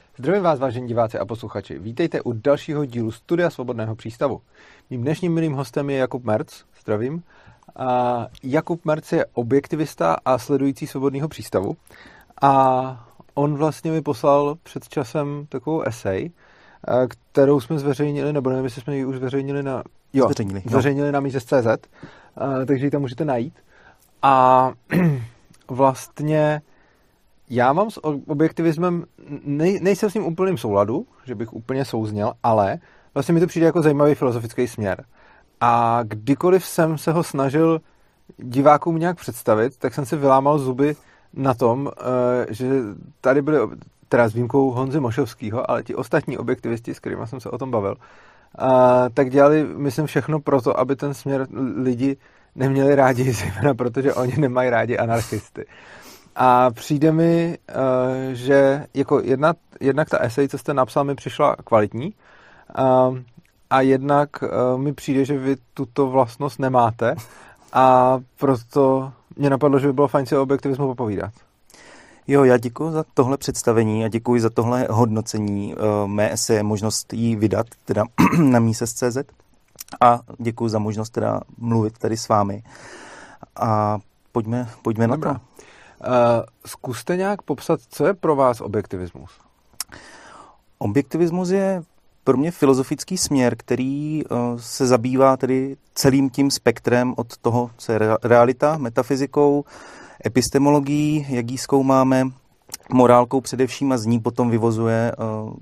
Zdravím vás, vážení diváci a posluchači. Vítejte u dalšího dílu Studia Svobodného přístavu. Mým dnešním milým hostem je Jakub Merc. Zdravím. A Jakub Merc je objektivista a sledující Svobodného přístavu. A on vlastně mi poslal před časem takovou esej, kterou jsme zveřejnili, nebo nevím, jestli jsme ji už zveřejnili na... Zveřejnili na Mises.cz, takže ji tam můžete najít. A vlastně já mám s objektivismem, nejsem s ním úplným souladu, že bych úplně souzněl, ale vlastně mi to přijde jako zajímavý filozofický směr. A kdykoliv jsem se ho snažil divákům nějak představit, tak jsem si vylámal zuby na tom, že tady byly, teda s výjimkou Honzy Mošovskýho, ale ti ostatní objektivisti, s kterými jsem se o tom bavil, tak dělali, myslím, všechno pro to, aby ten směr lidi neměli rádi, zejména protože oni nemají rádi anarchisty. A přijde mi, že jako jednak ta esej, co jste napsal, mi přišla kvalitní a jednak mi přijde, že vy tuto vlastnost nemáte a proto mě napadlo, že by bylo fajn si o objektivismu popovídat. Jo, já děkuji za tohle představení a děkuji za tohle hodnocení mé eseje, možnost jí vydat teda na Mises.cz a děkuji za možnost teda mluvit tady s vámi. A pojďme na to. Zkuste nějak popsat, co je pro vás objektivismus? Objektivismus je pro mě filozofický směr, který se zabývá tedy celým tím spektrem od toho, co je realita, metafyzikou, epistemologií, jak ji zkoumáme, morálkou především a z ní potom vyvozuje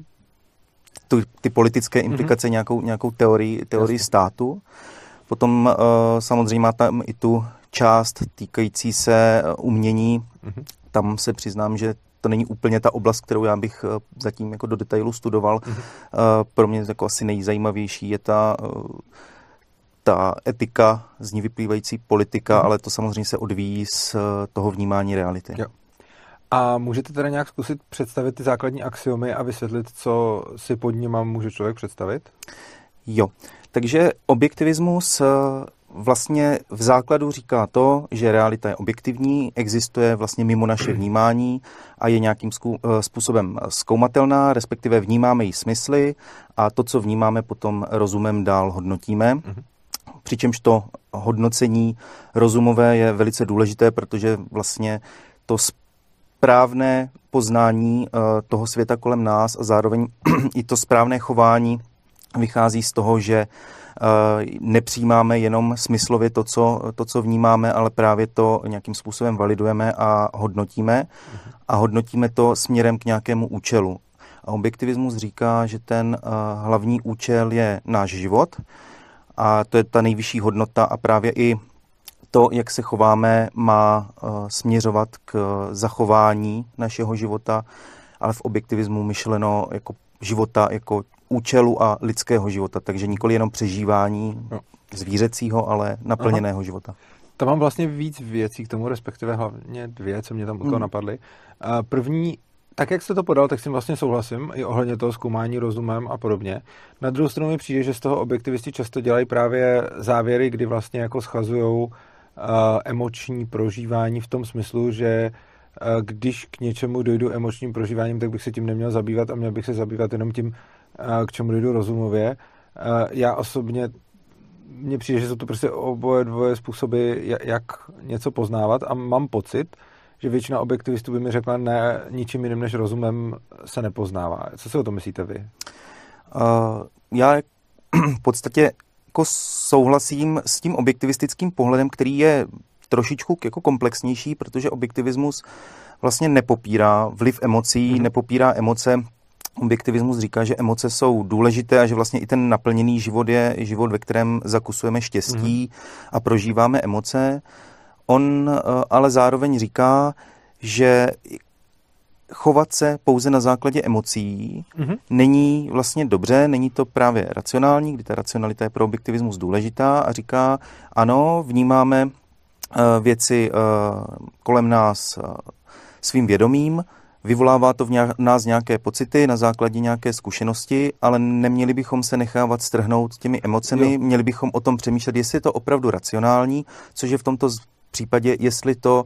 ty politické implikace, nějakou teorii státu. Potom samozřejmě má tam i tu část týkající se umění. Tam se přiznám, že to není úplně ta oblast, kterou já bych zatím jako do detailu studoval. Pro mě jako asi nejzajímavější je ta etika, z ní vyplývající politika, ale to samozřejmě se odvíjí z toho vnímání reality. Jo. A můžete teda nějak zkusit představit ty základní axiomy a vysvětlit, co si pod nimi může člověk představit? Jo, takže objektivismus vlastně v základu říká to, že realita je objektivní, existuje vlastně mimo naše vnímání a je nějakým způsobem zkoumatelná, respektive vnímáme jí smysly a to, co vnímáme, potom rozumem dál hodnotíme. Přičemž to hodnocení rozumové je velice důležité, protože vlastně to správné poznání toho světa kolem nás a zároveň i to správné chování vychází z toho, že nepřijímáme jenom smyslově to, co vnímáme, ale právě to nějakým způsobem validujeme a hodnotíme. A hodnotíme to směrem k nějakému účelu. A objektivismus říká, že ten hlavní účel je náš život a to je ta nejvyšší hodnota a právě i to, jak se chováme, má směřovat k zachování našeho života, ale v objektivismu myšleno jako života, jako účelu a lidského života, takže nikoli jenom přežívání zvířecího, ale naplněného života. Tam mám vlastně víc věcí k tomu, respektive hlavně dvě, co mě tam u toho napadly. První, tak jak jste to podal, tak s tím vlastně souhlasím, i ohledně toho zkoumání rozumem a podobně. Na druhou stranu mi přijde, že z toho objektivisti často dělají právě závěry, kdy vlastně jako schazujou emoční prožívání v tom smyslu, že když k něčemu dojdu emočním prožíváním, tak bych se tím neměl zabývat a měl bych se zabývat jenom tím, k čemu dojdu rozumově. Já osobně, mně přijde, že jsou to prostě dvoje způsoby, jak něco poznávat a mám pocit, že většina objektivistů by mi řekla, ne, ničím jiným než rozumem se nepoznává. Co si o tom myslíte vy? Já v podstatě jako souhlasím s tím objektivistickým pohledem, který je trošičku jako komplexnější, protože objektivismus vlastně nepopírá vliv emocí, nepopírá emoce. Objektivismus říká, že emoce jsou důležité a že vlastně i ten naplněný život je život, ve kterém zakusujeme štěstí a prožíváme emoce. On ale zároveň říká, že chovat se pouze na základě emocí není vlastně dobře, není to právě racionální, kdy ta racionalita je pro objektivismus důležitá a říká, ano, vnímáme věci kolem nás svým vědomím, vyvolává to v nás nějaké pocity na základě nějaké zkušenosti, ale neměli bychom se nechávat strhnout těmi emocemi, měli bychom o tom přemýšlet, jestli je to opravdu racionální, což je v tomto případě, jestli to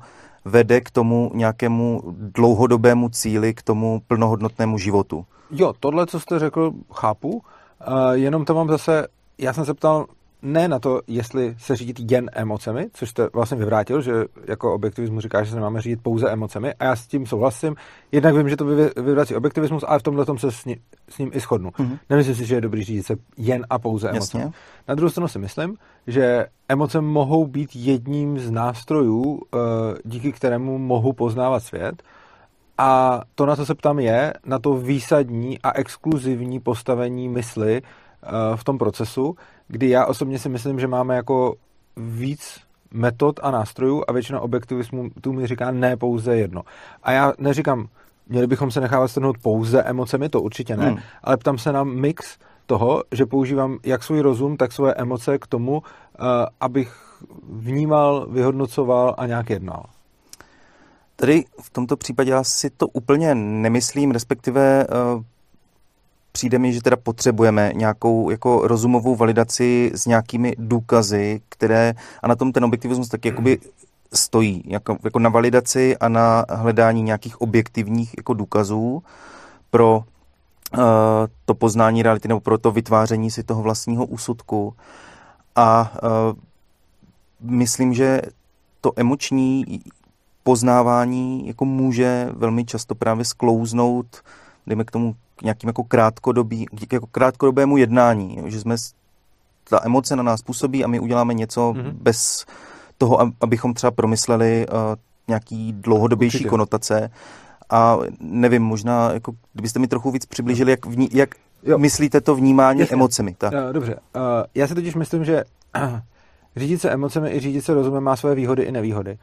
vede k tomu nějakému dlouhodobému cíli, k tomu plnohodnotnému životu. Jo, tohle, co jste řekl, chápu, jenom to mám zase, já jsem se ptal ne na to, jestli se řídit jen emocemi, což jste vlastně vyvrátil, že jako objektivismus říká, že se nemáme řídit pouze emocemi a já s tím souhlasím. Jednak vím, že to vyvrací objektivismus, ale v tomhletom se s ním i shodnu. Mm-hmm. Nemyslím si, že je dobrý řídit se jen a pouze emocemi. Jasně. Na druhou stranu si myslím, že emoce mohou být jedním z nástrojů, díky kterému mohu poznávat svět. A to, na co se ptám, je na to výsadní a exkluzivní postavení mysli v tom procesu, kdy já osobně si myslím, že máme jako víc metod a nástrojů a většina objektivismů tu mi říká ne pouze jedno. A já neříkám, měli bychom se nechávat strhnout pouze emocemi, to určitě ne, ale ptám se na mix toho, že používám jak svůj rozum, tak svoje emoce k tomu, abych vnímal, vyhodnocoval a nějak jednal. Tady v tomto případě já si to úplně nemyslím, respektive přijde mi, že teda potřebujeme nějakou jako rozumovou validaci s nějakými důkazy, které, a na tom ten objektivismus taky jakoby stojí, jako na validaci a na hledání nějakých objektivních jako důkazů pro to poznání reality nebo pro to vytváření si toho vlastního úsudku. A myslím, že to emoční poznávání jako může velmi často právě sklouznout, dejme k tomu nějakým jako krátkodobému jednání, že jsme ta emoce na nás působí a my uděláme něco bez toho, abychom třeba promysleli nějaký dlouhodobější určitě konotace. A nevím, možná, jako, kdybyste mi trochu víc přiblížili, jak myslíte to vnímání jasně emocemi. Tak. Dobře. Já si totiž myslím, že řídit se emocemi i řídit se rozumem má své výhody i nevýhody.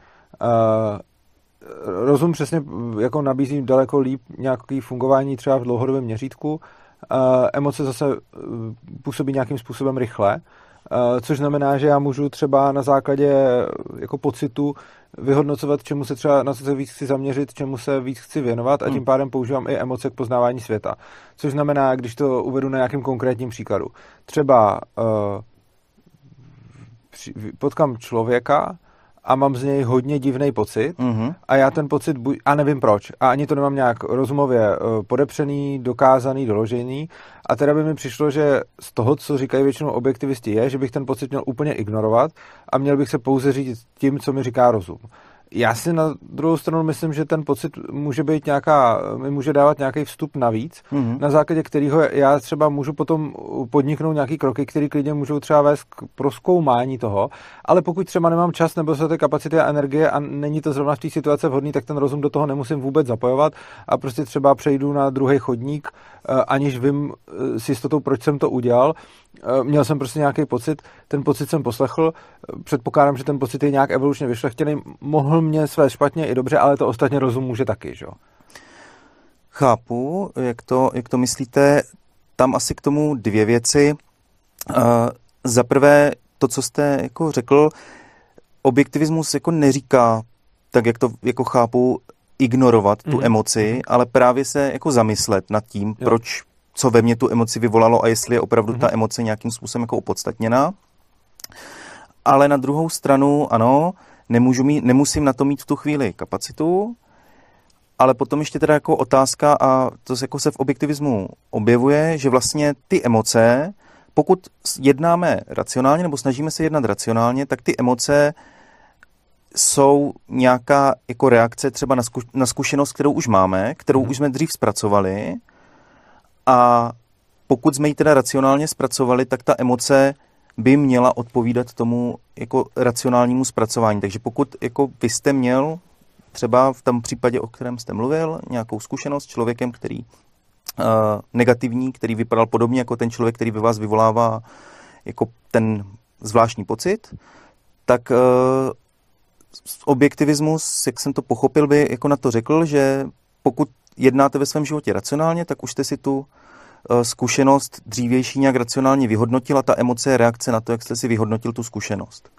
Rozum přesně jako nabízí daleko líp nějaké fungování třeba v dlouhodobém měřítku. Emoce zase působí nějakým způsobem rychle, což znamená, že já můžu třeba na základě jako pocitu vyhodnocovat, čemu se třeba, na co se víc chci zaměřit, čemu se víc chci věnovat a tím pádem používám i emoce k poznávání světa. Což znamená, když to uvedu na nějakém konkrétním příkladu. Třeba potkám člověka a mám z něj hodně divný pocit a já ten pocit, a nevím proč, a ani to nemám nějak rozumově podepřený, dokázaný, doložený a teda by mi přišlo, že z toho, co říkají většinou objektivisti, je, že bych ten pocit měl úplně ignorovat a měl bych se pouze řídit tím, co mi říká rozum. Já si na druhou stranu myslím, že ten pocit může být může dávat nějaký vstup navíc, na základě kterého já třeba můžu potom podniknout nějaký kroky, které klidně můžou třeba vést k prozkoumání toho, ale pokud třeba nemám čas nebo se té kapacity a energie a není to zrovna v té situace vhodný, tak ten rozum do toho nemusím vůbec zapojovat a prostě třeba přejdu na druhý chodník, aniž vím s jistotou, proč jsem to udělal. Měl jsem prostě nějaký pocit, ten pocit jsem poslechl, předpokládám, že ten pocit je nějak evolučně vyšlechtěný, mohl mě své špatně i dobře, ale to ostatně rozum může taky, že jo? Chápu, jak to myslíte. Tam asi k tomu dvě věci. Za prvé, to, co jste jako řekl, objektivismus jako neříká, tak jak to jako chápu, ignorovat tu emoci, ale právě se jako zamyslet nad tím, proč, co ve mně tu emoci vyvolalo a jestli je opravdu ta emoce nějakým způsobem jako opodstatněná. Ale na druhou stranu, ano, nemusím na to mít v tu chvíli kapacitu, ale potom ještě teda jako otázka, a to jako se v objektivismu objevuje, že vlastně ty emoce, pokud jednáme racionálně nebo snažíme se jednat racionálně, tak ty emoce jsou nějaká jako reakce třeba na zkušenost, kterou už máme, kterou už jsme dřív zpracovali, a pokud jsme ji teda racionálně zpracovali, tak ta emoce by měla odpovídat tomu jako racionálnímu zpracování. Takže pokud jako vy jste měl třeba v tom případě, o kterém jste mluvil, nějakou zkušenost s člověkem, který negativní, který vypadal podobně jako ten člověk, který ve vás vyvolává jako ten zvláštní pocit, tak objektivismus, jak jsem to pochopil, by jako na to řekl, že pokud jednáte ve svém životě racionálně, tak už jste si tu zkušenost dřívější nějak racionálně vyhodnotil a ta emoce je reakce na to, jak jste si vyhodnotil tu zkušenost.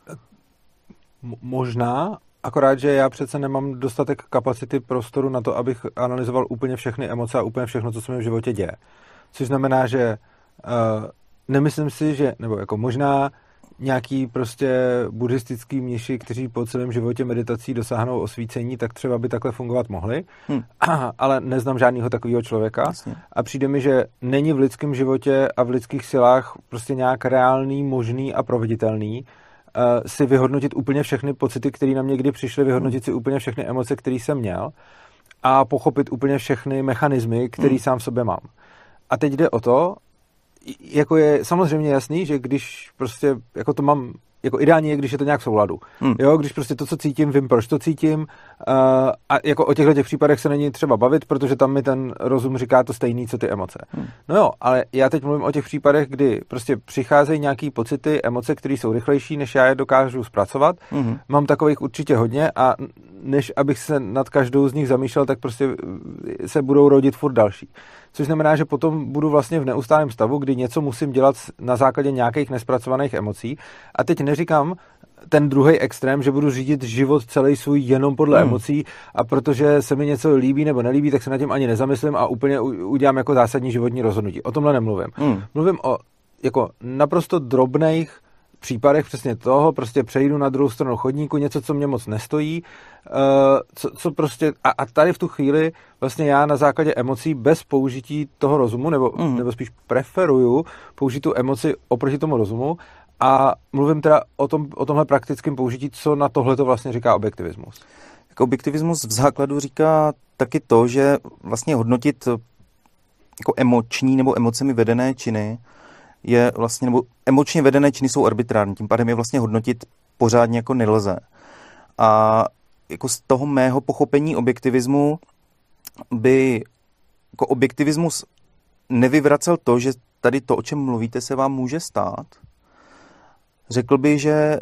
Možná, akorát, že já přece nemám dostatek kapacity prostoru na to, abych analyzoval úplně všechny emoce a úplně všechno, co se mi v životě děje. Což znamená, že nemyslím si, že, nebo jako možná nějaký prostě buddhistický mniši, kteří po celém životě meditací dosáhnou osvícení, tak třeba by takhle fungovat mohli, ale neznám žádného takového člověka. Jasně. A přijde mi, že není v lidském životě a v lidských silách prostě nějak reálný, možný a proveditelný si vyhodnotit úplně všechny pocity, které na mě kdy přišly, vyhodnotit si úplně všechny emoce, které jsem měl a pochopit úplně všechny mechanismy, které sám v sobě mám. A teď jde o to, jako je samozřejmě jasný, že když prostě jako to mám, jako ideální je, když je to nějak v souladu. Jo, když prostě to, co cítím, vím, proč to cítím a jako o těchto těch případech se není třeba bavit, protože tam mi ten rozum říká to stejný, co ty emoce. No jo, ale já teď mluvím o těch případech, kdy prostě přicházejí nějaký pocity, emoce, které jsou rychlejší, než já je dokážu zpracovat. Mám takových určitě hodně a než abych se nad každou z nich zamýšlel, tak prostě se budou rodit furt další. Což znamená, že potom budu vlastně v neustálém stavu, kdy něco musím dělat na základě nějakých nespracovaných emocí. A teď neříkám ten druhý extrém, že budu řídit život celý svůj jenom podle emocí a protože se mi něco líbí nebo nelíbí, tak se nad tím ani nezamyslím a úplně udělám jako zásadní životní rozhodnutí. O tomhle nemluvím. Mluvím o jako naprosto drobných případech přesně toho, prostě přejdu na druhou stranu chodníku, něco, co mě moc nestojí, co prostě, a tady v tu chvíli vlastně já na základě emocí bez použití toho rozumu, nebo spíš preferuju použít tu emoci oproti tomu rozumu a mluvím teda o tomhle praktickém použití, co na tohle to vlastně říká objektivismus. Jako objektivismus v základu říká taky to, že vlastně hodnotit jako emoční nebo emocemi vedené činy je vlastně, nebo emočně vedené činy jsou arbitrární, tím pádem je vlastně hodnotit pořádně jako nelze. A jako z toho mého pochopení objektivismu by jako objektivismus nevyvracel to, že tady to, o čem mluvíte, se vám může stát. Řekl by, že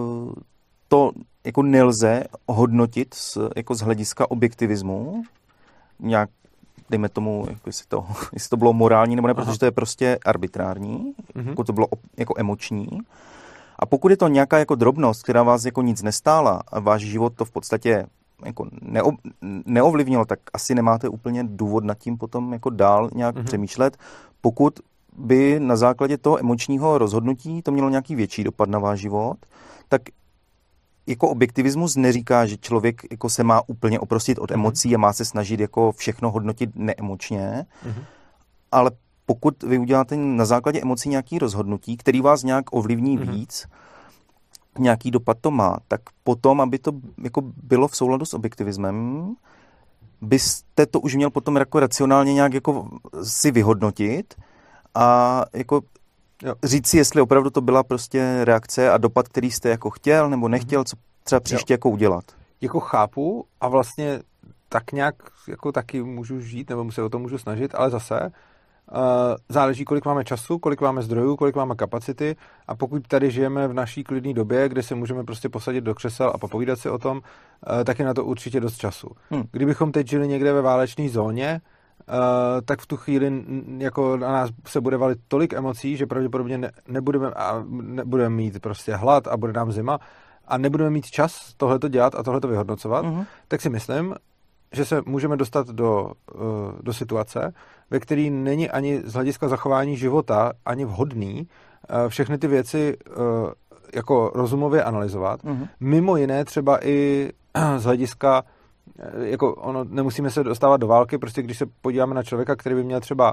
to jako nelze hodnotit jako z hlediska objektivismu, nějak dejme tomu, jako jestli to bylo morální nebo ne, protože to je prostě arbitrární, jako to bylo jako emoční. A pokud je to nějaká jako drobnost, která vás jako nic nestála a váš život to v podstatě jako neovlivnilo, tak asi nemáte úplně důvod nad tím potom jako dál nějak přemýšlet. Pokud by na základě toho emočního rozhodnutí to mělo nějaký větší dopad na váš život, tak jako objektivismus neříká, že člověk jako se má úplně oprostit od emocí a má se snažit jako všechno hodnotit neemočně, ale pokud vy uděláte na základě emocí nějaký rozhodnutí, který vás nějak ovlivní víc, nějaký dopad to má, tak potom, aby to jako bylo v souladu s objektivismem, byste to už měl potom jako racionálně nějak jako si vyhodnotit a jako říct si, jestli opravdu to byla prostě reakce a dopad, který jste jako chtěl nebo nechtěl, co třeba příště jako udělat. Jako chápu a vlastně tak nějak jako taky můžu žít, nebo se o to můžu snažit, ale zase záleží, kolik máme času, kolik máme zdrojů, kolik máme kapacity a pokud tady žijeme v naší klidné době, kde se můžeme prostě posadit do křesel a popovídat si o tom, tak je na to určitě dost času. Kdybychom teď žili někde ve válečné zóně, tak v tu chvíli jako na nás se bude valit tolik emocí, že pravděpodobně nebudeme mít prostě hlad a bude nám zima a nebudeme mít čas tohleto dělat a tohleto vyhodnocovat, tak si myslím, že se můžeme dostat do situace, ve které není ani z hlediska zachování života ani vhodný všechny ty věci jako rozumově analyzovat. Mimo jiné třeba i z hlediska jako ono, nemusíme se dostávat do války, prostě když se podíváme na člověka, který by měl třeba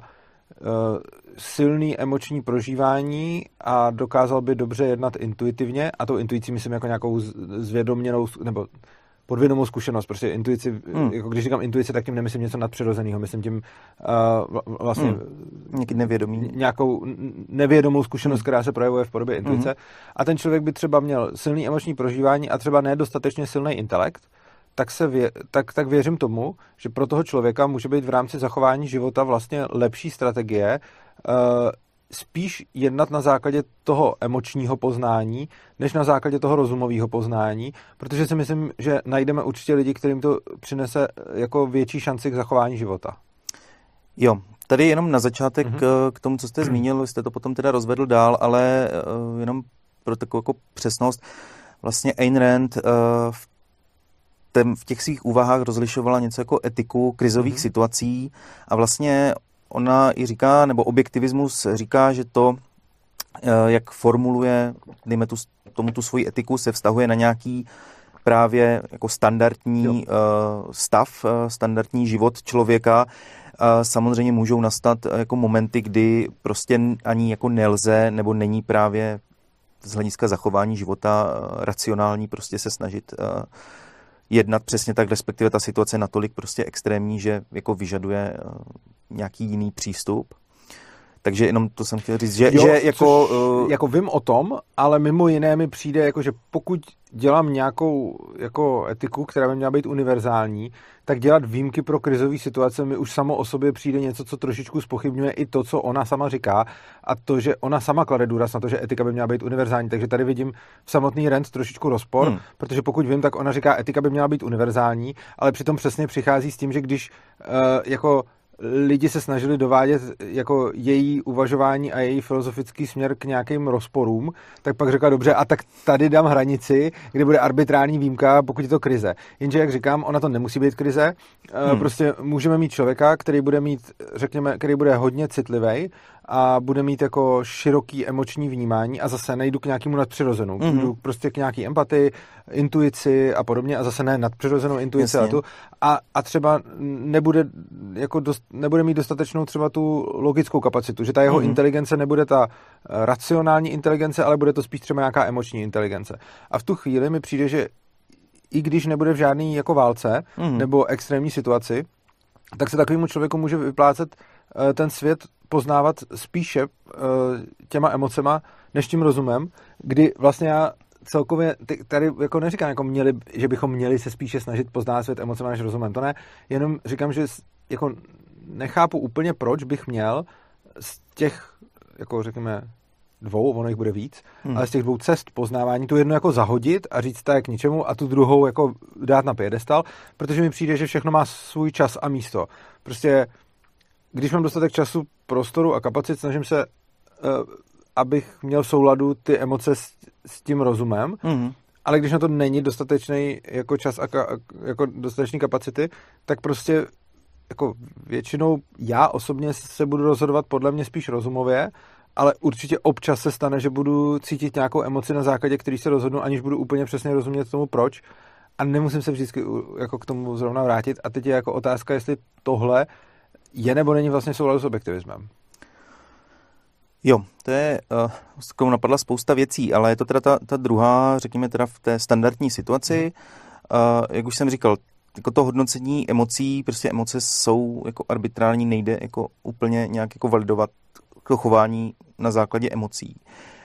silný emoční prožívání a dokázal by dobře jednat intuitivně, a tou intuicí myslím jako nějakou zvědoměnou nebo podvědomou zkušenost, prostě intuici, jako když říkám intuici, tak tím nemyslím něco nadpřirozeného, myslím tím vlastně nějakou nevědomou zkušenost, která se projevuje v podobě intuice. A ten člověk by třeba měl silný emoční prožívání a třeba nedostatečně silný intelekt, tak věřím tomu, že pro toho člověka může být v rámci zachování života vlastně lepší strategie spíš jednat na základě toho emočního poznání, než na základě toho rozumového poznání, protože si myslím, že najdeme určitě lidi, kterým to přinese jako větší šanci k zachování života. Jo, tady jenom na začátek k tomu, co jste zmínil, jste to potom teda rozvedl dál, ale jenom pro takovou jako přesnost, vlastně Ayn Rand v těch svých úvahách rozlišovala něco jako etiku krizových situací a vlastně ona i říká, nebo objektivismus říká, že to, jak formuluje, dejme tomu tu svoji etiku, se vztahuje na nějaký právě jako standardní stav, standardní život člověka. Samozřejmě můžou nastat jako momenty, kdy prostě ani jako nelze, nebo není právě z hlediska zachování života racionální prostě se snažit jednat přesně tak, respektive ta situace je natolik prostě extrémní, že jako vyžaduje nějaký jiný přístup. Takže jenom to jsem chtěl říct, že jako... Jako vím o tom, ale mimo jiné mi přijde, jako, že pokud dělám nějakou jako etiku, která by měla být univerzální, tak dělat výjimky pro krizové situace mi už samo o sobě přijde něco, co trošičku zpochybňuje i to, co ona sama říká, a to, že ona sama klade důraz na to, že etika by měla být univerzální. Takže tady vidím v samotný Renz trošičku rozpor, protože pokud vím, tak ona říká, etika by měla být univerzální, ale přitom přesně přichází s tím, že když jako lidi se snažili dovádět jako její uvažování a její filozofický směr k nějakým rozporům, tak pak řekla, dobře, a tak tady dám hranici, kde bude arbitrární výjimka, pokud je to krize. Jenže, jak říkám, ona to nemusí být krize. Prostě můžeme mít člověka, který bude mít, řekněme, který bude hodně citlivý a bude mít jako široký emoční vnímání a zase nejdu k nějakému nadpřirozenu. Jdu prostě k nějaký empatii, intuici a podobně a zase ne nadpřirozenou intuici a třeba nebude mít dostatečnou třeba tu logickou kapacitu, že ta jeho inteligence nebude ta racionální inteligence, ale bude to spíš třeba nějaká emoční inteligence. A v tu chvíli mi přijde, že i když nebude v žádný jako válce nebo extrémní situaci, tak se takovému člověku může vyplácet ten svět poznávat spíše těma emocema, než tím rozumem, kdy vlastně já celkově tady jako neříkám, jako že bychom měli se spíše snažit poznávat svět emocema než rozumem. To ne, jenom říkám, že jako nechápu úplně, proč bych měl z těch, jako řekněme, dvou, ono jich bude víc, ale z těch dvou cest poznávání tu jednu jako zahodit a říct, ta je k ničemu a tu druhou jako dát na piedestal, protože mi přijde, že všechno má svůj čas a místo. Prostě když mám dostatek času, prostoru a kapacit, snažím se, abych měl v souladu ty emoce s tím rozumem, ale když na to není dostatečný jako čas a jako dostatečný kapacity, tak prostě jako většinou já osobně se budu rozhodovat podle mě spíš rozumově, ale určitě občas se stane, že budu cítit nějakou emoci, na základě který se rozhodnu, aniž budu úplně přesně rozumět tomu proč, a nemusím se vždycky jako k tomu zrovna vrátit. A teď je jako otázka, jestli tohle je nebo není vlastně v souladu s objektivismem. Jo, to je, komu napadla spousta věcí, ale je to teda ta druhá, řekněme teda v té standardní situaci. Jak už jsem říkal, jako to hodnocení emocí, prostě emoce jsou jako arbitrální, nejde jako úplně nějak jako validovat to chování na základě emocí.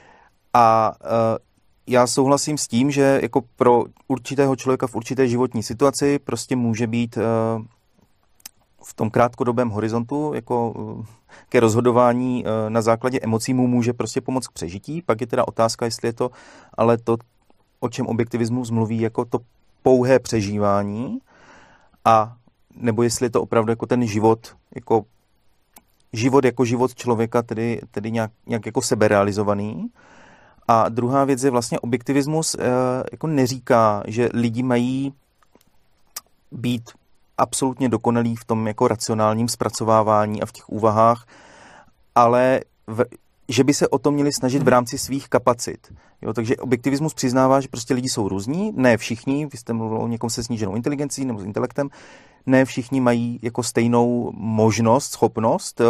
A já souhlasím s tím, že jako pro určitého člověka v určité životní situaci prostě může být v tom krátkodobém horizontu jako ke rozhodování na základě emocí mu může prostě pomoct k přežití. Pak je teda otázka, jestli je to ale to, o čem objektivismus mluví, jako to pouhé přežívání, a nebo jestli je to opravdu jako ten život jako život člověka, tedy nějak jako seberealizovaný. A druhá věc je vlastně objektivismus jako neříká, že lidi mají být absolutně dokonalí v tom jako racionálním zpracovávání a v těch úvahách, ale že by se o to měli snažit v rámci svých kapacit. Jo, takže objektivismus přiznává, že prostě lidi jsou různí, ne všichni, vy jste mluvil o někom se sníženou inteligencí nebo s intelektem, ne všichni mají jako stejnou možnost, schopnost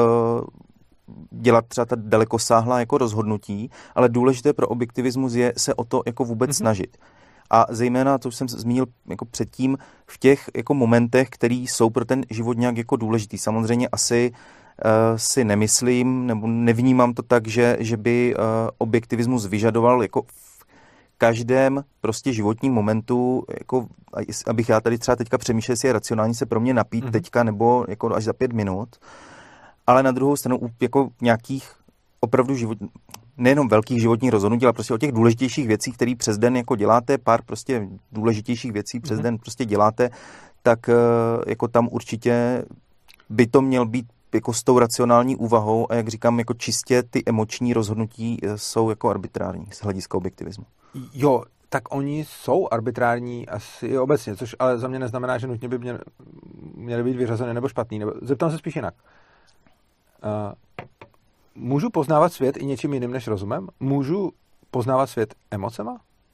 dělat třeba ta dalekosáhlá jako rozhodnutí, ale důležité pro objektivismus je se o to jako vůbec snažit. A zejména, to už jsem zmínil jako předtím, v těch jako momentech, které jsou pro ten život nějak jako důležitý. Samozřejmě asi si nemyslím, nebo nevnímám to tak, že by objektivismus vyžadoval jako v každém prostě životním momentu, jako, abych já tady třeba teďka přemýšlel, jestli je racionální se pro mě napít teďka nebo jako až za 5 minut, ale na druhou stranu jako nějakých opravdu nejenom velkých životních rozhodnutí, ale prostě o těch důležitějších věcí, které přes den jako děláte, pár prostě důležitějších věcí přes den prostě děláte, tak jako tam určitě by to měl být jako s tou racionální úvahou a jak říkám, jako čistě ty emoční rozhodnutí jsou jako arbitrární z hlediska objektivismu. Jo, tak oni jsou arbitrární asi obecně, což ale za mě neznamená, že nutně by měly být vyřazené nebo špatný. Zeptám se spíš jinak. můžu poznávat svět i něčím jiným než rozumem? Můžu poznávat svět emocema?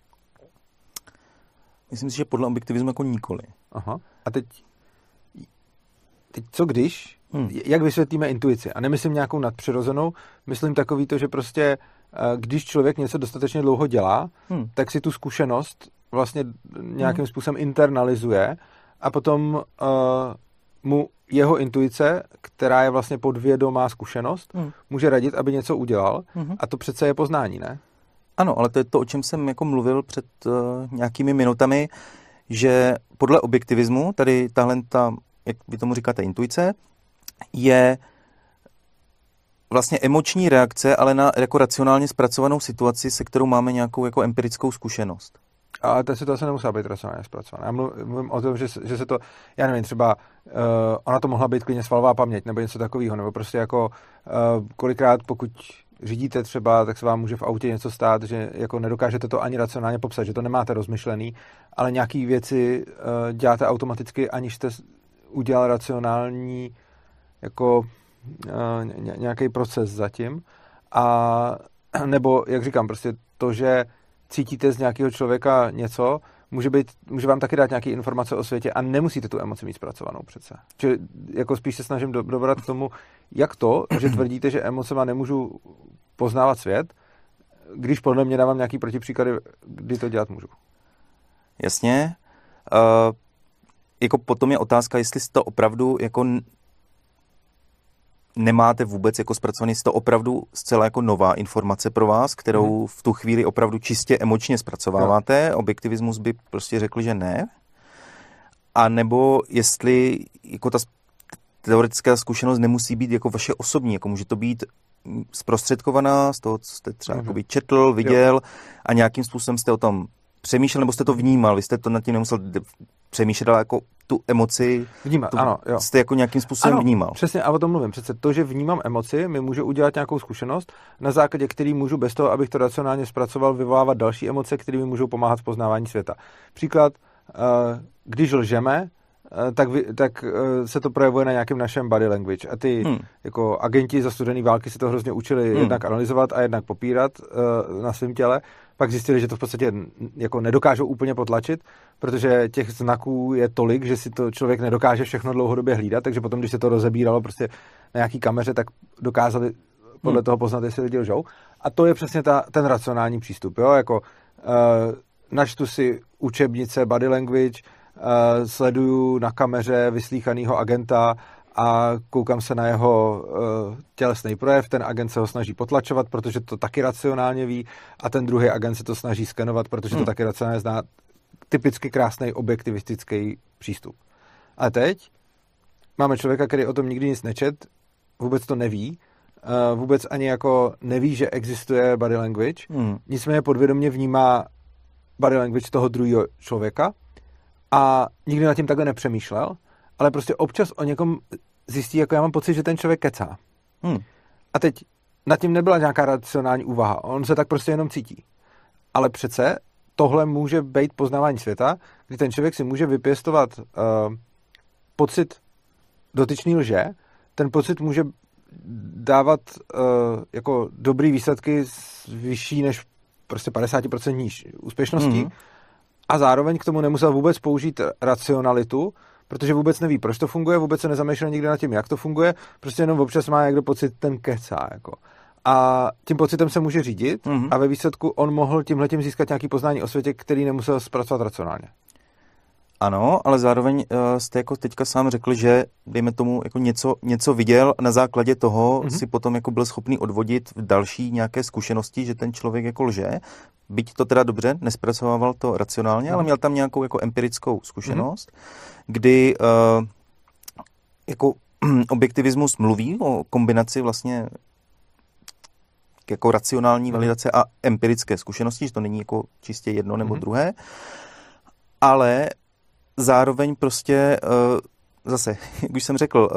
Myslím si, že podle objektivismu jako nikoli. Aha. A teď co když? Jak vysvětlíme intuici? A nemyslím nějakou nadpřirozenou, myslím takový to, že prostě když člověk něco dostatečně dlouho dělá, tak si tu zkušenost vlastně nějakým způsobem internalizuje a potom mu jeho intuice, která je vlastně podvědomá zkušenost, může radit, aby něco udělal a to přece je poznání, ne? Ano, ale to je to, o čem jsem jako mluvil před nějakými minutami, že podle objektivismu, tady tahle, jak vy tomu říkáte, intuice, je vlastně emoční reakce, ale na jako racionálně zpracovanou situaci, se kterou máme nějakou jako empirickou zkušenost. A ta situace nemusela být racionálně zpracovaná. Já mluvím o tom, že se to, já nevím, třeba ona to mohla být klidně svalová paměť, nebo něco takového, nebo prostě jako kolikrát, pokud řídíte třeba, tak se vám může v autě něco stát, že jako nedokážete to ani racionálně popsat, že to nemáte rozmyšlený, ale nějaký věci děláte automaticky, aniž jste udělal racionální jako nějaký proces zatím. A nebo, jak říkám, prostě to, že cítíte z nějakého člověka něco, může vám taky dát nějaké informace o světě a nemusíte tu emoci mít zpracovanou přece. Čili jako spíš se snažím dobrat k tomu, jak to, že tvrdíte, že emocema nemůžu poznávat svět, když podle mě dávám nějaký protipříklady, kdy to dělat můžu. Jasně. Jako potom je otázka, jestli to opravdu jako nemáte vůbec jako zpracovaný, jestli to opravdu zcela jako nová informace pro vás, kterou v tu chvíli opravdu čistě emočně zpracováváte. No. Objektivismus by prostě řekl, že ne. A nebo jestli jako ta teoretická zkušenost nemusí být jako vaše osobní, jako může to být zprostředkovaná z toho, co jste třeba jakoby četl, viděl a nějakým způsobem jste o tom přemýšlel, nebo jste to vnímal, vy jste to nad tím nemusel přemýšlet, ale jako tu emoci ano, jo. Jste jako nějakým způsobem vnímal. Přesně, a o tom mluvím. Přece to, že vnímám emoci, mi může udělat nějakou zkušenost, na základě který můžu bez toho, abych to racionálně zpracoval, vyvolávat další emoce, které mi můžou pomáhat v poznávání světa. Příklad, když lžeme, tak se to projevuje na nějakém našem body language. A ty jako agenti za studené války se to hrozně učili jednak analyzovat a jednak popírat na svém těle. Pak zjistili, že to v podstatě jako nedokážou úplně potlačit, protože těch znaků je tolik, že si to člověk nedokáže všechno dlouhodobě hlídat, takže potom, když se to rozebíralo prostě na nějaký kameře, tak dokázali podle toho poznat, jestli lidi lžou. A to je přesně ten racionální přístup. Jo? Jako, načtu si učebnice body language, sleduju na kameře vyslýchanýho agenta a koukám se na jeho tělesný projev, ten agent se ho snaží potlačovat, protože to taky racionálně ví a ten druhý agent se to snaží skenovat, protože to taky racionálně zná. Typicky krásný objektivistický přístup. A teď máme člověka, který o tom nikdy nic nečet, vůbec to neví, vůbec ani jako neví, že existuje body language, nicméně podvědomě vnímá body language toho druhého člověka a nikdy nad tím takhle nepřemýšlel, ale prostě občas o někom zjistí, jako já mám pocit, že ten člověk kecá. A teď nad tím nebyla nějaká racionální úvaha. On se tak prostě jenom cítí. Ale přece tohle může být poznávání světa, kdy ten člověk si může vypěstovat pocit dotyčný lže. Ten pocit může dávat jako dobrý výsledky vyšší než prostě 50% úspěšností. A zároveň k tomu nemusel vůbec použít racionalitu, protože vůbec neví, proč to funguje, vůbec se nezamýšlel nikdy nad tím, jak to funguje, prostě jenom občas má někdo pocit, ten kecá. Jako. A tím pocitem se může řídit a ve výsledku on mohl tímhletím získat nějaký poznání o světě, který nemusel zpracovat racionálně. Ano, ale zároveň jste jako teďka sám řekl, že dejme tomu jako něco viděl, na základě toho si potom jako byl schopný odvodit v další nějaké zkušenosti, že ten člověk jako lže, byť to teda dobře, nespracovával to racionálně, ale měl tam nějakou jako empirickou zkušenost, kdy jako objektivismus mluví o kombinaci vlastně jako racionální validace a empirické zkušenosti, že to není jako čistě jedno nebo druhé, ale zároveň prostě zase, jak už jsem řekl,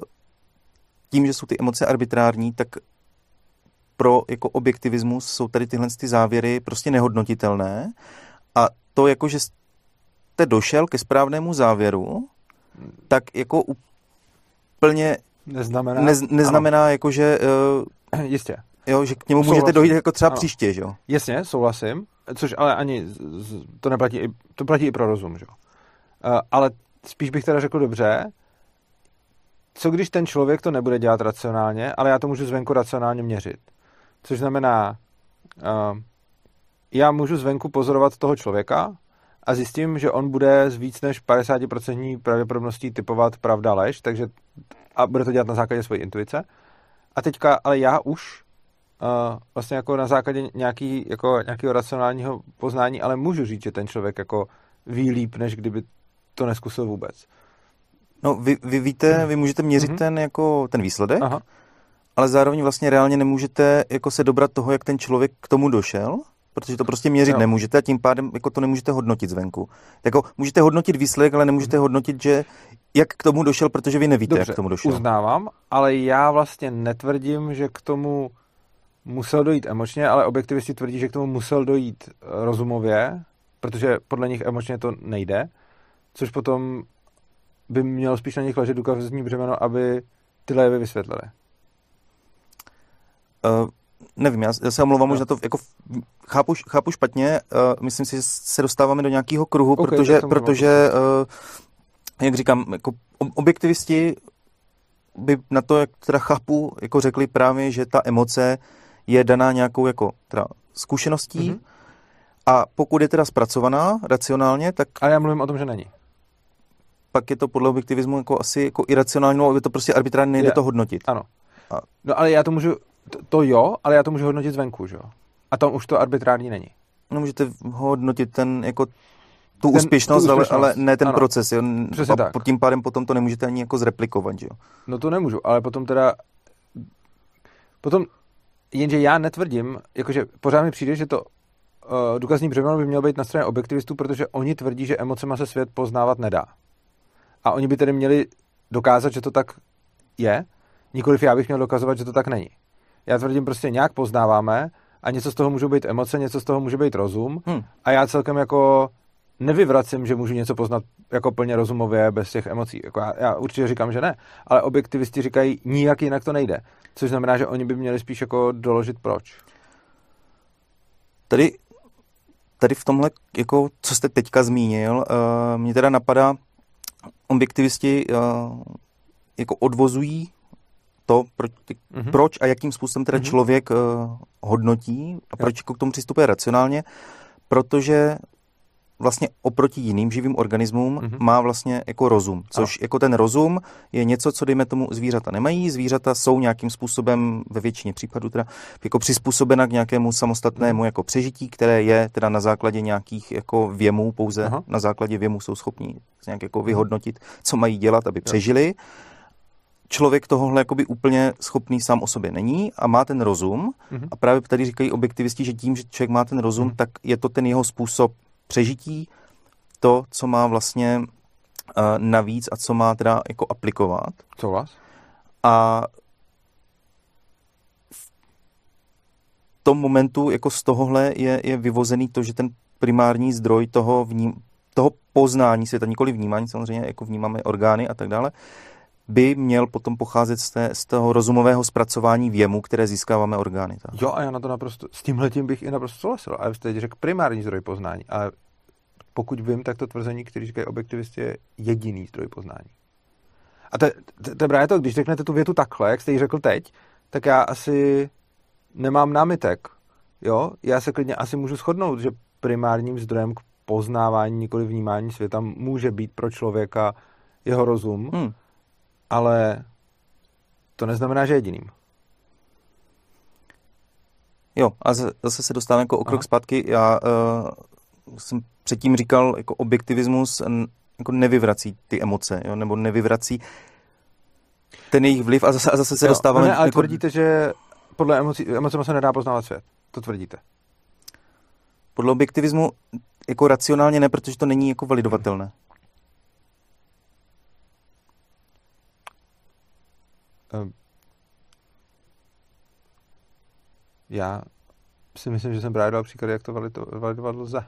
tím, že jsou ty emoce arbitrární, tak pro jako objektivismus jsou tady tyhle ty závěry prostě nehodnotitelné a to jako, že jste došel ke správnému závěru, tak jako úplně neznamená jako, že Jistě. Jo, že k němu Souhlasím. můžete dojít jako třeba Ano. příště, že jo? Jasně, souhlasím, což ale ani to neplatí, to platí i pro rozum, že jo. Ale spíš bych teda řekl dobře, co když ten člověk to nebude dělat racionálně, ale já to můžu zvenku racionálně měřit. Což znamená, já můžu zvenku pozorovat toho člověka a zjistím, že on bude z víc než 50% pravděpodobností typovat pravda lež, takže a bude to dělat na základě své intuice. A teďka, ale já už vlastně jako na základě nějakého racionálního poznání, ale můžu říct, že ten člověk jako ví líp, než kdyby to neskusil vůbec. No, vy víte, vy můžete měřit ten výsledek, Aha. ale zároveň vlastně reálně nemůžete jako se dobrat toho, jak ten člověk k tomu došel, protože to prostě měřit nemůžete a tím pádem jako to nemůžete hodnotit zvenku. Jako můžete hodnotit výsledek, ale nemůžete hodnotit, že jak k tomu došel, protože vy nevíte, Dobře, jak k tomu došel. Uznávám, ale já vlastně netvrdím, že k tomu musel dojít emočně, ale objektivisti tvrdí, že k tomu musel dojít rozumově, protože podle nich emočně to nejde, což potom by mělo spíš na nich ležet důkazní břemeno, aby tyhle jevy vysvětlili. Nevím, já se omlouvám, možná to jako chápu špatně, myslím si, že se dostáváme do nějakého kruhu, Okay, protože jak říkám, jako objektivisti by na to, jak teda chápu, jako řekli právě, že ta emoce je daná nějakou jako teda zkušeností a pokud je teda zpracovaná racionálně, tak... Ale já mluvím o tom, že není. Pak je to podle objektivismu jako asi jako iracionální, no, je to prostě arbitrárně, nejde to hodnotit. Ano. No ale já to můžu, to jo, ale já to můžu hodnotit zvenku, že jo? A tam už to arbitrární není. No můžete hodnotit tu úspěšnost, ale ne ten proces. Jo? Přesně tak. Pod tím pádem potom to nemůžete ani jako zreplikovat, že jo? No to nemůžu, ale potom jenže já netvrdím, jakože pořád mi přijde, že to důkazní břemeno by mělo být na straně objektivistů, protože oni tvrdí, že emocema se svět poznávat nedá. A oni by tedy měli dokázat, že to tak je, nikoliv já bych měl dokazovat, že to tak není. Já tvrdím prostě nějak poznáváme a něco z toho můžou být emoce, něco z toho může být rozum a já celkem jako nevyvracím, že můžu něco poznat jako plně rozumově bez těch emocí. Jako já určitě říkám, že ne, ale objektivisti říkají, nijak jinak to nejde. Což znamená, že oni by měli spíš jako doložit proč. Tady v tomhle, jako, co jste teďka zmínil, mě teda napadá, objektivisti jako odvozují to, proč a jakým způsobem teda člověk hodnotí a proč k tomu přistupuje racionálně, protože vlastně oproti jiným živým organismům má vlastně jako rozum, což jako ten rozum je něco, co dejme tomu zvířata nemají. Zvířata jsou nějakým způsobem ve většině případů teda jako přizpůsobena k nějakému samostatnému jako přežití, které je teda na základě nějakých jako věmů, pouze na základě věmů jsou schopni nějak jako vyhodnotit, co mají dělat, aby přežili. Člověk tohohle jakoby úplně schopný sám o sobě není a má ten rozum a právě tady říkají objektivisti, že tím, že člověk má ten rozum, tak je to ten jeho způsob přežití, to, co má vlastně navíc a co má teda jako aplikovat. Co vás? A v tom momentu jako z tohohle je vyvozený to, že ten primární zdroj toho poznání světa, nikoli vnímání, samozřejmě jako vnímáme orgány a tak dále, by měl potom pocházet z toho rozumového zpracování věmu, které získáváme orgány. Tak. Jo, a já na to naprosto, s tímhletím bych i naprosto souhlasil. A jste teď řekl primární zdroj poznání, ale pokud vím, tak to tvrzení, který říkají objektivisti, je jediný zdroj poznání. A to je právě to, když řeknete tu větu takhle, jak jste ji řekl teď, tak já asi nemám námitek. Jo? Já se klidně asi můžu shodnout, že primárním zdrojem k poznávání, nikoli vnímání světa může být pro člověka jeho rozum, ale to neznamená, že jediným. Jo, a zase se dostávám jako o krok zpátky. Já jsem předtím říkal, jako objektivismus jako nevyvrací ty emoce, jo, nebo nevyvrací ten jejich vliv a zase se dostáváme... Ne, ale jako... tvrdíte, že podle emocema se nedá poznávat svět. To tvrdíte. Podle objektivismu jako racionálně ne, protože to není jako validovatelné. Já si myslím, že jsem právě dal příklad, jak to validovat lze.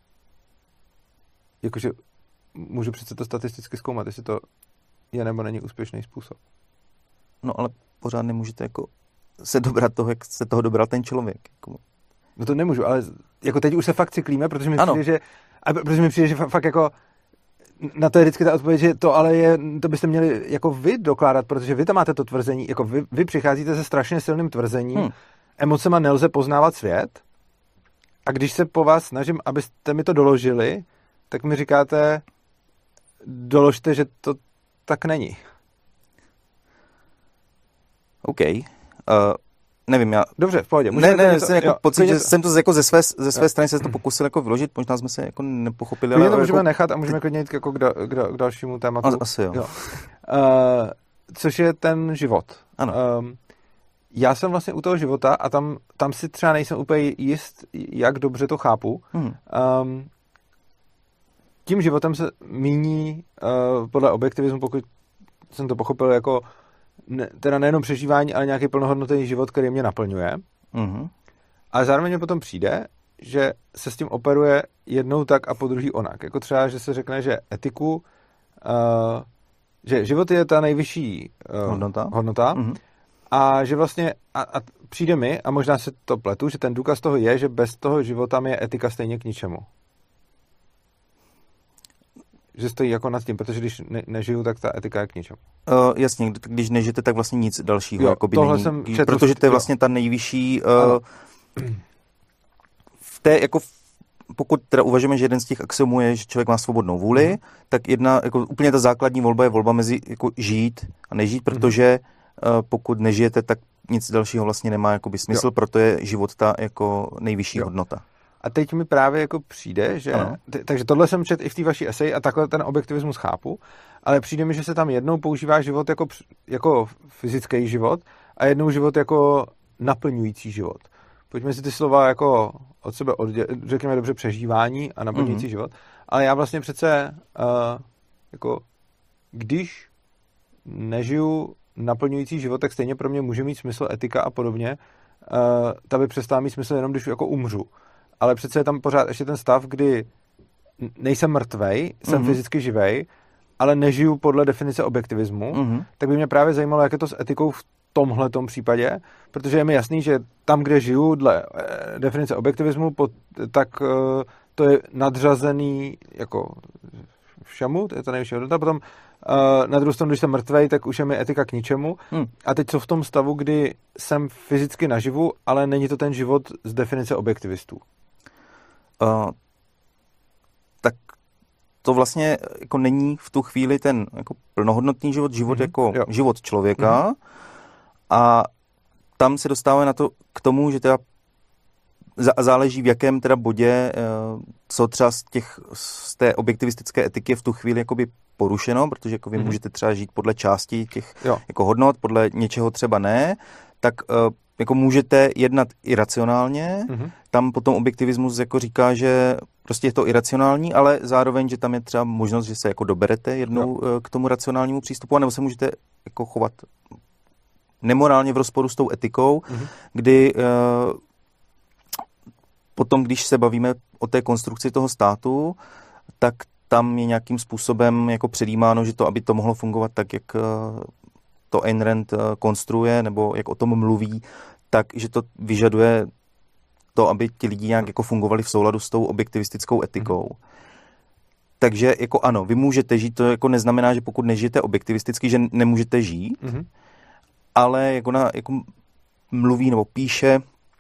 Jakože můžu přece to statisticky zkoumat, jestli to je nebo není úspěšný způsob. No ale pořád nemůžete jako se dobrat toho, jak se toho dobral ten člověk. No to nemůžu, ale jako teď už se fakt cyklíme, protože mi přijde, že fakt jako na to je vždycky ta odpověď, že to byste měli jako vy dokládat, protože vy tam máte to tvrzení, jako vy přicházíte se strašně silným tvrzením, emocema nelze poznávat svět, a když se po vás snažím, abyste mi to doložili, tak mi říkáte, doložte, že to tak není. OK. Nevím, já... Dobře, v pohodě. Jsem jako pocit, že jsem to jako ze své strany se to pokusil jako vyložit, možná jsme se jako nepochopili. Klidně to můžeme nechat a můžeme klidně jít jako k dalšímu tématu. Asi jo. Což je ten život. Ano. Já jsem vlastně u toho života a tam si třeba nejsem úplně jist, jak dobře to chápu. Tím životem se míní podle objektivismu, pokud jsem to pochopil, jako teda nejenom přežívání, ale nějaký plnohodnotný život, který mě naplňuje. A zároveň mi potom přijde, že se s tím operuje jednou tak a po druhý onak. Jako třeba, že se řekne, že etiku, že život je ta nejvyšší hodnota a že vlastně a přijde mi, a možná se to pletu, že ten důkaz toho je, že bez toho života mi je etika stejně k ničemu. Že stojí jako nad tím, protože když nežiju, tak ta etika je k ničemu. Jasně, když nežijete, tak vlastně nic dalšího jakoby není. Četl, protože to je vlastně ta nejvyšší... v té, jako pokud teda uvažujeme, že jeden z těch axiomů je, že člověk má svobodnou vůli, tak jedna, jako úplně ta základní volba je volba mezi jako žít a nežít, protože pokud nežijete, tak nic dalšího vlastně nemá jakoby smysl, proto je život ta jako nejvyšší hodnota. A teď mi právě jako přijde, že... Takže tohle jsem četl i v té vaší eseji a takhle ten objektivismus chápu, ale přijde mi, že se tam jednou používá život jako fyzický život a jednou život jako naplňující život. Pojďme si ty slova jako od sebe řekněme dobře přežívání a naplňující život, ale já vlastně přece jako když nežiju naplňující život, tak stejně pro mě může mít smysl etika a podobně. Ta by přestala mít smysl jenom, když jako umřu. Ale přece je tam pořád ještě ten stav, kdy nejsem mrtvej, jsem fyzicky živej, ale nežiju podle definice objektivismu, tak by mě právě zajímalo, jak je to s etikou v tomhletom případě, protože je mi jasný, že tam, kde žiju dle definice objektivismu, tak to je nadřazený jako všemu, to je to nejvyšší hodnota, potom na druhou stranu, když jsem mrtvej, tak už je mi etika k ničemu. A teď co v tom stavu, kdy jsem fyzicky naživu, ale není to ten život z definice objektivistů? Tak to vlastně jako není v tu chvíli ten jako plnohodnotný život jako život člověka a tam se dostáváme k tomu, že teda záleží v jakém teda bodě, co třeba z té objektivistické etiky je v tu chvíli jakoby porušeno, protože jako vy můžete třeba žít podle části těch jako hodnot, podle něčeho třeba ne, tak jako můžete jednat iracionálně, tam potom objektivismus jako říká, že prostě je to iracionální, ale zároveň, že tam je třeba možnost, že se jako doberete jednou k tomu racionálnímu přístupu, anebo se můžete jako chovat nemorálně v rozporu s tou etikou, kdy potom, když se bavíme o té konstrukci toho státu, tak tam je nějakým způsobem jako předjímáno, že to, aby to mohlo fungovat tak, jak to Ayn Rand konstruuje, nebo jak o tom mluví, tak, že to vyžaduje to, aby ti lidi nějak jako fungovali v souladu s tou objektivistickou etikou. Takže jako ano, vy můžete žít, to jako neznamená, že pokud nežijete objektivisticky, že nemůžete žít, ale jako mluví nebo píše,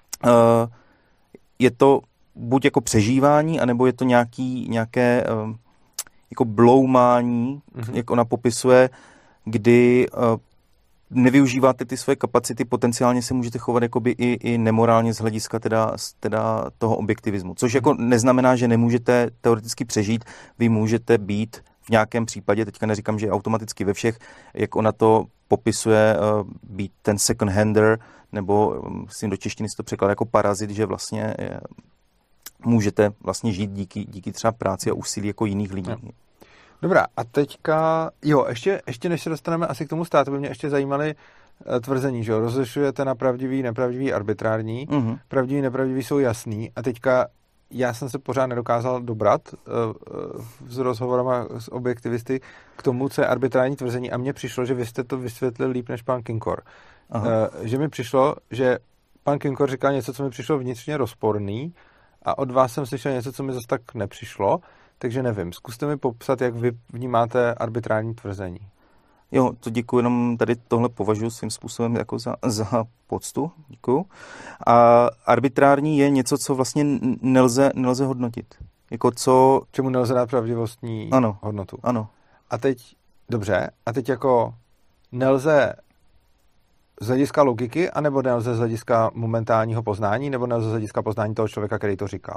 je to buď jako přežívání, anebo je to nějaké jako bloumání, jak ona popisuje, kdy nevyužíváte ty své kapacity, potenciálně se můžete chovat jakoby i nemorálně z hlediska teda toho objektivismu. Což jako neznamená, že nemůžete teoreticky přežít, vy můžete být v nějakém případě, teďka neříkám, že automaticky ve všech, jak ona to popisuje, být ten second hander, nebo do češtiny se to překládá jako parazit, že vlastně můžete vlastně žít díky třeba práci a úsilí jako jiných lidí. Dobrá, a teďka, ještě než se dostaneme asi k tomu státu, by mě ještě zajímaly tvrzení, že jo, rozlišujete na pravdivý, nepravdivý, arbitrární, pravdivý, nepravdivý jsou jasný a teďka já jsem se pořád nedokázal dobrat s rozhovorama s objektivisty k tomu, co je arbitrární tvrzení a mně přišlo, že vy jste to vysvětlili líp než pan Kinkor. že mi přišlo, že pan Kinkor říkal něco, co mi přišlo vnitřně rozporný a od vás jsem slyšel něco, co mi zase tak nepřišlo, takže nevím. Zkuste mi popsat, jak vy vnímáte arbitrární tvrzení. Jo, to děkuji, jenom tady tohle považuji svým způsobem jako za poctu, děkuji. A arbitrární je něco, co vlastně nelze hodnotit. Jako co... Čemu nelze dát pravdivostní hodnotu. Ano. A teď, dobře, jako nelze z hlediska logiky, anebo nelze z hlediska momentálního poznání, nebo nelze z hlediska poznání toho člověka, který to říkal?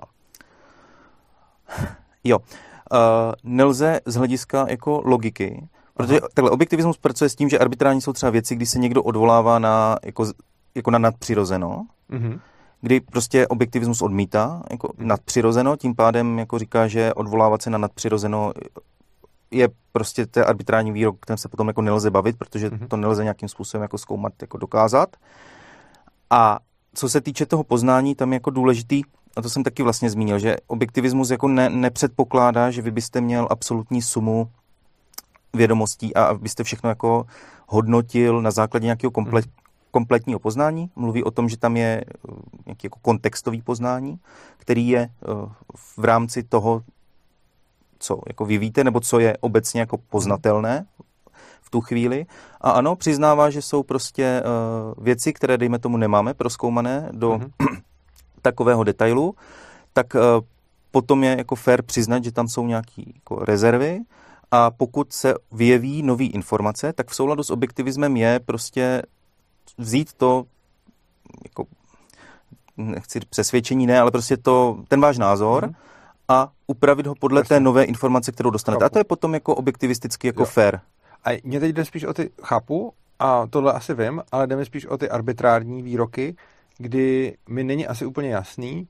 Jo, nelze z hlediska jako logiky, protože takhle objektivismus pracuje s tím, že arbitrární jsou třeba věci, kdy se někdo odvolává na, jako na nadpřirozeno, kdy prostě objektivismus odmítá jako nadpřirozeno, tím pádem jako říká, že odvolávat se na nadpřirozeno je prostě ten arbitrární výrok, kterým se potom jako nelze bavit, protože to nelze nějakým způsobem jako zkoumat, jako dokázat. A co se týče toho poznání, tam je jako důležitý, a to jsem taky vlastně zmínil, že objektivismus jako nepředpokládá, že vy byste měl absolutní sumu vědomostí a byste všechno jako hodnotil na základě nějakého kompletního poznání. Mluví o tom, že tam je nějaký jako kontextový poznání, který je v rámci toho, co jako vy víte, nebo co je obecně jako poznatelné v tu chvíli. A ano, přiznává, že jsou prostě věci, které, dejme tomu, nemáme prozkoumané do takového detailu, tak potom je jako fair přiznat, že tam jsou nějaké jako rezervy a pokud se vyjeví nový informace, tak v souladu s objektivismem je prostě vzít to, jako, nechci přesvědčení, ne, ale prostě ten váš názor a upravit ho podle té nové informace, kterou dostanete. A to je potom jako objektivisticky jako fair. A mě teď jde spíš o ty, chápu, a tohle asi vím, ale jde mi spíš o ty arbitrární výroky, kdy mi není asi úplně jasný,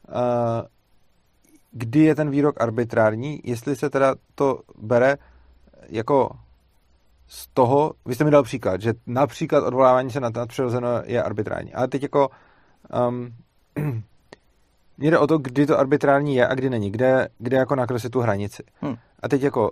kdy je ten výrok arbitrární, jestli se teda to bere jako z toho, vy jste mi dal příklad, že například odvolávání se na nadpřirozeno je arbitrární. Ale teď jako mně jde o to, kdy to arbitrární je a kdy není. Kde jako nakreslit tu hranici. A teď jako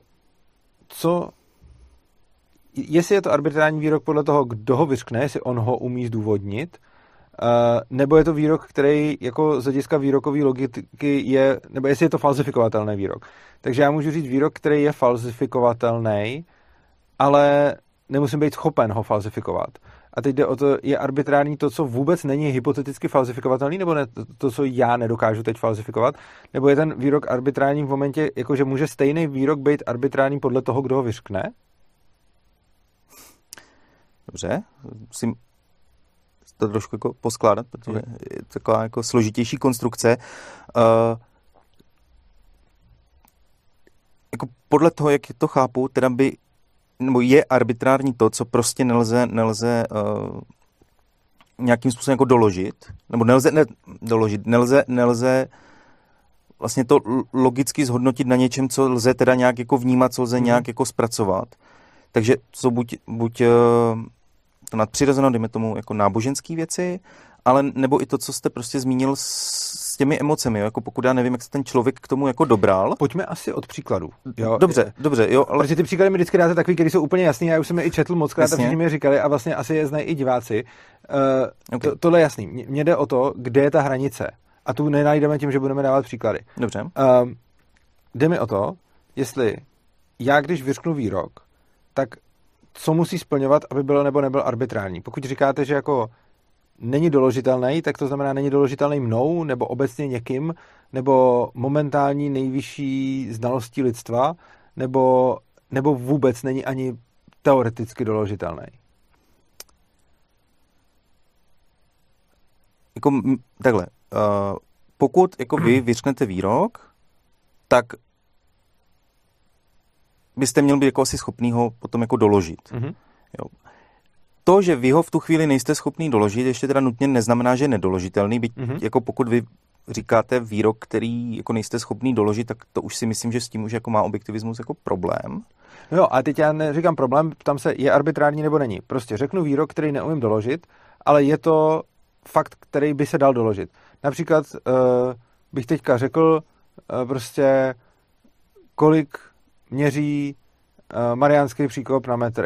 jestli je to arbitrární výrok podle toho, kdo ho vyřkne, jestli on ho umí zdůvodnit, nebo je to výrok, který jako z hlediska výrokové logiky je, nebo jestli je to falsifikovatelný výrok. Takže já můžu říct výrok, který je falsifikovatelný, ale nemusím být schopen ho falsifikovat. A teď jde o to, je arbitrární to, co vůbec není hypoteticky falsifikovatelný, nebo ne, to, co já nedokážu teď falsifikovat, nebo je ten výrok arbitrární v momentě, jakože může stejný výrok být arbitrární podle toho, kdo ho vyřkne? Dobře, musím to trošku jako poskládat, protože je taková jako složitější konstrukce. Jako podle toho, jak to chápu, teda nebo je arbitrární to, co prostě nelze nějakým způsobem jako doložit, nebo nelze vlastně to logicky zhodnotit na něčem, co lze teda nějak jako vnímat, co lze nějak jako zpracovat. Takže co buď to nadpřirozeno, dejme tomu jako náboženské věci, ale nebo i to, co jste prostě zmínil s těmi emocemi, jo? Jako pokud já nevím, jak se ten člověk k tomu jako dobral. Pojďme asi od příkladů. Jo? Dobře, jo. Ale... Protože ty příklady mi vždycky dáte takový, které jsou úplně jasný, já už jsem je i četl mockrát a všichni mi říkali a vlastně asi je znají i diváci. Okay. Tohle je jasný. Mně jde o to, kde je ta hranice. A tu nenajdeme tím, že budeme dávat příklady. Dobře. Jde mi o to, jestli já, když vyřknu výrok, tak co musí splňovat, aby byl nebo nebyl arbitrární. Pokud říkáte, že jako není doložitelný, tak to znamená není doložitelný mnou, nebo obecně někým, nebo momentální nejvyšší znalostí lidstva, nebo vůbec není ani teoreticky doložitelný. Jako takhle. Pokud jako vy vyřknete výrok, tak byste měl být jako asi schopný ho potom jako doložit. Jo. To, že vy ho v tu chvíli nejste schopný doložit, ještě teda nutně neznamená, že je nedoložitelný, byť jako pokud vy říkáte výrok, který jako nejste schopný doložit, tak to už si myslím, že s tím už jako má objektivismus jako problém. No jo, a teď já neříkám problém, ptám se, je arbitrární nebo není. Prostě řeknu výrok, který neumím doložit, ale je to fakt, který by se dal doložit. Například bych teďka řekl prostě, kolik měří Mariánský příkop na metry.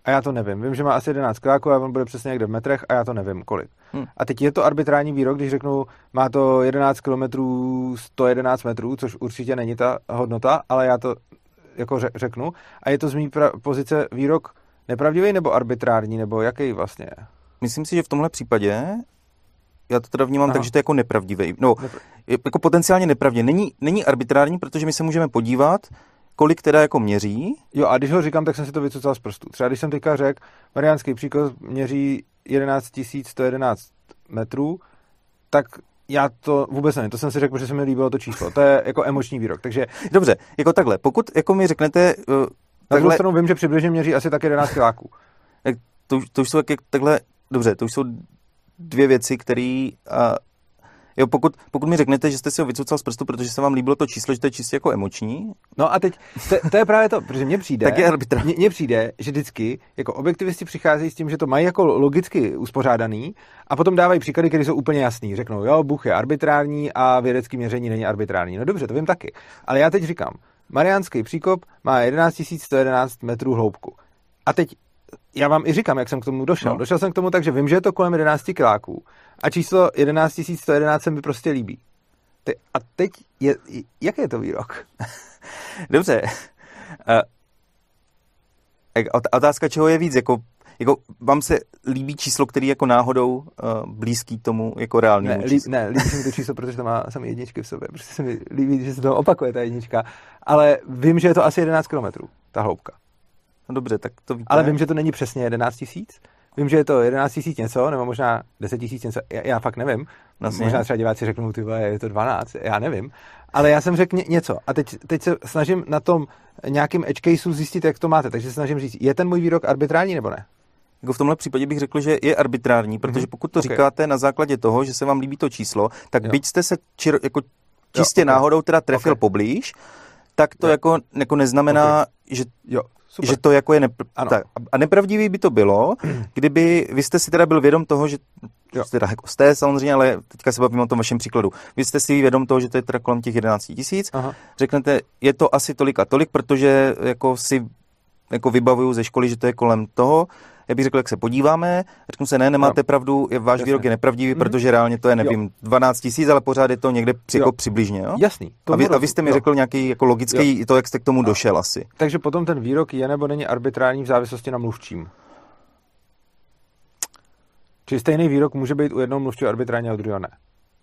a já to nevím. Vím, že má asi 11 kiláků a on bude přesně někde v metrech a já to nevím kolik. A teď je to arbitrální výrok, když řeknu, má to 11 kilometrů 111 metrů, což určitě není ta hodnota, ale já to jako řeknu. A je to z mý pozice výrok nepravdivý nebo arbitrární, nebo jaký vlastně je? Myslím si, že v tomhle případě já to teda vnímám tak, že to je jako nepravdivý. No, jako potenciálně nepravdivý. Není arbitrární, protože my se můžeme podívat, kolik teda jako měří. Jo, a když ho říkám, tak jsem si to vycucal z prstů. Třeba když jsem teďka řekl, Mariánský příkop měří 11 111 metrů, tak já to vůbec nevím. To jsem si řekl, protože se mi líbilo to číslo. To je jako emoční výrok. Takže dobře, jako takhle. Pokud jako mi řeknete... na druhou stranu vím, že přibližně měří asi tak 11 kiláků. To už jsou takhle... Dobře, to už jsou dvě věci, které... Jo, pokud mi řeknete, že jste si ho vycucal z prstu, protože se vám líbilo to číslo, že to je čistě jako emoční. No a teď, to je právě to, protože mně přijde, tak je arbitrární. Mně přijde, že vždycky jako objektivisti přicházejí s tím, že to mají jako logicky uspořádaný a potom dávají příklady, které jsou úplně jasný. Řeknou, jo, Bůh je arbitrární a vědecký měření není arbitrární. No dobře, to vím taky. Ale já teď říkám, Mariánský příkop má 11 111 metrů hloubku. A teď já vám i říkám, jak jsem k tomu došel. No. Došel jsem k tomu tak, že vím, že je to kolem 11 kiláků a číslo 11 111 se mi prostě líbí. A teď, jaký je to výrok? Dobře. Otázka, čeho je víc? Jako vám se líbí číslo, který je jako náhodou blízký tomu jako reálnému číslu? Ne, líbí se mi to číslo, protože to má samé jedničky v sobě. Protože se mi líbí, že se to opakuje, ta jednička. Ale vím, že je to asi 11 kilometrů, ta hloubka. No dobře, tak to víte. Ale vím, že to není přesně 11 000. Vím, že je to 11 000 něco, nebo možná 10 000 něco. Já fakt nevím. Vlastně. Možná třeba diváci řeknou, ty vole, je to 12, já nevím. Ale já jsem řekl něco. A teď se snažím na tom nějakým edge caseu zjistit, jak to máte. Takže se snažím říct, je ten můj výrok arbitrární nebo ne? Jako v tomhle případě bych řekl, že je arbitrární, protože pokud to říkáte na základě toho, že se vám líbí to číslo, tak byť jste se čistě náhodou teda trefil poblíž, tak to jako neznamená, že to jako je tak. A nepravdivý by to bylo, kdyby vy jste si teda byl vědom toho, že teda jako jste samozřejmě, ale teďka se bavím o tom vašem příkladu. Vy jste si vědom toho, že to je teda kolem těch 11 000. Řeknete, je to asi tolik a tolik, protože jako si jako vybavuju ze školy, že to je kolem toho. Já bych řekl, jak se podíváme, řeknu se, nemáte pravdu, váš výrok je nepravdivý, protože reálně to je, nevím, 12 000, ale pořád je to někde jako přibližně. Jo? Jasný. A vy jste mi řekl nějaký jako logický, to, jak jste k tomu došel asi. Takže potom ten výrok je nebo není arbitrální v závislosti na mluvčím. Či stejný výrok může být u jednoho mluvčího arbitrální a u druhého ne.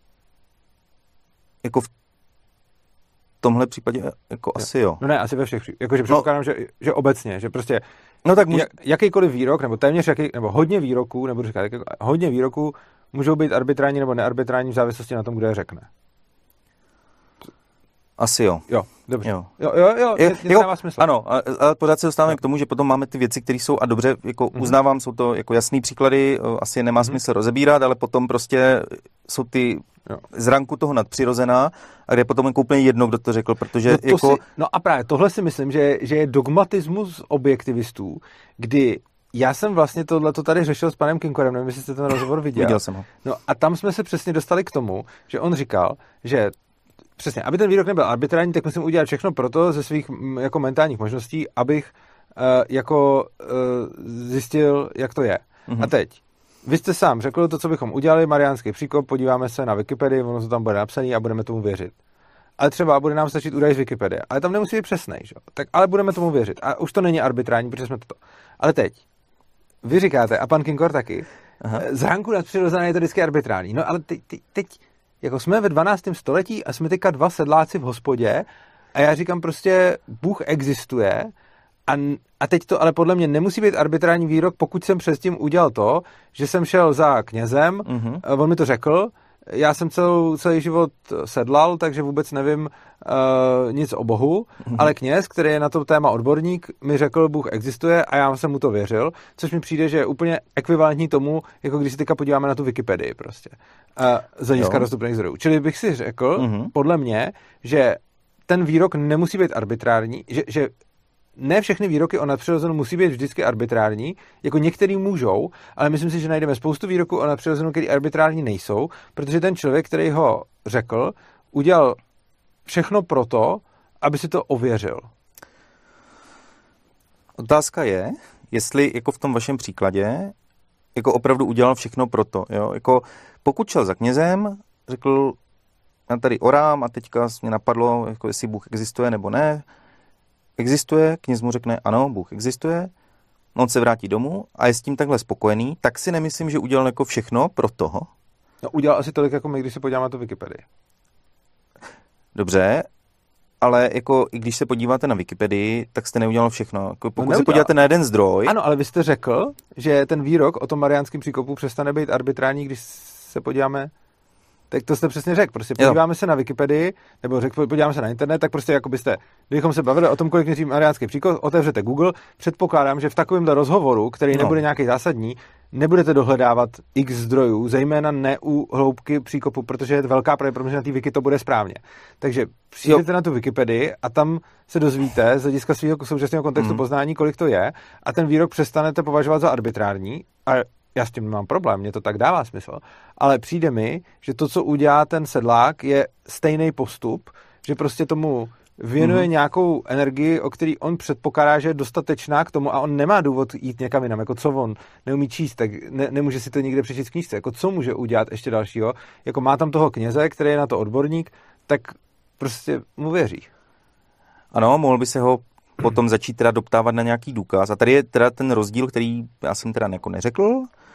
Jako v tomhle případě jako asi jo. No ne, asi ve všech případech. Jakože předpokládám, že obecně, že prostě no tak jakýkoliv výrok, nebo téměř nebo hodně výroků, nebudu říkat, hodně výroků můžou být arbitrální nebo nearbitrální v závislosti na tom, kdo je řekne. Asi jo. Jo, dobře. Jo, to dává smysl. Ano, ale pořád se dostáváme k tomu, že potom máme ty věci, které jsou, a dobře, jako uznávám, jsou to jako jasný příklady, asi nemá smysl rozebírat, ale potom prostě jsou ty z ranku toho nadpřirozená, a kde je potom jako úplně jedno, kdo to řekl, protože no a právě tohle si myslím, že je dogmatismus objektivistů, kdy já jsem vlastně tohleto tady řešil s panem Kinkorem, nevím, jestli jste ten rozhovor viděl. Viděl jsem ho. No a tam jsme se přesně dostali k tomu, že on říkal, že přesně, aby ten výrok nebyl arbitrální, tak musím udělat všechno proto ze svých jako mentálních možností, abych zjistil, jak to je. A teď, vy jste sám řekl to, co bychom udělali, Mariánský příkop, podíváme se na Wikipedii, ono to tam bude napsané a budeme tomu věřit. Ale třeba bude nám stačit údaj z Wikipedie, ale tam nemusí být přesnej, že? Tak ale budeme tomu věřit. A už to není arbitrální, protože jsme to. Ale teď, vy říkáte, a pan Kinkor taky, z ranku nadpřirozené je to vždycky arbitrální. No ale teď jako jsme ve 12. století a jsme teďka dva sedláci v hospodě a já říkám prostě, Bůh existuje a teď to ale podle mě nemusí být arbitrální výrok, pokud jsem předtím udělal to, že jsem šel za knězem, on mi to řekl, já jsem celý život sedlal, takže vůbec nevím nic o Bohu, ale kněz, který je na to téma odborník, mi řekl, Bůh existuje a já jsem mu to věřil, což mi přijde, že je úplně ekvivalentní tomu, jako když si teďka podíváme na tu Wikipedii prostě. Z hlediska dostupných zdrojů. Čili bych si řekl, podle mě, že ten výrok nemusí být arbitrární, že ne všechny výroky o nadpřirozenou musí být vždycky arbitrární, jako některý můžou, ale myslím si, že najdeme spoustu výroků o nadpřirozenou, které arbitrární nejsou, protože ten člověk, který ho řekl, udělal všechno proto, aby si to ověřil. Otázka je, jestli jako v tom vašem příkladě jako opravdu udělal všechno pro to. Jo? Jako pokud šel za knězem, řekl, já tady orám a teďka mě napadlo, jako jestli Bůh existuje nebo ne. Existuje, kněz mu řekne, ano, Bůh existuje, on se vrátí domů a je s tím takhle spokojený, tak si nemyslím, že udělal jako všechno pro toho. No, udělal asi tolik, jako my, když se podíváme na tu Wikipedii. Dobře, ale jako i když se podíváte na Wikipedii, tak jste neudělal všechno. Jako pokud se podíváte na jeden zdroj... Ano, ale vy jste řekl, že ten výrok o tom mariánském příkopu přestane být arbitrální, když se podíváme... Tak to jste přesně řekl. Prostě podíváme se na Wikipedii, nebo podíváme se na internet, tak prostě jako byste, kdybychom se bavili o tom, kolik měří mariánský příkop, otevřete Google, předpokládám, že v takovémhle rozhovoru, který nebude nějaký zásadní, nebudete dohledávat x zdrojů, zejména ne u hloubky příkopu, protože je velká pravděpodobnost, že na té wiki to bude správně. Takže přijdete na tu Wikipedii a tam se dozvíte z hlediska svého současného kontextu poznání, kolik to je, a ten výrok přestanete považovat za arbitrární. A já s tím nemám problém, mně to tak dává smysl, ale přijde mi, že to, co udělá ten sedlák, je stejný postup, že prostě tomu věnuje nějakou energii, o který on předpokládá, že je dostatečná k tomu a on nemá důvod jít někam jinam. Jako co on neumí číst, tak nemůže si to nikde přečíst v knížce. Jako co může udělat ještě dalšího? Jako má tam toho kněze, který je na to odborník, tak prostě mu věří. Ano, mohl by se ho potom začít teda doptávat na nějaký důkaz. A tady je teda ten rozdíl, který já jsem teda jako neřekl,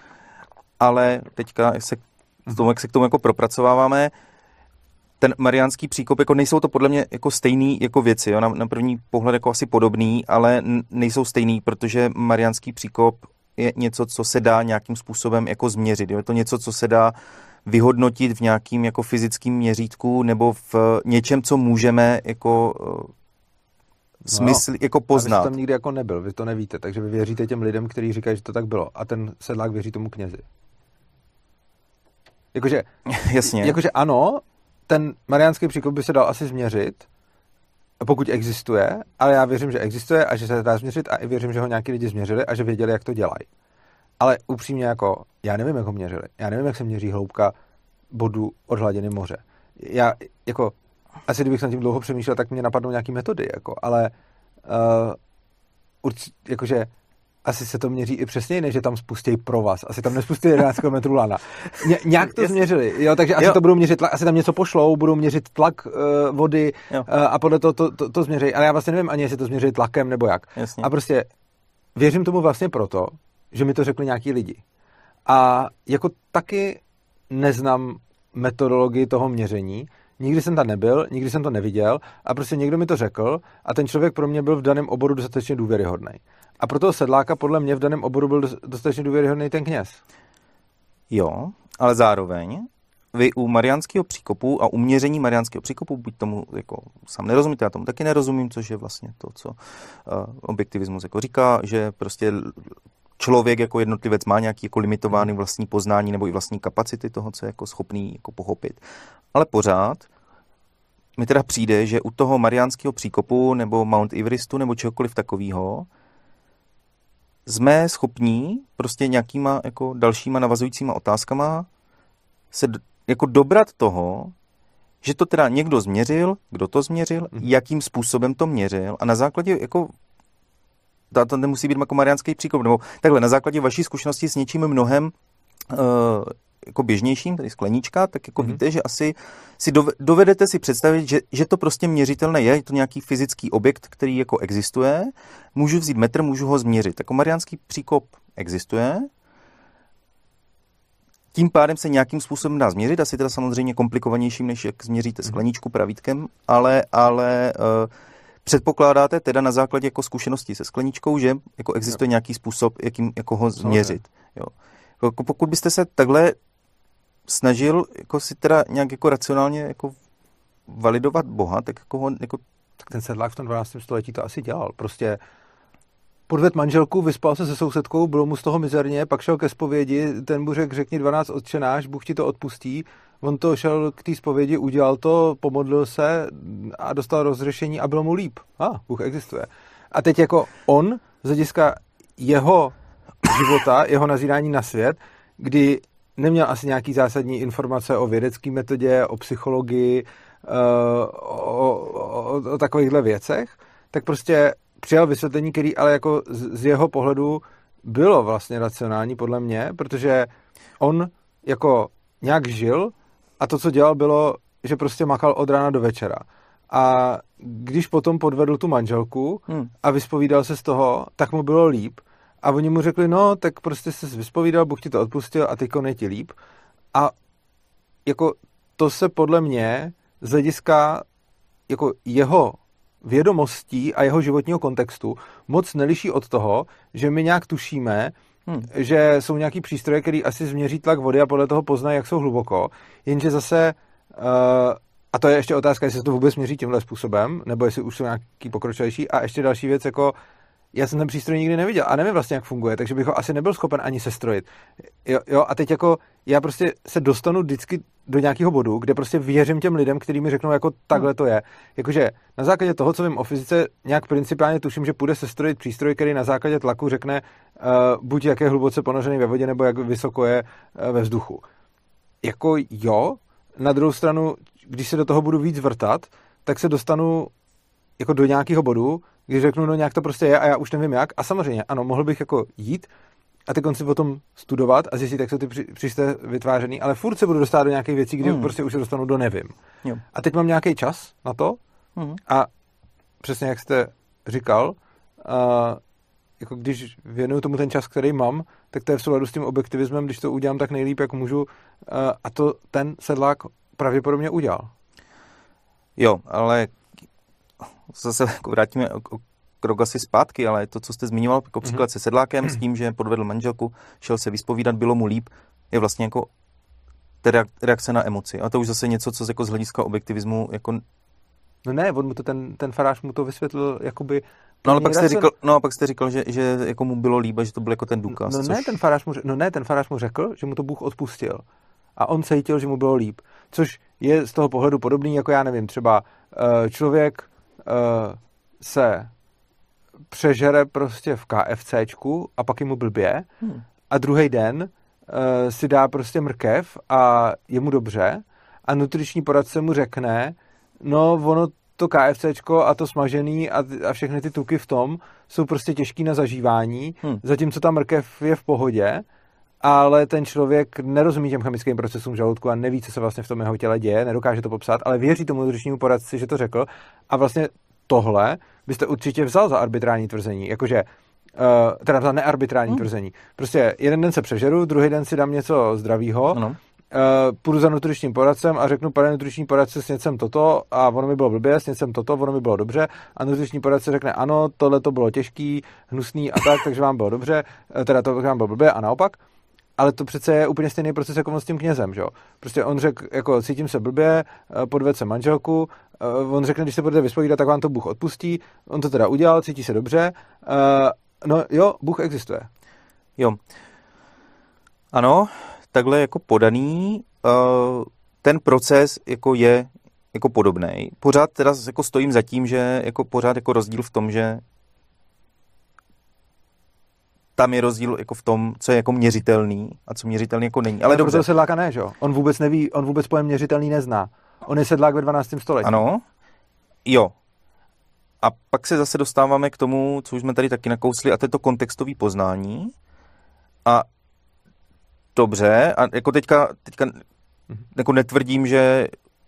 ale teďka jak se k tomu jako propracováváme, ten mariánský příkop, jako nejsou to podle mě jako stejný jako věci, jo? Na první pohled jako asi podobný, ale nejsou stejný, protože mariánský příkop je něco, co se dá nějakým způsobem jako změřit. Jo? Je to něco, co se dá vyhodnotit v nějakým jako fyzickém měřítku nebo v něčem, co můžeme jako smysl jako poznat. A vy jste tam nikdy jako nebyl, vy to nevíte, takže vy věříte těm lidem, kteří říkají, že to tak bylo, a ten sedlák věří tomu knězi. Jakože, jasně. Jakože ano, ten mariánský příkop by se dal asi změřit, pokud existuje, ale já věřím, že existuje a že se dá změřit a i věřím, že ho nějaký lidi změřili a že věděli, jak to dělají. Ale upřímně jako, já nevím, jak ho měřili. Já nevím, jak se měří hloubka bodu od hladiny moře. Já jako, asi kdybych nad tím dlouho přemýšlel, tak mě napadnou nějaký metody, jako, ale jakože asi se to měří i přesněji, než že tam spustí provaz. Asi tam nespustí 11 km lana. Nějak to změřili, jo, takže asi to budou měřit tlak, asi tam něco pošlou, budou měřit tlak vody a podle toho to změří. Ale já vlastně nevím ani, jestli to změří tlakem nebo jak. Jasně. A prostě věřím tomu vlastně proto, že mi to řekli nějaký lidi. A jako taky neznám metodologii toho měření, nikdy jsem tam nebyl, nikdy jsem to neviděl a prostě někdo mi to řekl a ten člověk pro mě byl v daném oboru dostatečně důvěryhodný. A pro toho sedláka podle mě v daném oboru byl dostatečně důvěryhodný ten kněz. Jo, ale zároveň vy u mariánského příkopu a u měření mariánského příkopu, buď tomu jako sám nerozumíte, já tomu taky nerozumím, což je vlastně to, co objektivismus jako říká, že prostě člověk jako jednotlivec má nějaký jako limitovaný vlastní poznání nebo i vlastní kapacity toho, co je jako schopný jako pochopit. Ale pořád mi teda přijde, že u toho mariánského příkopu nebo Mount Everestu nebo čehokoliv takového jsme schopní prostě nějakýma jako dalšíma navazujícíma otázkama se jako dobrat toho, že to teda někdo změřil, kdo to změřil, jakým způsobem to měřil a na základě jako to nemusí být jako mariánský příkop, nebo takhle, na základě vaší zkušenosti s něčím mnohem jako běžnějším, tedy skleníčka, tak jako víte, že asi si dovedete si představit, že to prostě měřitelné je to nějaký fyzický objekt, který jako existuje, můžu vzít metr, můžu ho změřit. Jako mariánský příkop existuje, tím pádem se nějakým způsobem dá změřit, asi teda samozřejmě komplikovanějším, než jak změříte skleničku pravítkem, ale předpokládáte teda na základě jako zkušenosti se skleničkou, že jako existuje nějaký způsob, jakým jako ho změřit. Jo. Jako pokud byste se takhle snažil jako si teda nějak jako racionálně jako validovat Boha, tak jako ho jako... Tak ten sedlák v tom 12. století to asi dělal. Prostě podvedl manželku, vyspal se sousedkou, bylo mu z toho mizerně, pak šel ke zpovědi, ten mu řekni 12 otčenáš, Bůh ti to odpustí. On to šel k té zpovědi, udělal to, pomodlil se a dostal rozřešení a bylo mu líp. Bůh existuje. A teď jako on, z hlediska jeho života, jeho nazírání na svět, kdy neměl asi nějaký zásadní informace o vědecké metodě, o psychologii, o takovýchhle věcech, tak prostě přijal vysvětlení, který ale jako z jeho pohledu bylo vlastně racionální podle mě, protože on jako nějak žil a to, co dělal, bylo, že prostě makal od rána do večera. A když potom podvedl tu manželku a vyspovídal se z toho, tak mu bylo líp. A oni mu řekli, no, tak prostě jsi vyspovídal, Bůh ti to odpustil a teďko je ti líp. A jako to se podle mě z hlediska jako jeho vědomostí a jeho životního kontextu moc neliší od toho, že my nějak tušíme, že jsou nějaký přístroje, který asi změří tlak vody a podle toho poznají, jak jsou hluboko, jenže zase, a to je ještě otázka, jestli se to vůbec měří tímhle způsobem, nebo jestli už jsou nějaký pokročilejší. A ještě další věc, jako já jsem ten přístroj nikdy neviděl a nevím vlastně, jak funguje, takže bych ho asi nebyl schopen ani sestrojit. Jo, a teď jako já prostě se dostanu vždycky do nějakého bodu, kde prostě věřím těm lidem, kteří mi řeknou, jako takhle to je. Jakože na základě toho, co vím o fyzice, nějak principiálně tuším, že půjde sestrojit přístroj, který na základě tlaku řekne buď jak je hluboce ponořený ve vodě, nebo jak vysoko je ve vzduchu. Jako jo, na druhou stranu, když se do toho budu víc vrtat, tak se dostanu jako do nějakého bodu, když řeknu, no nějak to prostě je a já už nevím jak. A samozřejmě, ano, mohl bych jako jít a ty konci potom studovat a zjistit, jak jsou ty přístroje vytvářený, ale furt se budu dostat do nějakých věcí, kdy prostě už se dostanu do nevím. Jo. A teď mám nějaký čas na to a přesně jak jste říkal, jako když věnuju tomu ten čas, který mám, tak to je v souladu s tím objektivismem, když to udělám tak nejlíp, jak můžu, a to ten sedlák pravděpodobně udělal. Jo, ale zase jako vrátíme krok asi zpátky, ale to, co jste zmiňoval, jako příklad se sedlákem s tím, že podvedl manželku, šel se vyspovídat, bylo mu líp, je vlastně jako reakce na emoci. A to už zase něco, co jako z hlediska objektivismu jako... No ne, on mu to ten farář mu to vysvětlil jakoby... No ale pak jste říkal, že jako mu bylo líp, že to byl jako ten důkaz. No, což... ten farář mu řekl, že mu to Bůh odpustil. A on cítil, že mu bylo líp. Což je z toho pohledu podobný, jako já nevím, třeba člověk se přežere prostě v KFCčku a pak je mu blbě a druhý den si dá prostě mrkev a je mu dobře a nutriční poradce mu řekne, no ono to KFCčko a to smažený a všechny ty tuky v tom jsou prostě těžký na zažívání, zatímco ta mrkev je v pohodě, ale ten člověk nerozumí těm chemickým procesům v žaludku a neví, co se vlastně v tom jeho těle děje, nedokáže to popsat, ale věří tomu nutričnímu poradci, že to řekl a vlastně tohle byste určitě vzal za arbitrální tvrzení, jakože teda za nearbitrální tvrzení. Prostě jeden den se přežeru, druhý den si dám něco zdravýho, půjdu za nutričním poradcem a řeknu, pane nutriční poradce, snědl jsem toto a ono mi bylo blbě, snědl jsem toto, ono mi bylo dobře a nutriční poradce řekne, ano, tohle to bylo těžký, hnusný a tak, takže vám bylo dobře, teda to vám bylo blbě a naopak. Ale to přece je úplně stejný proces jako s tím knězem, že jo? Prostě on řekl, jako cítím se blbě, podvedl se manželku, on řekne, když se budete vyspovídat, tak vám to Bůh odpustí, on to teda udělal, cítí se dobře, no jo, Bůh existuje. Jo. Ano, takhle jako podaný, ten proces jako je jako podobný. Pořád teda jako stojím za tím, že jako pořád jako rozdíl v tom, že tam je rozdíl jako v tom, co je jako měřitelný a co měřitelný jako není. Ale dobře. To sedláka ne, že jo? On vůbec neví, on vůbec pojem měřitelný nezná. On je sedlák ve 12. století. Ano, jo. A pak se zase dostáváme k tomu, co už jsme tady taky nakousli, a to je to kontextový poznání. A dobře, a jako teďka jako netvrdím, že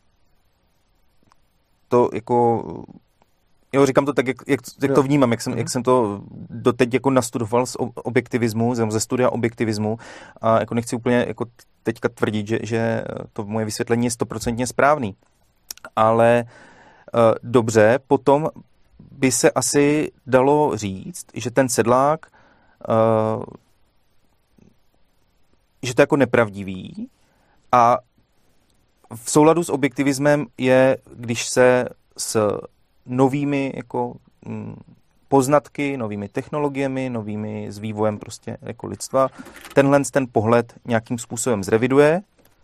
to jako... Jo, říkám to tak, jak to vnímám, jak jsem to doteď jako nastudoval z objektivismu, ze studia objektivismu a jako nechci úplně jako teďka tvrdit, že to moje vysvětlení je 100% správný. Ale dobře, potom by se asi dalo říct, že ten sedlák, že to je jako nepravdivý a v souladu s objektivismem je, když se s novými jako poznatky, novými technologiemi, s vývojem prostě jako lidstva. Ten pohled nějakým způsobem zreviduje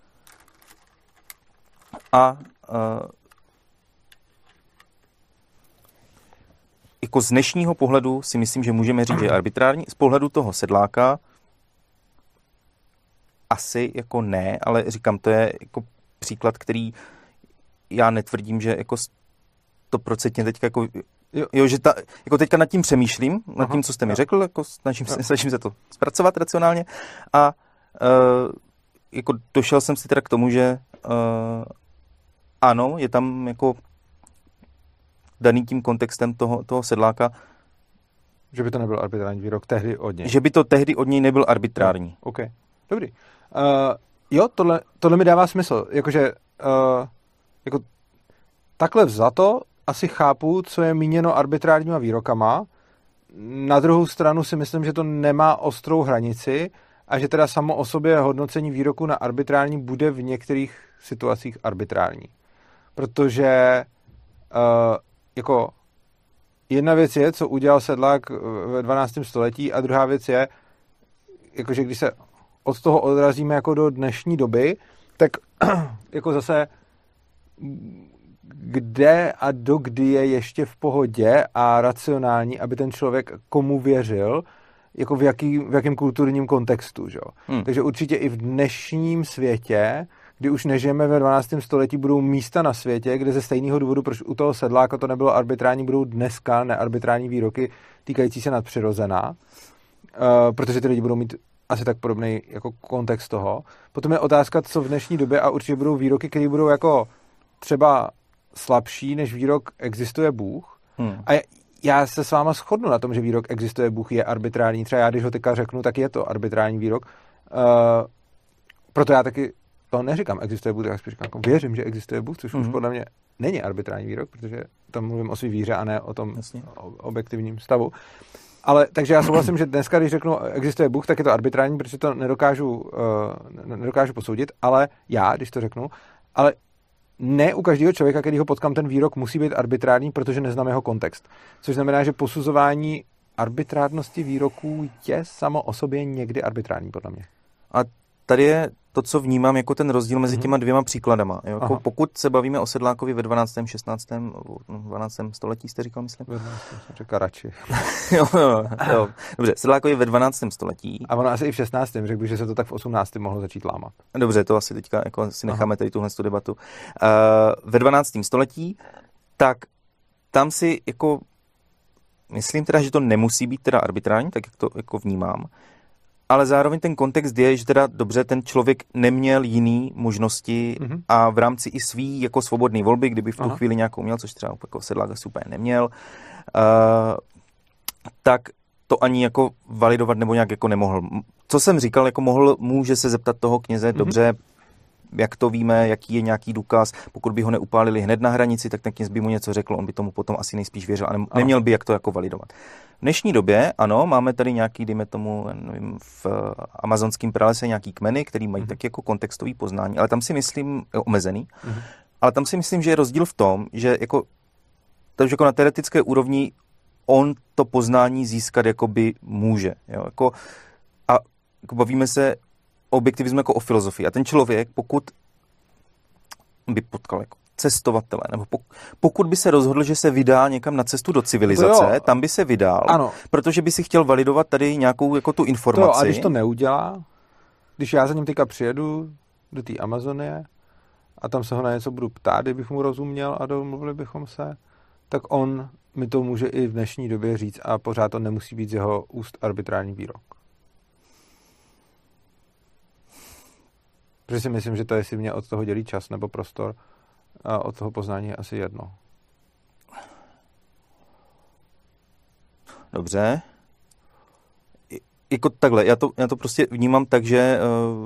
a jako z dnešního pohledu si myslím, že můžeme říct, že je arbitrární. Z pohledu toho sedláka asi jako ne, ale říkám, to je jako příklad, který já netvrdím, že jako 100% teďka jako Jo, že jako teďka nad tím přemýšlím, nad tím, co jste mi řekl, jako snažím se to zpracovat racionálně a jako došel jsem si teda k tomu, že ano, je tam jako daný tím kontextem toho sedláka. Že by to nebyl arbitrární výrok tehdy od něj. Že by to tehdy od něj nebyl arbitrární. OK, dobrý. Jo, tohle mi dává smysl. Jakože jako takhle vzato asi chápu, co je míněno arbitrárníma výrokama. Na druhou stranu si myslím, že to nemá ostrou hranici a že teda samo o sobě hodnocení výroku na arbitrární bude v některých situacích arbitrární. Protože jako jedna věc je, co udělal sedlák ve 12. století a druhá věc je, jakože když se od toho odrazíme jako do dnešní doby, tak jako zase kde a dokdy je ještě v pohodě a racionální, aby ten člověk komu věřil, jako v jakém kulturním kontextu. Že? Takže určitě i v dnešním světě, kdy už nežijeme ve 12. století, budou místa na světě, kde ze stejného důvodu, proč u toho sedláka to nebylo arbitrární, budou dneska nearbitrární výroky týkající se nadpřirozená, protože ty lidi budou mít asi tak podobný jako kontext toho. Potom je otázka, co v dnešní době, a určitě budou výroky, které budou jako třeba slabší než výrok existuje Bůh. A já se s váma shodnu na tom, že výrok existuje Bůh je arbitrární. Třeba já, když ho teďka řeknu, tak je to arbitrární výrok. Proto já taky to neříkám, existuje Bůh, tak já spíš říkám, jako věřím, že existuje Bůh, což už podle mě není arbitrární výrok, protože tam mluvím o svý víře a ne o tom objektivním stavu. Ale takže já souhlasím, že dneska, když řeknu existuje Bůh, tak je to arbitrární, protože to nedokážu posoudit, ale já, když to řeknu, ale ne u každého člověka, kterýho potkám, ten výrok musí být arbitrární, protože neznám jeho kontext. Což znamená, že posuzování arbitrárnosti výroků je samo o sobě někdy arbitrární, podle mě. A tady je to, co vnímám jako ten rozdíl mezi těma dvěma příkladama. Jo? Jako pokud se bavíme o sedlákovi ve 12., 16., 12. století, jste říkal, myslím? Ve 12. jsem říkal radši. jo. Dobře, sedlákovi ve 12. století. A ono asi i v 16. řekl bych, že se to tak v 18. mohlo začít lámat. Dobře, to asi teďka jako si necháme tady tuhle debatu. Ve 12. století, tak tam si jako myslím teda, že to nemusí být teda arbitrární, tak jak to jako vnímám. Ale zároveň ten kontext je, že teda dobře, ten člověk neměl jiný možnosti a v rámci i svý jako svobodné volby, kdyby v tu chvíli nějakou měl, což třeba jako sedlák asi úplně neměl, tak to ani jako validovat nebo nějak jako nemohl. Co jsem říkal, jako může se zeptat toho kněze, dobře, jak to víme, jaký je nějaký důkaz, pokud by ho neupálili hned na hranici, tak ten kněz by mu něco řekl, on by tomu potom asi nejspíš věřil a neměl by jak to jako validovat. V dnešní době, ano, máme tady nějaký, dejme tomu, nevím, v amazonském pralese nějaký kmeny, který mají tak jako kontextový poznání, ale tam si myslím, omezený, ale tam si myslím, že je rozdíl v tom, že jako, takže jako na teoretické úrovni on to poznání získat jakoby může, jo, jako, a jako bavíme se objektivismu jako o filozofii. A ten člověk, pokud by potkal jako cestovatele, nebo pokud by se rozhodl, že se vydá někam na cestu do civilizace, tam by se vydal, protože by si chtěl validovat tady nějakou jako tu informaci. A když to neudělá, když já za ním teďka přijedu do té Amazonie a tam se ho na něco budu ptát, kdybych mu rozuměl a domluvili bychom se, tak on mi to může i v dnešní době říct a pořád to nemusí být z jeho úst arbitrární výrok. Protože si myslím, že to, jestli mě od toho dělí čas nebo prostor, a od toho poznání je asi jedno. Dobře. Jako takhle, já to prostě vnímám tak, že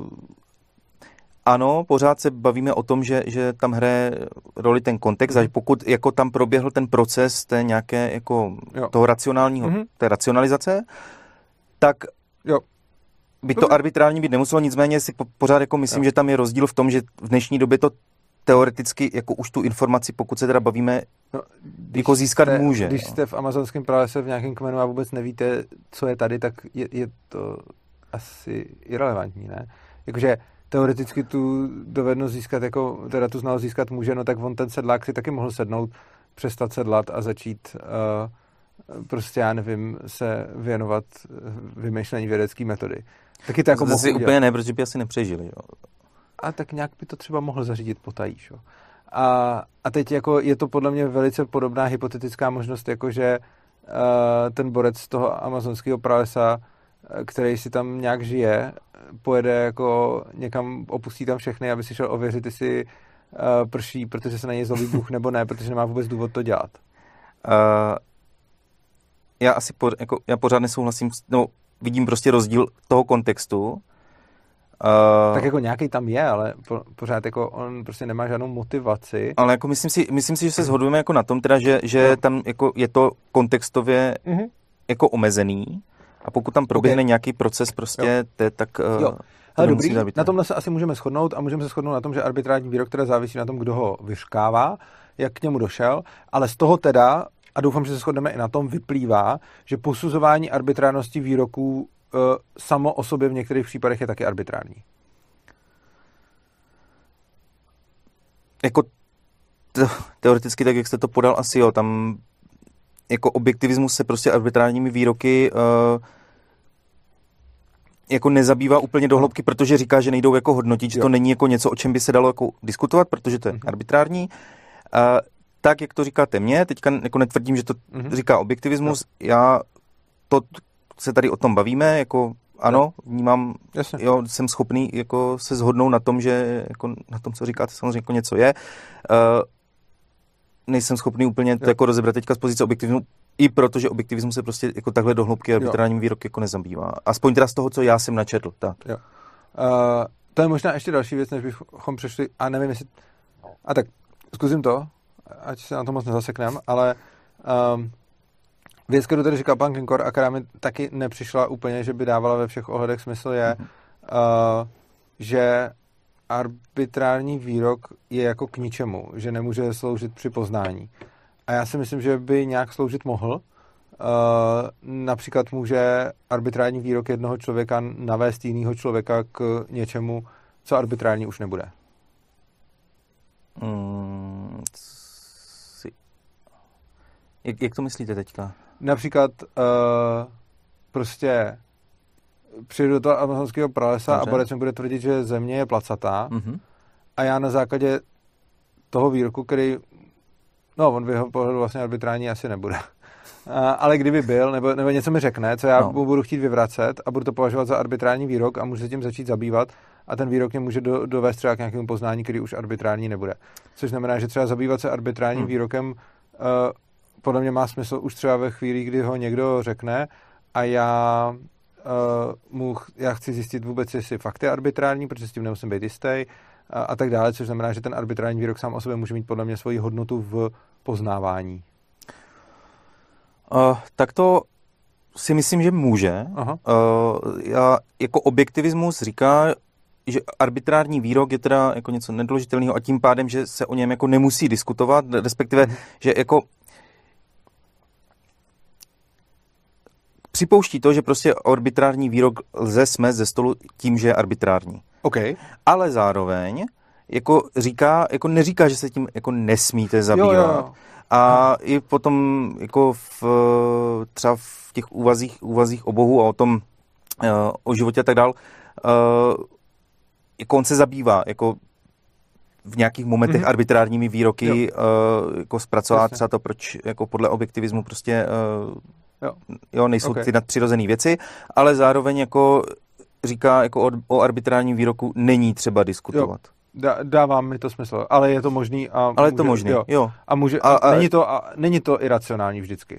ano, pořád se bavíme o tom, že tam hraje roli ten kontext, a pokud jako tam proběhl ten proces té nějaké jako toho racionálního, té racionalizace, tak by to arbitrární být nemuselo, nicméně si pořád jako myslím, že tam je rozdíl v tom, že v dnešní době to teoreticky jako už tu informaci, pokud se teda bavíme, jako získat může. Když jste v amazonském pralese v nějakém kmenu a vůbec nevíte, co je tady, tak je to asi irelevantní, ne? Jakože teoreticky tu dovednost získat, jako teda tu znalost získat může, no tak on ten sedlák si taky mohl sednout, přestat sedlat a začít prostě, já nevím, se věnovat vymýšlení vědecké metody. Taky to jako mohl úplně ne, protože by asi nepřežili. Jo. A tak nějak by to třeba mohl zařídit potají. Jo. A teď jako je to podle mě velice podobná hypotetická možnost, jakože ten borec z toho amazonského pralesa, který si tam nějak žije, pojede jako někam, opustí tam všechny, aby si šel ověřit, jestli prší, protože se na něj zlobí Bůh, nebo ne, protože nemá vůbec důvod to dělat. Já asi já pořád nesouhlasím, vidím prostě rozdíl toho kontextu. Tak jako nějaký tam je, ale pořád jako on prostě nemá žádnou motivaci. Ale jako myslím si, že se shodujeme jako na tom, teda, že tam jako je to kontextově jako omezený a pokud tam proběhne nějaký proces prostě, tak... Ale dobrý, na tomhle se asi můžeme shodnout a můžeme se shodnout na tom, že arbitrární výrok teda závisí na tom, kdo ho vyřkává, jak k němu došel, ale z toho teda, a doufám, že se shodneme i na tom, vyplývá, že posuzování arbitrárnosti výroků samo o sobě v některých případech je taky arbitrární. Jako teoreticky, tak jak jste to podal, asi jo, tam jako objektivismus se prostě arbitrárními výroky jako nezabývá úplně do hloubky, protože říká, že nejdou jako hodnotit, že to není jako něco, o čem by se dalo jako diskutovat, protože to je arbitrární. Tak, jak to říkáte mně, teďka jako netvrdím, že to říká objektivismus, já to se tady o tom bavíme, jako ano, vnímám, jo, jsem schopný jako se shodnout na tom, že jako na tom, co říkáte, samozřejmě jako něco je. Nejsem schopný úplně to jako rozebrat teďka z pozice objektivismu, i protože objektivismus se prostě jako takhle do hloubky arbitrárním výroky jako nezabývá. Aspoň teda z toho, co já jsem načetl. Tak. Jo. To je možná ještě další věc, než bychom přešli, a nevím, jestli... A tak, zkusím to, ať se na to moc nezasekneme, ale věc, kterou tady říkal pan Kinkor, a která mi taky nepřišla úplně, že by dávala ve všech ohledech smysl, je, že arbitrární výrok je jako k ničemu, že nemůže sloužit při poznání. A já si myslím, že by nějak sloužit mohl. Například může arbitrární výrok jednoho člověka navést jiného člověka k něčemu, co arbitrární už nebude. Jak to myslíte teďka? Například prostě přijdu do toho amazonského pralesa a borec mi bude tvrdit, že země je placatá a já na základě toho výroku, který on v jeho pohledu vlastně arbitrární asi nebude. Ale kdyby byl, nebo něco mi řekne, co já budu chtít vyvracet a budu to považovat za arbitrární výrok a můžu se tím začít zabývat a ten výrok mě může dovést třeba k nějakému poznání, který už arbitrární nebude. Což znamená, že třeba zabývat se arbitrárním výrokem podle mě má smysl už třeba ve chvíli, kdy ho někdo řekne a já chci zjistit vůbec, jestli fakt je arbitrární, protože s tím nemusím být jistý a tak dále, což znamená, že ten arbitrární výrok sám o sobě může mít podle mě svoji hodnotu v poznávání. Tak to si myslím, že může. Jako objektivismus říká, že arbitrární výrok je teda jako něco nedoložitelného a tím pádem, že se o něm jako nemusí diskutovat, respektive, že jako připouští to, že prostě arbitrární výrok lze smést ze stolu tím, že je arbitrární. Okay. Ale zároveň jako neříká, že se tím jako nesmíte zabývat. Jo. A i potom jako třeba v těch úvazích o Bohu a o tom o životě a tak dál, jako on se zabývá jako v nějakých momentech arbitrárními výroky, jako zpracovat třeba to, proč jako podle objektivismu prostě nejsou ty nadpřirozené věci, ale zároveň jako říká, jako o arbitrárním výroku není třeba diskutovat. Dává mi to smysl, ale je to možný. Ale je to možný, jo. A není to iracionální vždycky.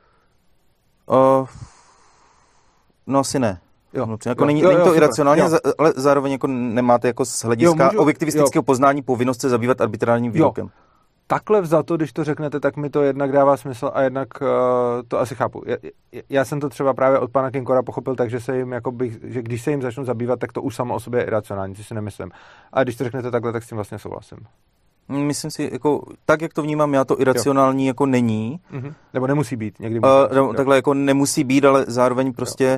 No asi ne. Není to iracionální, ale zároveň jako nemáte jako z hlediska objektivistického poznání povinnost se zabývat arbitrárním výrokem. Takhle vzato, když to řeknete, tak mi to jednak dává smysl a jednak to asi chápu. Já jsem to třeba právě od pana Kinkora pochopil, takže že když se jim začnu zabývat, tak to už samo o sobě je iracionální, což si nemyslím. A když to řeknete takhle, tak s tím vlastně souhlasím. Myslím si, jako tak, jak to vnímám já, to iracionální jako není. Nebo nemusí být. Někdy takhle jako nemusí být, ale zároveň prostě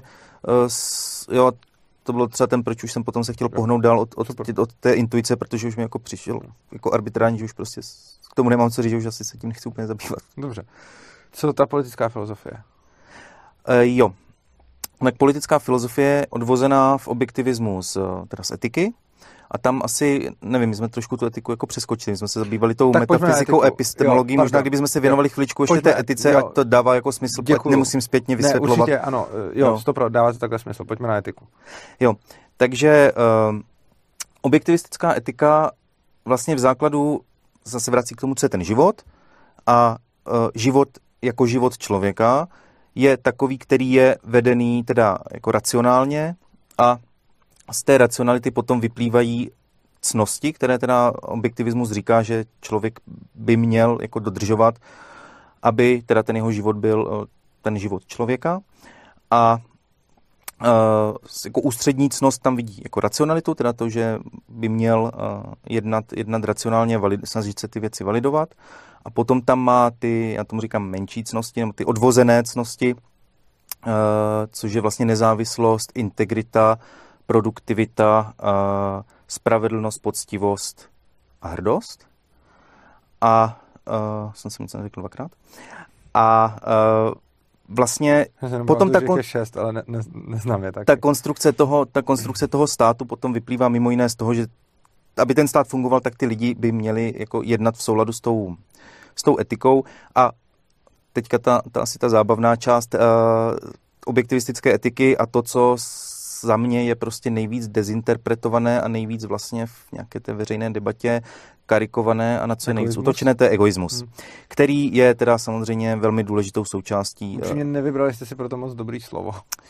to bylo třeba ten, proč už jsem potom se chtěl pohnout dál od té intuice, protože už mi jako přišel jako arbitrární, že už prostě k tomu nemám co říct, že už asi se tím nechci úplně zabývat. Dobře. Co ta politická filozofie? Tak politická filozofie je odvozená v objektivismu z etiky A tam asi, nevím, my jsme trošku tu etiku jako přeskočili, jsme se zabývali tou metafyzikou, epistemologií, možná kdybychom se věnovali chviličku ještě té etice, ať to dává jako smysl, ať nemusím zpětně vysvětlovat. Ne, určitě, ano, jo, 100%, dává to takhle smysl, pojďme na etiku. Jo, takže objektivistická etika vlastně v základu zase vrací k tomu, co je ten život a život jako život člověka je takový, který je vedený teda jako racionálně a z té racionality potom vyplývají ctnosti, které teda objektivismus říká, že člověk by měl jako dodržovat, aby teda ten jeho život byl ten život člověka. A jako ústřední ctnost tam vidí jako racionalitu, teda to, že by měl jednat racionálně, snažit se ty věci validovat. A potom tam má ty, já tomu říkám menší ctnosti, nebo ty odvozené ctnosti, což je vlastně nezávislost, integrita, produktivita, spravedlnost, poctivost a hrdost. A jsem si něco neřekl dvakrát. A vlastně potom šest, ale neznám je taky. Ta konstrukce toho státu potom vyplývá mimo jiné z toho, že aby ten stát fungoval, tak ty lidi by měli jako jednat v souladu s tou etikou. A teďka asi ta zábavná část objektivistické etiky a to, co za mě je prostě nejvíc dezinterpretované a nejvíc vlastně v nějaké té veřejné debatě karikované a na co je nejvíc útočené, to je egoismus, který je teda samozřejmě velmi důležitou součástí. Určitě nevybrali jste si proto moc dobrý slovo.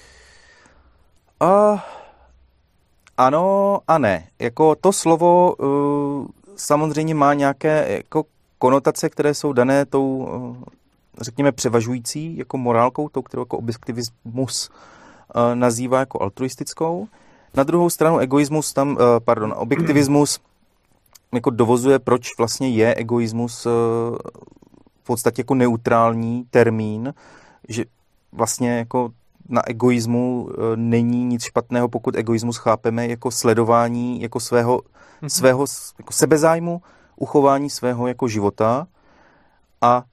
Ano a ne. Jako to slovo samozřejmě má nějaké jako konotace, které jsou dané tou, řekněme, převažující jako morálkou, tou, kterou jako objektivismus nazývá jako altruistickou. Na druhou stranu objektivismus jako dovozuje, proč vlastně je egoismus v podstatě jako neutrální termín, že vlastně jako na egoismu není nic špatného, pokud egoismus chápeme jako sledování jako svého jako sebezájmu, uchování svého jako života a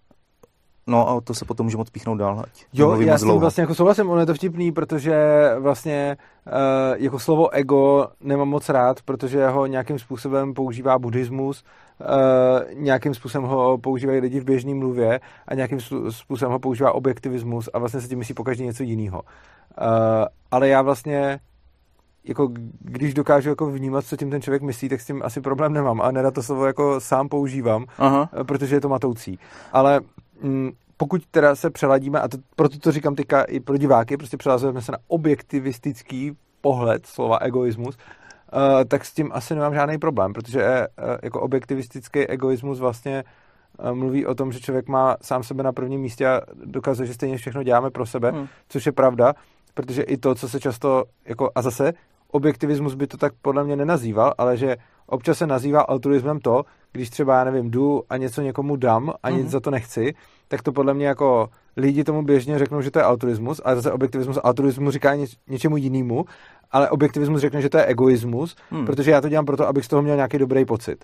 o to se potom můžeme odpíchnout dál. Jo, já s tím vlastně jako souhlasím, ono je to vtipný, protože vlastně jako slovo ego nemám moc rád, protože ho nějakým způsobem používá buddhismus, nějakým způsobem ho používají lidi v běžné mluvě a nějakým způsobem ho používá objektivismus a vlastně se tím myslí pokaždé něco jiného. Ale já vlastně jako když dokážu jako vnímat, co tím ten člověk myslí, tak s tím asi problém nemám a nerad to slovo jako sám používám, protože je to matoucí. Ale pokud teda se přeladíme, a proto to říkám teďka i pro diváky, prostě přelazujeme se na objektivistický pohled slova egoismus, tak s tím asi nemám žádný problém, protože jako objektivistický egoismus vlastně mluví o tom, že člověk má sám sebe na prvním místě a dokazuje, že stejně všechno děláme pro sebe, což je pravda, protože i to, co se často, jako, a zase objektivismus by to tak podle mě nenazýval, ale že občas se nazývá altruismem to, když třeba, já nevím, jdu a něco někomu dám a nic za to nechci, tak to podle mě jako lidi tomu běžně řeknou, že to je altruismus, ale zase altruismus říká něčemu jinému, ale objektivismus řekne, že to je egoismus, protože já to dělám proto, abych z toho měl nějaký dobrý pocit.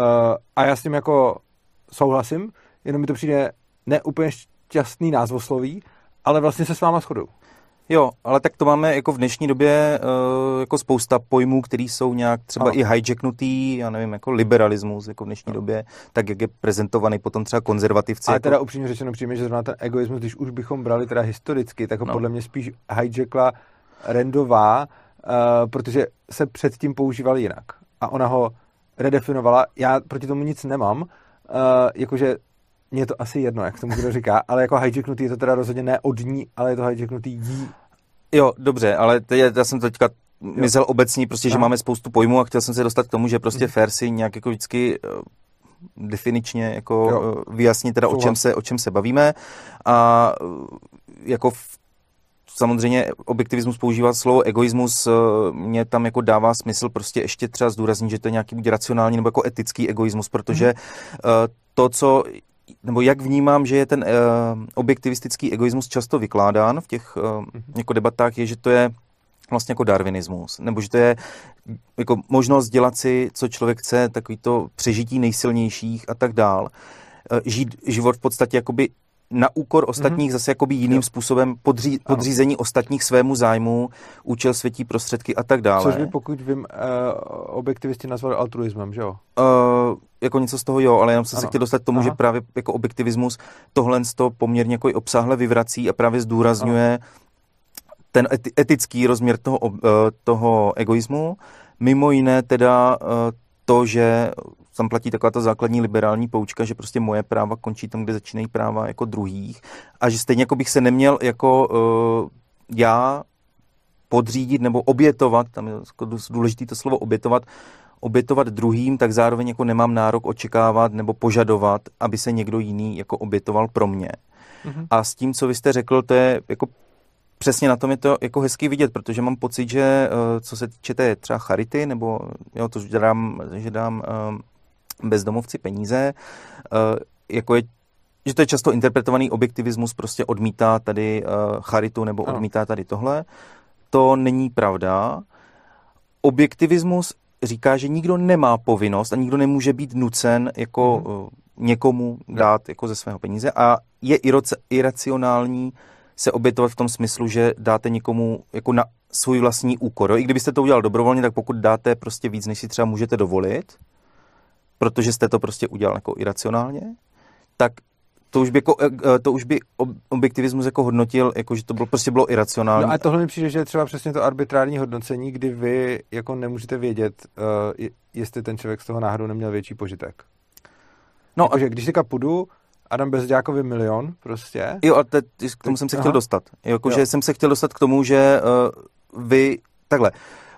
A já s tím jako souhlasím, jenom mi to přijde ne úplně šťastný názvosloví, ale vlastně se s váma shoduju. Jo, ale tak to máme jako v dnešní době jako spousta pojmů, které jsou nějak třeba i hijacknutý, já nevím, jako liberalismus jako v dnešní době, tak jak je prezentovaný potom třeba konzervativci. Ale jako... teda upřímně řečeno přijme, že zrovna ten egoismus, když už bychom brali teda historicky, tak ho podle mě spíš hijackla Randová, protože se předtím používal jinak. A ona ho redefinovala. Já proti tomu nic nemám, jakože mně je to asi jedno, jak tomu kdo říká, ale jako hijacknutý je to teda rozhodně ne od ní, ale je to hijacknutý jí. Jo, dobře, ale já jsem to teďka myslel obecně, prostě, že máme spoustu pojmů a chtěl jsem se dostat k tomu, že prostě fair si nějak jako vždycky definičně jako vyjasnit teda o čem se bavíme a jako samozřejmě objektivismus používá slovo egoismus, mě tam jako dává smysl prostě ještě třeba zdůraznit, že to je nějaký buď racionální nebo jako etický egoismus, protože to, co nebo jak vnímám, že je ten objektivistický egoismus často vykládán v těch jako debatách, je, že to je vlastně jako darwinismus, nebo že to je jako možnost dělat si, co člověk chce, takový to přežití nejsilnějších a tak dál. Žít život v podstatě jakoby na úkor ostatních zase jakoby jiným způsobem podřízení ostatních svému zájmu, účel světí prostředky a tak dále. Což by, pokud vím, objektivisti nazvali altruismem, že jo? Jako něco z toho jo, ale jenom jsem se chtěl dostat k tomu, že právě jako objektivismus tohle poměrně jako obsáhle vyvrací a právě zdůrazňuje ten etický rozměr toho egoismu. Mimo jiné teda to, že tam platí taková ta základní liberální poučka, že prostě moje práva končí tam, kde začínají práva jako druhých a že stejně jako bych se neměl jako já podřídit nebo obětovat, tam je důležité to slovo obětovat druhým, tak zároveň jako nemám nárok očekávat nebo požadovat, aby se někdo jiný jako obětoval pro mě. Mm-hmm. A s tím, co vy jste řekl, to je jako přesně na tom je to jako hezky vidět, protože mám pocit, že co se týče té třeba charity, nebo jo, to, že dám bezdomovci peníze, jako je, že to je často interpretovaný objektivismus, prostě odmítá tady charitu nebo odmítá tady tohle. To není pravda. Objektivismus říká, že nikdo nemá povinnost a nikdo nemůže být nucen jako někomu dát jako ze svého peníze a je iracionální se obětovat v tom smyslu, že dáte někomu jako na svůj vlastní úkor. Jo? I kdybyste to udělal dobrovolně, tak pokud dáte prostě víc, než si třeba můžete dovolit, protože jste to prostě udělal jako iracionálně, tak to už by objektivismus jako hodnotil, jako že to bylo iracionální. No a tohle mi přijde, že je třeba přesně to arbitrární hodnocení, kdy vy jako nemůžete vědět, jestli ten člověk z toho náhodou neměl větší požitek. No jako, že když teďka půjdu a dám Bezďákovi 1 000 000 prostě. Jo, a k tomu jsem se chtěl dostat. Že jsem se chtěl dostat k tomu, že vy takhle,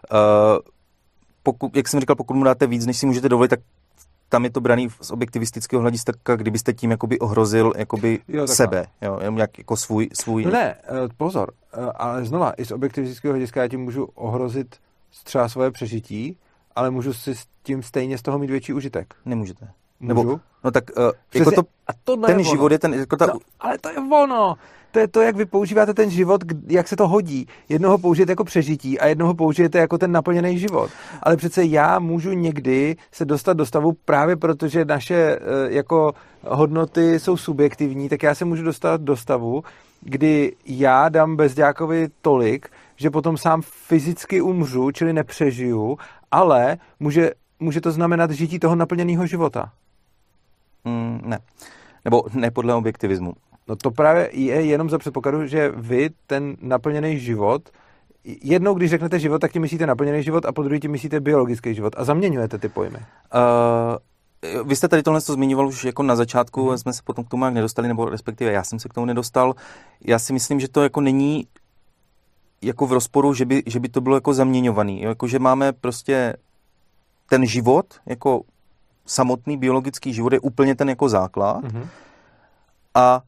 jak jsem říkal, pokud mu dáte víc, než si můžete dovolit, tak tam je to braný z objektivistického hlediska, kdybyste tím jakoby ohrozil jakoby sebe, jo, nějak jako svůj... No ne, pozor, ale znova, i z objektivistického hlediska já tím můžu ohrozit třeba svoje přežití, ale můžu si s tím stejně z toho mít větší užitek. Nemůžete. Můžu? Nebo, no tak jako to, ten život je ten... Jako ta... No, ale to je ono. To je to, jak vy používáte ten život, jak se to hodí. Jednoho použijete jako přežití a jednoho použijete jako ten naplněný život. Ale přece já můžu někdy se dostat do stavu právě protože naše jako hodnoty jsou subjektivní, tak já se můžu dostat do stavu, kdy já dám Bezďákovi tolik, že potom sám fyzicky umřu, čili nepřežiju, ale může to znamenat žití toho naplněného života. Ne. Nebo ne podle objektivismu. No to právě je jenom za předpokladu, že vy ten naplněný život, jednou když řeknete život, tak tím myslíte naplněný život a po druhé tím myslíte biologický život a zaměňujete ty pojmy. Vy jste tady tohle zmiňoval už jako na začátku, jsme se potom k tomu jak nedostali, nebo respektive já jsem se k tomu nedostal. Já si myslím, že to jako není jako v rozporu, že by to bylo jako zaměňovaný. Jako, že máme prostě ten život, jako samotný biologický život je úplně ten jako základ a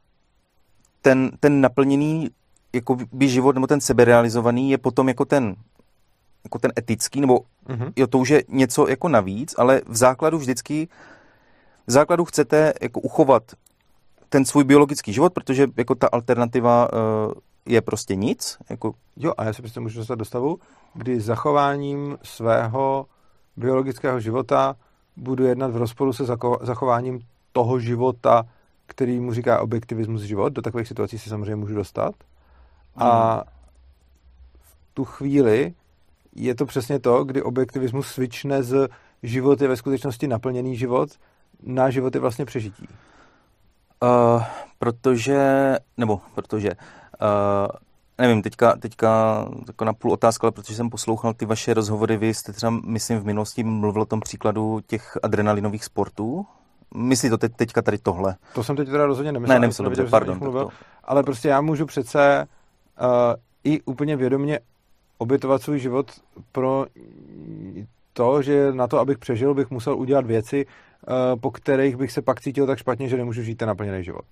ten naplněný jako by život, nebo ten seberealizovaný je potom jako ten etický, nebo jo, to už je něco jako navíc, ale v základu chcete jako uchovat ten svůj biologický život, protože jako ta alternativa je prostě nic. Jako... Jo, a já se prostě můžu dostat do stavu, kdy zachováním svého biologického života budu jednat v rozporu se zachováním toho života, který mu říká objektivismus život. Do takových situací se samozřejmě můžu dostat. A v tu chvíli je to přesně to, kdy objektivismus switchne z život je ve skutečnosti naplněný život na život je vlastně přežití. Nevím, teďka jako na půl otázka, ale protože jsem poslouchal ty vaše rozhovory, vy jste třeba, myslím, v minulosti mluvil o tom příkladu těch adrenalinových sportů. Myslí to teďka tady tohle? To jsem teď teda rozhodně nemyslel. Nemyslel, dobře, pardon. Mluvil, ale prostě já můžu přece i úplně vědomě obětovat svůj život pro to, že na to, abych přežil, bych musel udělat věci, po kterých bych se pak cítil tak špatně, že nemůžu žít ten naplněný život.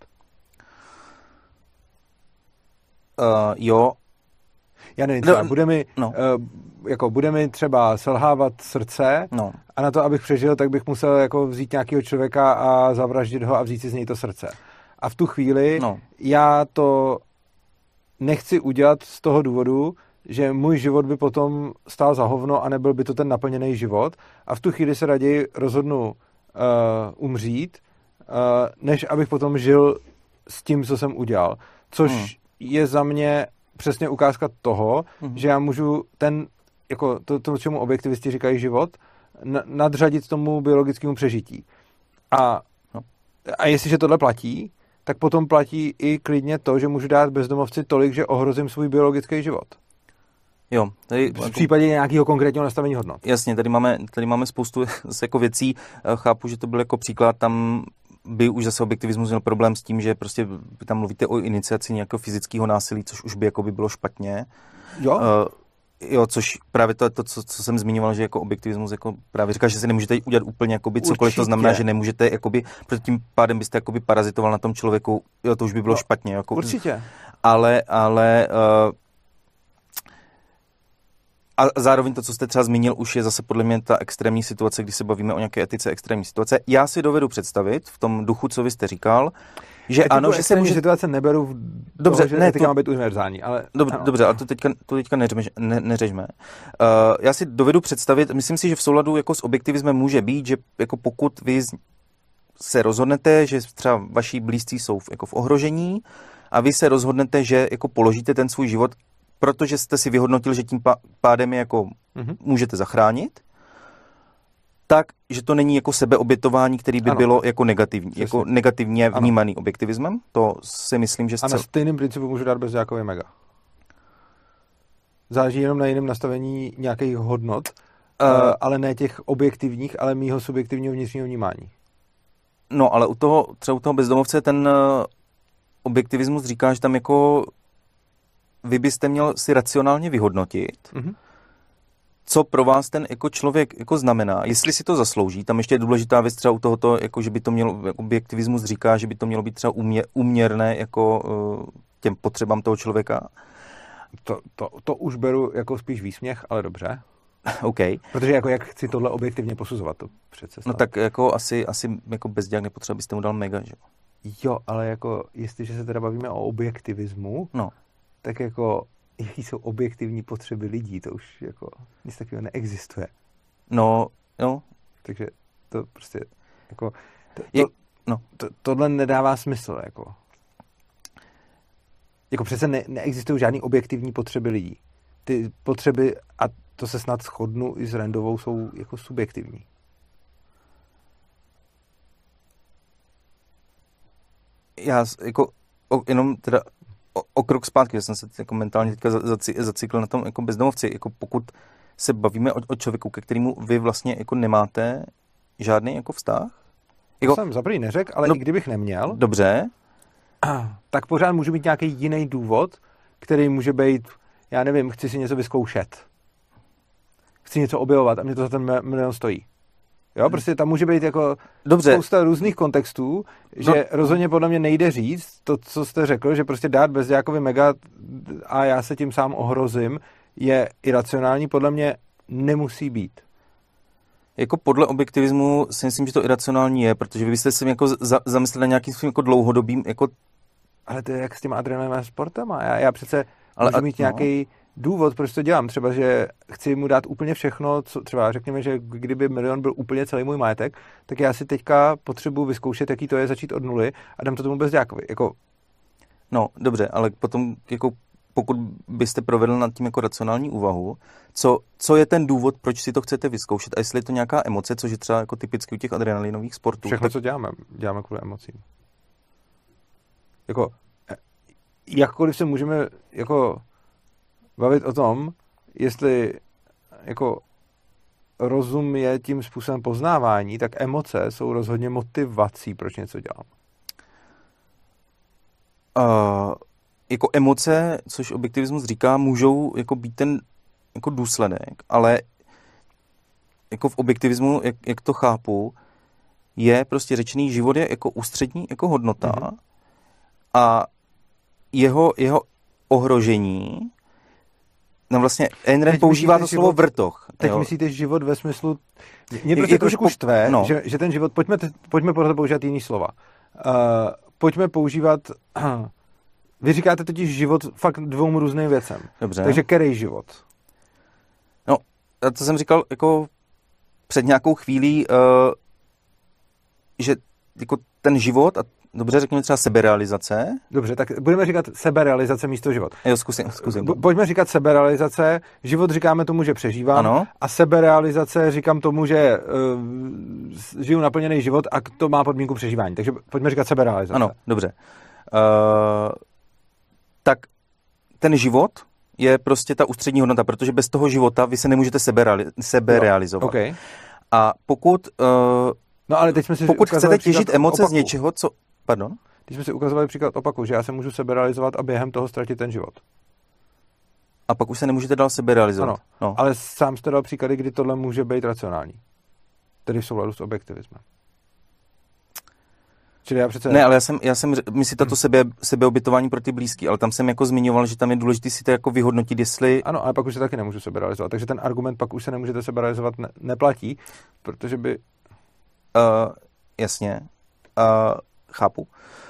Jo. Já nevím, třeba bude mi třeba selhávat srdce a na to, abych přežil, tak bych musel jako vzít nějakého člověka a zavraždit ho a vzít si z něj to srdce. A v tu chvíli já to nechci udělat z toho důvodu, že můj život by potom stál za hovno a nebyl by to ten naplněný život. A v tu chvíli se raději rozhodnu umřít, než abych potom žil s tím, co jsem udělal. Což je za mě přesně ukázka toho, že já můžu to, čemu objektivisti říkají život, nadřadit tomu biologickému přežití. A jestliže tohle platí, tak potom platí i klidně to, že můžu dát bezdomovci tolik, že ohrozím svůj biologický život. Jo. V případě nějakého konkrétního nastavení hodnot. Jasně, tady máme spoustu jako věcí. Chápu, že to byl jako příklad, tam by už zase objektivismus měl problém s tím, že prostě tam mluvíte o iniciaci nějakého fyzického násilí, což už by jako by bylo špatně. Jo. Jo, což právě to co jsem zmiňoval, že jako objektivismus jako právě říká, že si nemůžete udělat úplně jakoby cokoliv, to znamená, že nemůžete jakoby, protože tím pádem byste jakoby parazitoval na tom člověku, jo, to už by bylo špatně. Jako, určitě. Ale a zároveň to, co jste třeba zmínil, už je zase podle mě ta extrémní situace, když se bavíme o nějaké etice extrémní situace. Já si dovedu představit v tom duchu, co vy jste říkal, že ano, že se může... situace neberu v dobře, toho, že etika má být univerzální, ale... Dobře, ale to teďka neřežme. Já si dovedu představit, myslím si, že v souladu jako s objektivismem může být, že jako pokud vy se rozhodnete, že třeba vaši blízcí jsou jako v ohrožení a vy se rozhodnete, že jako položíte ten svůj život, protože jste si vyhodnotil, že tím pádem je jako můžete zachránit, tak, že to není jako sebeobětování, který by bylo jako negativní, jako negativně vnímaný objektivismem. To si myslím, že... A na stejným principu můžu dát bezďákově mega. Záleží jenom na jiném nastavení nějakých hodnot, ale ne těch objektivních, ale mýho subjektivního vnitřního vnímání. No, ale třeba u toho bezdomovce ten objektivismus říká, že tam jako vy byste měl si racionálně vyhodnotit, co pro vás ten jako člověk jako znamená, jestli si to zaslouží. Tam ještě je důležitá věc třeba u tohoto, jako že by to mělo, jako objektivismus říká, že by to mělo být třeba úměrné jako těm potřebám toho člověka. To už beru jako spíš výsměch, ale dobře. OK. Protože jako jak chci tohle objektivně posuzovat, to přece No tak jako asi jako bezdělak nepotřeba, byste mu dal mega, že? Jo, ale jako jestliže se teda bavíme o objektivismu, tak jako jaký jsou objektivní potřeby lidí, to už jako nic takového neexistuje. No. Takže to prostě jako tohle nedává smysl, jako přece neexistují žádný objektivní potřeby lidí. Ty potřeby, a to se snad shodnu i s Randovou, jsou jako subjektivní. Já jako jenom teda o krok zpátky, že jsem se jako mentálně teďka zacykl na tom jako bezdomovci. Jako pokud se bavíme o člověku, ke kterému vy vlastně jako nemáte žádný jako vztah. Jako, to jsem za první neřekl, ale i kdybych neměl. Dobře. Tak pořád můžu mít nějaký jiný důvod, který může být, já nevím, chci si něco vyzkoušet. Chci něco objevovat a mě to za ten milion stojí. Jo, prostě tam může být jako spousta různých kontextů, že rozhodně podle mě nejde říct to, co jste řekl, že prostě dát bezďákovi mega a já se tím sám ohrozím, je iracionální, podle mě nemusí být. Jako podle objektivismu si myslím, že to iracionální je, protože vy byste se jako zamysleli na nějakým svým jako dlouhodobým jako... Ale to je jak s tím adrenalinovým sportem. Já přece můžu mít nějaký důvod, proč to dělám. Třeba, že chci mu dát úplně všechno, co třeba řekněme, že kdyby milion byl úplně celý můj majetek, tak já si teďka potřebuji vyzkoušet, jaký to je, začít od nuly a dám to tomu bezďákovi. Jako... No, dobře, ale potom jako pokud byste provedl nad tím jako racionální úvahu, co je ten důvod, proč si to chcete vyzkoušet a jestli je to nějaká emoce, což je třeba jako typicky u těch adrenalinových sportů. Všechno, co děláme kvůli emocím. Jako, jakkoliv se můžeme jako bavit o tom, jestli jako rozum je tím způsobem poznávání, tak emoce jsou rozhodně motivací, proč něco dělám. Jako emoce, což objektivismus říká, můžou jako být ten jako důsledek, ale jako v objektivismu, jak to chápu, je prostě řečený, život je jako ústřední jako hodnota a jeho ohrožení, no vlastně Ayn Rand používá to slovo vrtoch. Teď myslíte život ve smyslu, mě prostě jako trošku štve, že ten život, pojďme proto používat jiný slova. Pojďme používat, vy říkáte totiž život fakt dvou různým věcem. Dobře. Takže který život? No, to jsem říkal jako před nějakou chvílí, že jako ten život dobře, řekněme třeba seberealizace. Dobře, tak budeme říkat seberealizace místo život. Jo, zkusím. Pojďme říkat seberealizace, život říkáme tomu, že přežívám, ano. A seberealizace říkám tomu, že žiju naplněný život a to má podmínku přežívání. Takže pojďme říkat seberealizace. Ano, dobře. Tak ten život je prostě ta ústřední hodnota, protože bez toho života vy se nemůžete seberealizovat. Okay. A pokud, no, ale teď jsme si pokud chcete těžit emoce z něčeho, co... Pardon? Teď jsme si ukazovali příklad opaku, že já se můžu seberealizovat a během toho ztratit ten život. A pak už se nemůžete dál seberealizovat. Ano, no. Ale sám jste dal příklady, kdy tohle může být racionální. Tedy v souladu s objektivismem. Čili já přece... Ne, ale já jsem myslím tato sebeobětování pro ty blízký, ale tam jsem jako zmiňoval, že tam je důležité si to jako vyhodnotit, jestli... Ano, ale pak už se taky nemůžu seberealizovat. Takže ten argument pak už se nemůžete seberealizovat neplatí, protože by... Jasně. Chápu.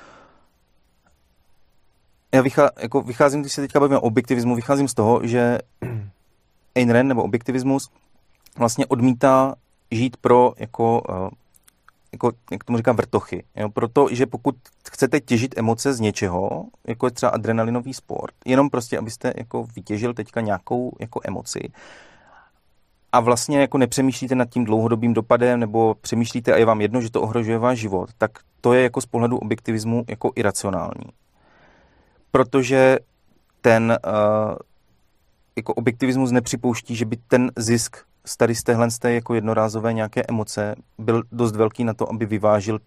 Já vycházím, když se teďka bavíme o objektivismu, vycházím z toho, že Ayn Rand nebo objektivismus vlastně odmítá žít pro jako jak tomu říkám, vrtochy. Jo? Protože pokud chcete těžit emoce z něčeho, jako je třeba adrenalinový sport, jenom prostě, abyste jako vytěžil teďka nějakou jako emoci a vlastně jako nepřemýšlíte nad tím dlouhodobým dopadem nebo přemýšlíte a je vám jedno, že to ohrožuje váš život, tak to je jako z pohledu objektivismu jako iracionální. Protože ten jako objektivismus nepřipouští, že by ten zisk z téhle jako jednorázové nějaké emoce byl dost velký na to, aby vyvážil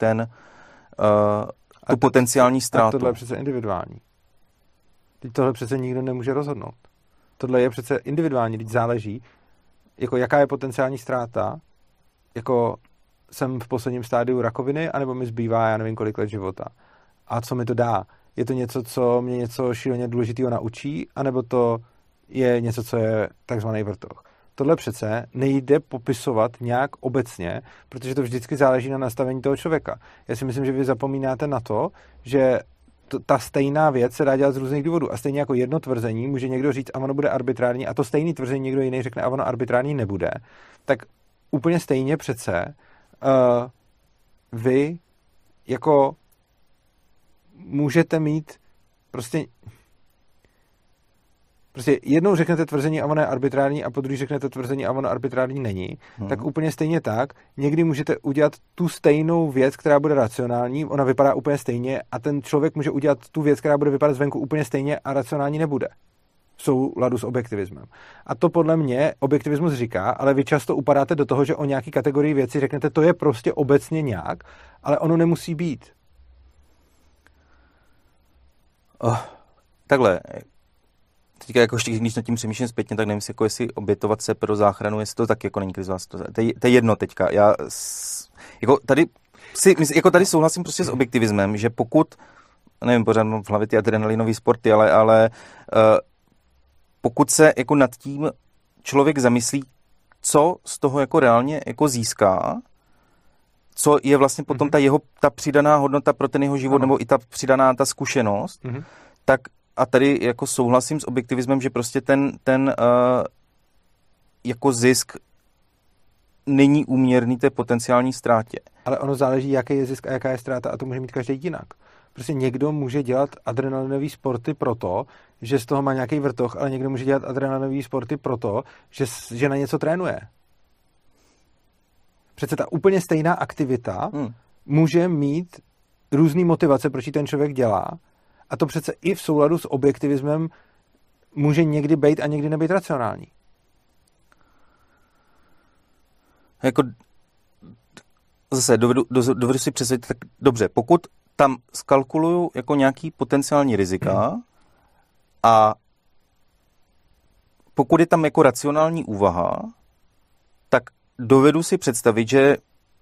tu potenciální ztrátu. A tohle je přece individuální. Teď tohle přece nikdo nemůže rozhodnout. Tohle je přece individuální, teď záleží, jako jaká je potenciální ztráta, jako jsem v posledním stádiu rakoviny, anebo mi zbývá, já nevím, kolik let života. A co mi to dá? Je to něco, co mě něco šíleně důležitého naučí, anebo to je něco, co je takzvaný vrtoch? Tohle přece nejde popisovat nějak obecně, protože to vždycky záleží na nastavení toho člověka. Já si myslím, že vy zapomínáte na to, že ta stejná věc se dá dělat z různých důvodů. A stejně jako jedno tvrzení může někdo říct, a ono bude arbitrární, a to stejné tvrzení někdo jiný řekne, a ono arbitrární nebude. Tak úplně stejně přece vy jako můžete mít prostě jednou řeknete tvrzení a ono je arbitrární a po druhé řeknete tvrzení a ono arbitrární není, tak úplně stejně tak. Někdy můžete udělat tu stejnou věc, která bude racionální, ona vypadá úplně stejně a ten člověk může udělat tu věc, která bude vypadat zvenku úplně stejně a racionální nebude. V souladu s objektivismem. A to podle mě objektivismus říká, ale vy často upadáte do toho, že o nějaký kategorii věci řeknete, to je prostě obecně nějak, ale ono nemusí být. Takhle. Teďka jako když nad tím přemýšlím zpětně, tak nevím, jako jestli obětovat se pro záchranu, jestli to taky jako není krizová situace. To je jedno teďka. Tady souhlasím prostě s objektivismem, že pokud, nevím, pořád mám v hlavě ty adrenalinový sporty, ale pokud se jako nad tím člověk zamyslí, co z toho jako reálně jako získá, co je vlastně potom ta přidaná hodnota pro ten jeho život, nebo i ta přidaná ta zkušenost, tak a tady jako souhlasím s objektivismem, že prostě ten jako zisk není úměrný té potenciální ztrátě. Ale ono záleží, jaký je zisk a jaká je ztráta a to může mít každý jinak. Prostě někdo může dělat adrenalinový sporty proto, že z toho má nějaký vrtoch, ale někdo může dělat adrenalinový sporty proto, že na něco trénuje. Přece ta úplně stejná aktivita může mít různý motivace, proč ji ten člověk dělá. A to přece i v souladu s objektivismem může někdy být a někdy nebýt racionální. Jako zase dovedu si představit, tak dobře, pokud tam skalkuluju jako nějaký potenciální rizika a pokud je tam jako racionální úvaha, tak dovedu si představit, že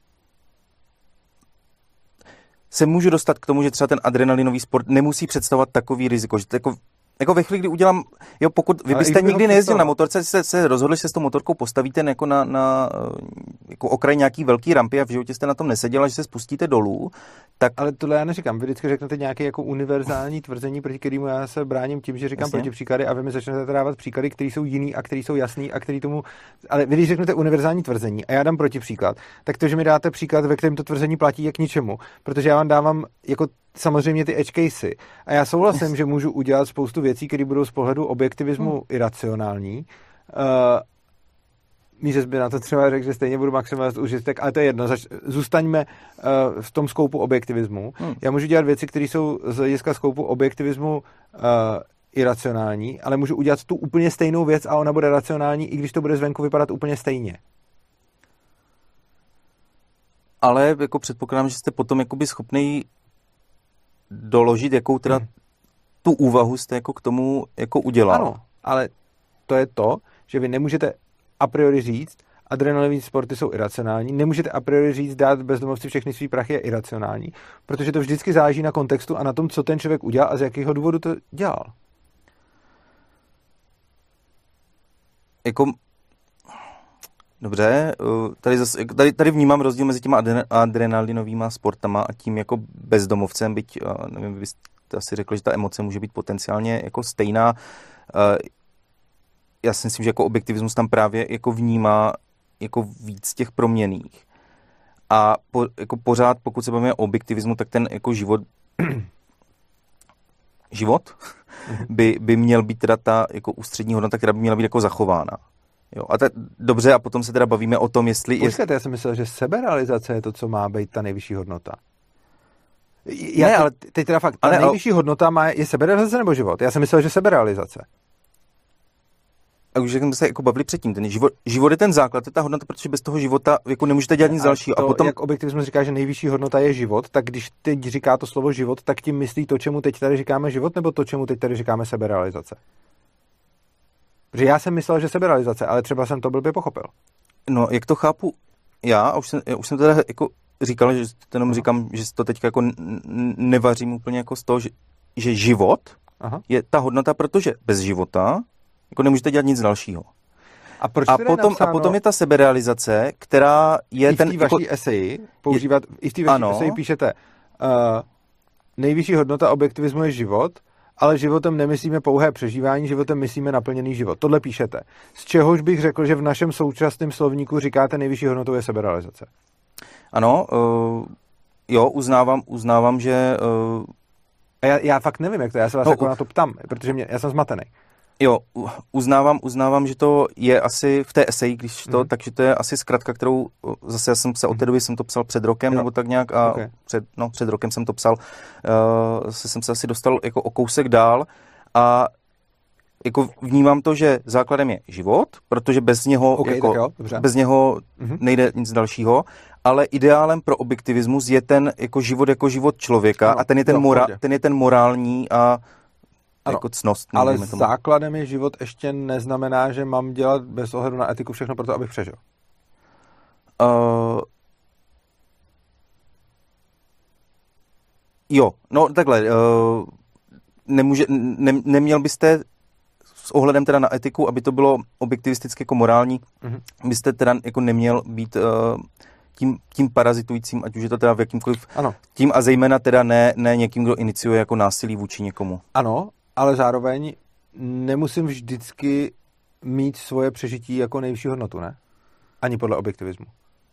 se můžu dostat k tomu, že třeba ten adrenalinový sport nemusí představovat takový riziko, že to jako ve chvíli, kdy udělám, pokud vy byste nikdy nejezdil na motorce, se rozhodli, že se s tou motorkou postavíte jako na jako okraj nějaký velký rampy a v životě jste na tom neseděla, že se spustíte dolů, tak... Ale tohle já neříkám, vy vždycky řeknete nějaké jako univerzální tvrzení, proti kterému já se bráním tím, že říkám protipříklady a vy mi začnete dávat příklady, které jsou jiný a které jsou jasný a který tomu... Ale vy když řeknete univerzální tvrzení a já dám protipříklad, tak to, že mi dáte příklad, ve kterém to tvrzení platí, je k ničemu, protože já vám dávám jako samozřejmě ty edge casey. A já souhlasím, že můžu udělat spoustu věcí, které budou z pohledu objektivismu iracionální. Mířes by na to třeba řekl, že stejně budu maximalizovat užitek, ale to je jedno. Zůstaňme v tom skoupu objektivismu. Já můžu dělat věci, které jsou z hlediska skoupu objektivismu iracionální, ale můžu udělat tu úplně stejnou věc a ona bude racionální, i když to bude zvenku vypadat úplně stejně. Ale jako předpokládám, že jste potom jakoby schopný doložit, jakou teda tu úvahu jste jako k tomu jako udělal. Ano, ale to je to, že vy nemůžete a priori říct, adrenalinové sporty jsou iracionální, nemůžete a priori říct, dát bezdomovci všechny svý prachy je iracionální, protože to vždycky záleží na kontextu a na tom, co ten člověk udělal a z jakého důvodu to dělal. Jako dobře, tady vnímám rozdíl mezi těma adrenalinovýma sportama a tím jako bezdomovcem, byť nevím, vy jste asi řekli, že ta emoce může být potenciálně jako stejná. Já si myslím, že jako objektivismus tam právě jako vnímá jako víc těch proměnných. A jako pořád, pokud se bavíme o objektivismu, tak ten jako život by měl být teda ta jako ústřední hodnota, která by měla být jako zachována. Jo, a dobře, a potom se teda bavíme o tom, jestli... Počkejte, já jsem myslel, že seberealizace je to, co má být ta nejvyšší hodnota. Ale teď teda fakt, ta nejvyšší hodnota je seberealizace nebo život? Já jsem myslel, že seberealizace. A už jsme se jako bavili předtím, ten život je ten základ, to je ta hodnota, protože bez toho života jako nemůžete dělat nic dalšího. A potom, jak objektivismus říká, že nejvyšší hodnota je život, tak když teď říká to slovo život, tak tím myslí to, čemu teď tady říkáme život, nebo to, čemu teď tady říkáme seberealizace? Protože já jsem myslel, že seberealizace, ale třeba jsem to blbě pochopil. No, jak to chápu já už jsem teda jako říkal, že jenom říkám, že to teď jako nevařím úplně jako z toho, že život je ta hodnota, protože bez života jako nemůžete dělat nic dalšího. A potom je ta seberealizace, která je ten... I v té vaší eseji používat, i v té vaší eseji píšete nejvyšší hodnota objektivismu je život, ale životem nemyslíme pouhé přežívání, životem myslíme naplněný život. Tohle píšete. Z čehož bych řekl, že v našem současném slovníku říkáte nejvyšší hodnotou je seberealizace. Ano, jo, uznávám, že... A já fakt nevím, jak to, já se vás jako na to ptám, protože já jsem zmatený. Jo, uznávám, že to je asi v té eseji, když to, takže to je asi zkratka, kterou zase já jsem se od té doby jsem to psal před rokem, nebo tak nějak, a před rokem jsem to psal, jsem se asi dostal jako o kousek dál a jako vnímám to, že základem je život, protože bez něho, bez něho nejde nic dalšího, ale ideálem pro objektivismus je ten jako život člověka a ten je ten morální a jako ctnost. Ale základem je život ještě neznamená, že mám dělat bez ohledu na etiku všechno pro to, abych přežil. Jo, no takhle. Neměl byste s ohledem teda na etiku, aby to bylo objektivisticky jako morální, byste teda jako neměl být tím parazitujícím, ať už je to teda v jakýmkoliv tím a zejména teda ne někým, kdo iniciuje jako násilí vůči někomu. Ano, ale zároveň nemusím vždycky mít svoje přežití jako nejvyšší hodnotu, ne? Ani podle objektivismu.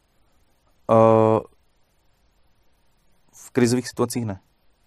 V krizových situacích ne.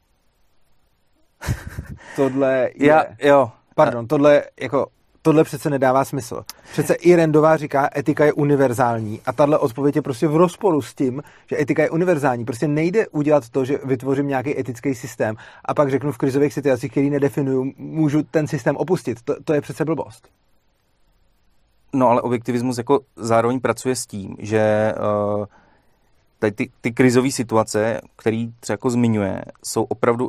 Tohle je... Pardon, tohle přece nedává smysl. Přece i Randová říká, etika je univerzální a tahle odpověď je prostě v rozporu s tím, že etika je univerzální. Prostě nejde udělat to, že vytvořím nějaký etický systém a pak řeknu v krizových situacích, který nedefinuju, můžu ten systém opustit. To je přece blbost. No ale objektivismus jako zároveň pracuje s tím, že tady ty krizové situace, které třeba jako zmiňuje, jsou opravdu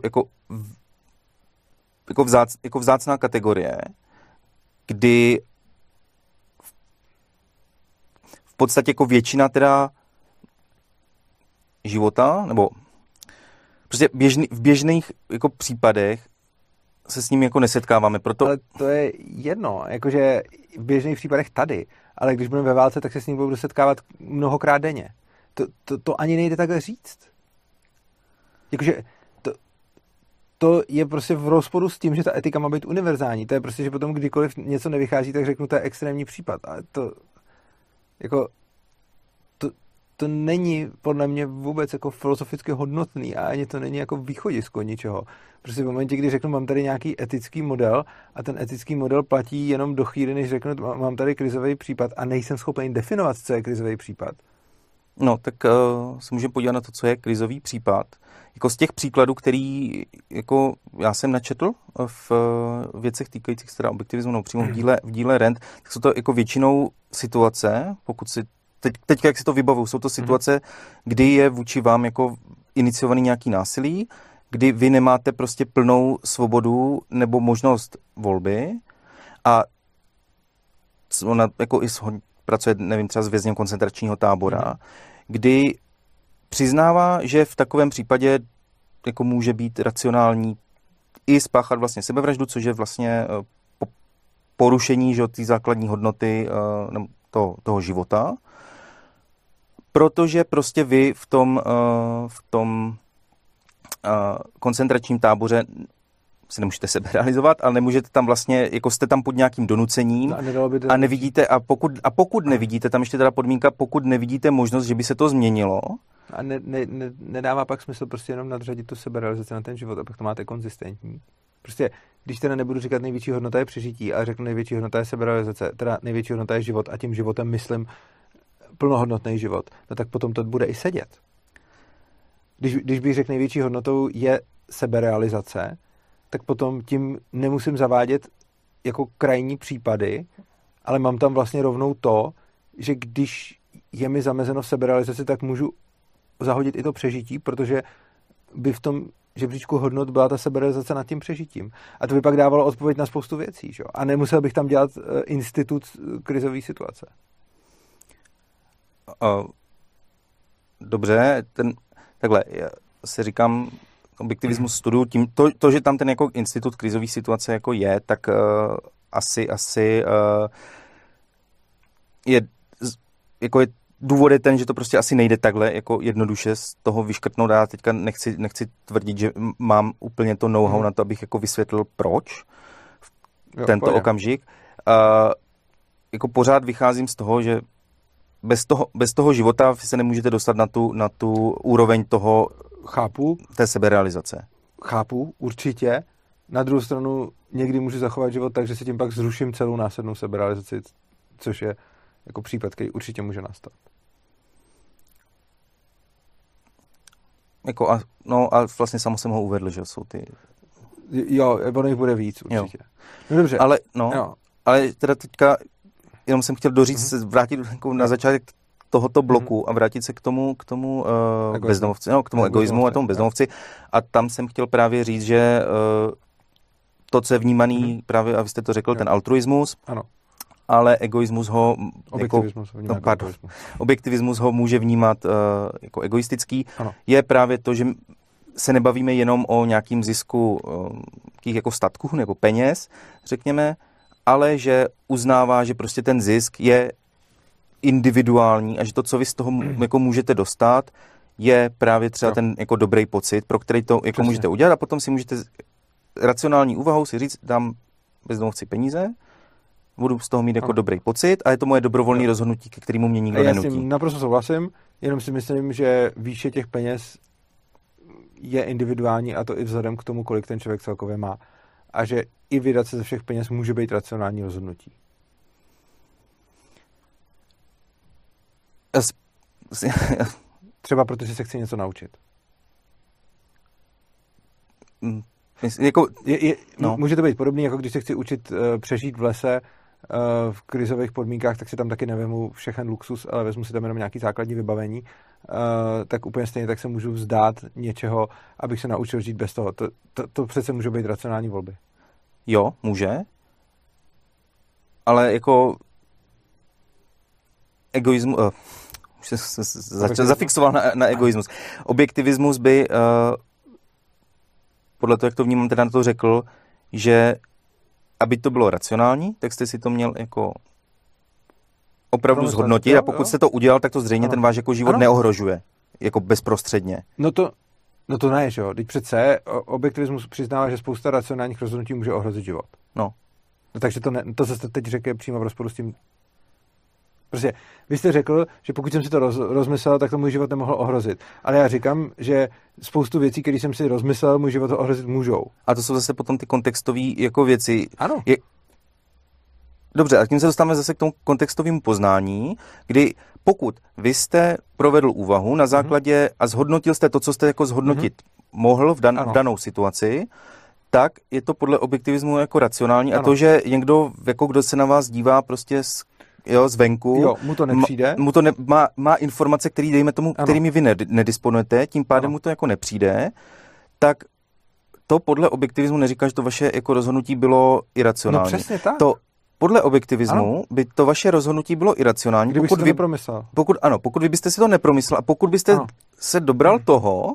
jako vzácná kategorie, kdy v podstatě jako většina teda života, nebo prostě v běžných jako případech se s ním jako nesetkáváme. Proto... Ale to je jedno, jakože v běžných případech tady, ale když budeme ve válce, tak se s ním budu setkávat mnohokrát denně. To ani nejde takhle říct. Jakože to je prostě v rozporu s tím, že ta etika má být univerzální. To je prostě, že potom kdykoliv něco nevychází, tak řeknu, to je extrémní případ. Ale to to není podle mě vůbec jako filozoficky hodnotný a ani to není jako východisko ničeho. Prostě v momentě, kdy řeknu, mám tady nějaký etický model a ten etický model platí jenom do chvíli, než řeknu, mám tady krizový případ a nejsem schopen definovat, co je krizový případ. No, tak se můžeme podívat na to, co je krizový případ. Jako z těch příkladů, který jako já jsem načetl v věcech týkajících se teda objektivismu, no přímo v díle Rent, tak jsou to jako většinou situace, pokud si teď jak si to vybavuju, jsou to situace, kdy je vůči vám jako iniciovaný nějaký násilí, kdy vy nemáte prostě plnou svobodu nebo možnost volby a ona jako i pracuje, nevím, třeba s vězněm koncentračního tábora, kdy přiznává, že v takovém případě jako může být racionální i spáchat vlastně sebevraždu, což je vlastně porušení, že, té základní hodnoty toho života, protože prostě vy v tom koncentračním táboře si nemůžete sebe realizovat, ale nemůžete tam vlastně, jako jste tam pod nějakým donucením a nevidíte, a pokud nevidíte, tam ještě teda podmínka, pokud nevidíte možnost, že by se to změnilo. A nedává pak smysl prostě jenom nadřadit tu seberealizaci na ten život a pak to máte konzistentní. Prostě, když teda nebudu říkat největší hodnota je přežití, ale řeknu největší hodnota je seberealizace, teda největší hodnota je život a tím životem myslím plnohodnotný život, no tak potom to bude i sedět. Když bych řekl největší hodnotou je seberealizace, tak potom tím nemusím zavádět jako krajní případy, ale mám tam vlastně rovnou to, že když je mi zamezeno v seberealizaci, tak můžu zahodit i to přežití, protože by v tom žebříčku hodnot byla ta seberealizace nad tím přežitím. A to by pak dávalo odpověď na spoustu věcí. Že? A nemusel bych tam dělat institut krizové situace. Dobře, takhle, já si říkám, objektivismus studuju, to, že tam ten jako institut krizové situace jako je, tak asi je důvod je ten, že to prostě asi nejde takhle jako jednoduše z toho vyškrtnout. Já teďka nechci tvrdit, že mám úplně to know-how na to, abych jako vysvětlil proč v tento okamžik. Jako pořád vycházím z toho, že bez toho života se nemůžete dostat na tu úroveň toho té seberealizace. Chápu, určitě. Na druhou stranu někdy můžu zachovat život tak, že si tím pak zruším celou následnou seberealizaci, což je jako případ, který určitě může nastat. Jako a vlastně samo jsem ho uvedl, že jsou ty... Jo, ono jich bude víc určitě. Jo. No dobře. Ale teda teďka jenom jsem chtěl doříct, vrátit jako na začátek tohoto bloku a vrátit se k tomu bezdomovci, k tomu egoismu a tomu bezdomovci. A tam jsem chtěl právě říct, že to, co je vnímaný právě, a vy jste to řekl, ten altruismus, ano. Ale egoismus ho... Objektivismus ho může vnímat jako egoistický. Ano. Je právě to, že se nebavíme jenom o nějakým zisku jako statků nebo peněz, řekněme, ale že uznává, že prostě ten zisk je individuální a že to, co vy z toho jako můžete dostat, je právě třeba ten jako dobrý pocit, pro který to jako můžete udělat a potom si můžete racionální úvahou si říct, dám bezdomovci peníze, budu z toho mít jako dobrý pocit a je to moje dobrovolné rozhodnutí, ke kterému mě nikdo nenutí. Já s tím naprosto souhlasím, jenom si myslím, že výše těch peněz je individuální a to i vzhledem k tomu, kolik ten člověk celkově má. A že i vydat se ze všech peněz může být racionální rozhodnutí. Třeba protože se chci něco naučit. Může to být podobný, jako když se chci učit přežít v lese v krizových podmínkách, tak si tam taky nevemu všechen luxus, ale vezmu si tam jenom nějaký základní vybavení, tak úplně stejně tak se můžu vzdát něčeho, abych se naučil žít bez toho. To přece může být racionální volby. Jo, může. Ale jako egoismus... už se zafixoval na egoismus. Objektivismus by... podle toho, jak to vnímám, teda na to řekl, že aby to bylo racionální, tak jste si to měl jako opravdu zhodnotit a pokud jste to udělal, tak to zřejmě ten váš jako život neohrožuje, jako bezprostředně. No to ne, že jo. Teď přece objektivismus přiznává, že spousta racionálních rozhodnutí může ohrozit život. No takže to, co jste teď řekl, je přímo v rozporu s tím. Prostě vy jste řekl, že pokud jsem si to rozmyslel, tak to můj život nemohlo ohrozit. Ale já říkám, že spoustu věcí, které jsem si rozmyslel, můj život ohrozit můžou. A to jsou zase potom ty kontextové jako věci. Ano. Dobře, a tím se dostáváme zase k tomu kontextovému poznání, kdy pokud vy jste provedl úvahu na základě a zhodnotil jste to, co jste jako zhodnotit mohl v danou situaci, tak je to podle objektivismu jako racionální. A to, že někdo, jako kdo se na vás dívá prostě zvenku, mu to nepřijde. Má informace, který, dejme tomu, kterými vy nedisponujete, tím pádem mu to jako nepřijde, tak to podle objektivismu neříká, že to vaše jako rozhodnutí bylo iracionální. No přesně tak. Podle objektivismu by to vaše rozhodnutí bylo iracionální, kdybyste to nepromyslel. Pokud vy byste si to nepromyslel a pokud byste se dobral toho,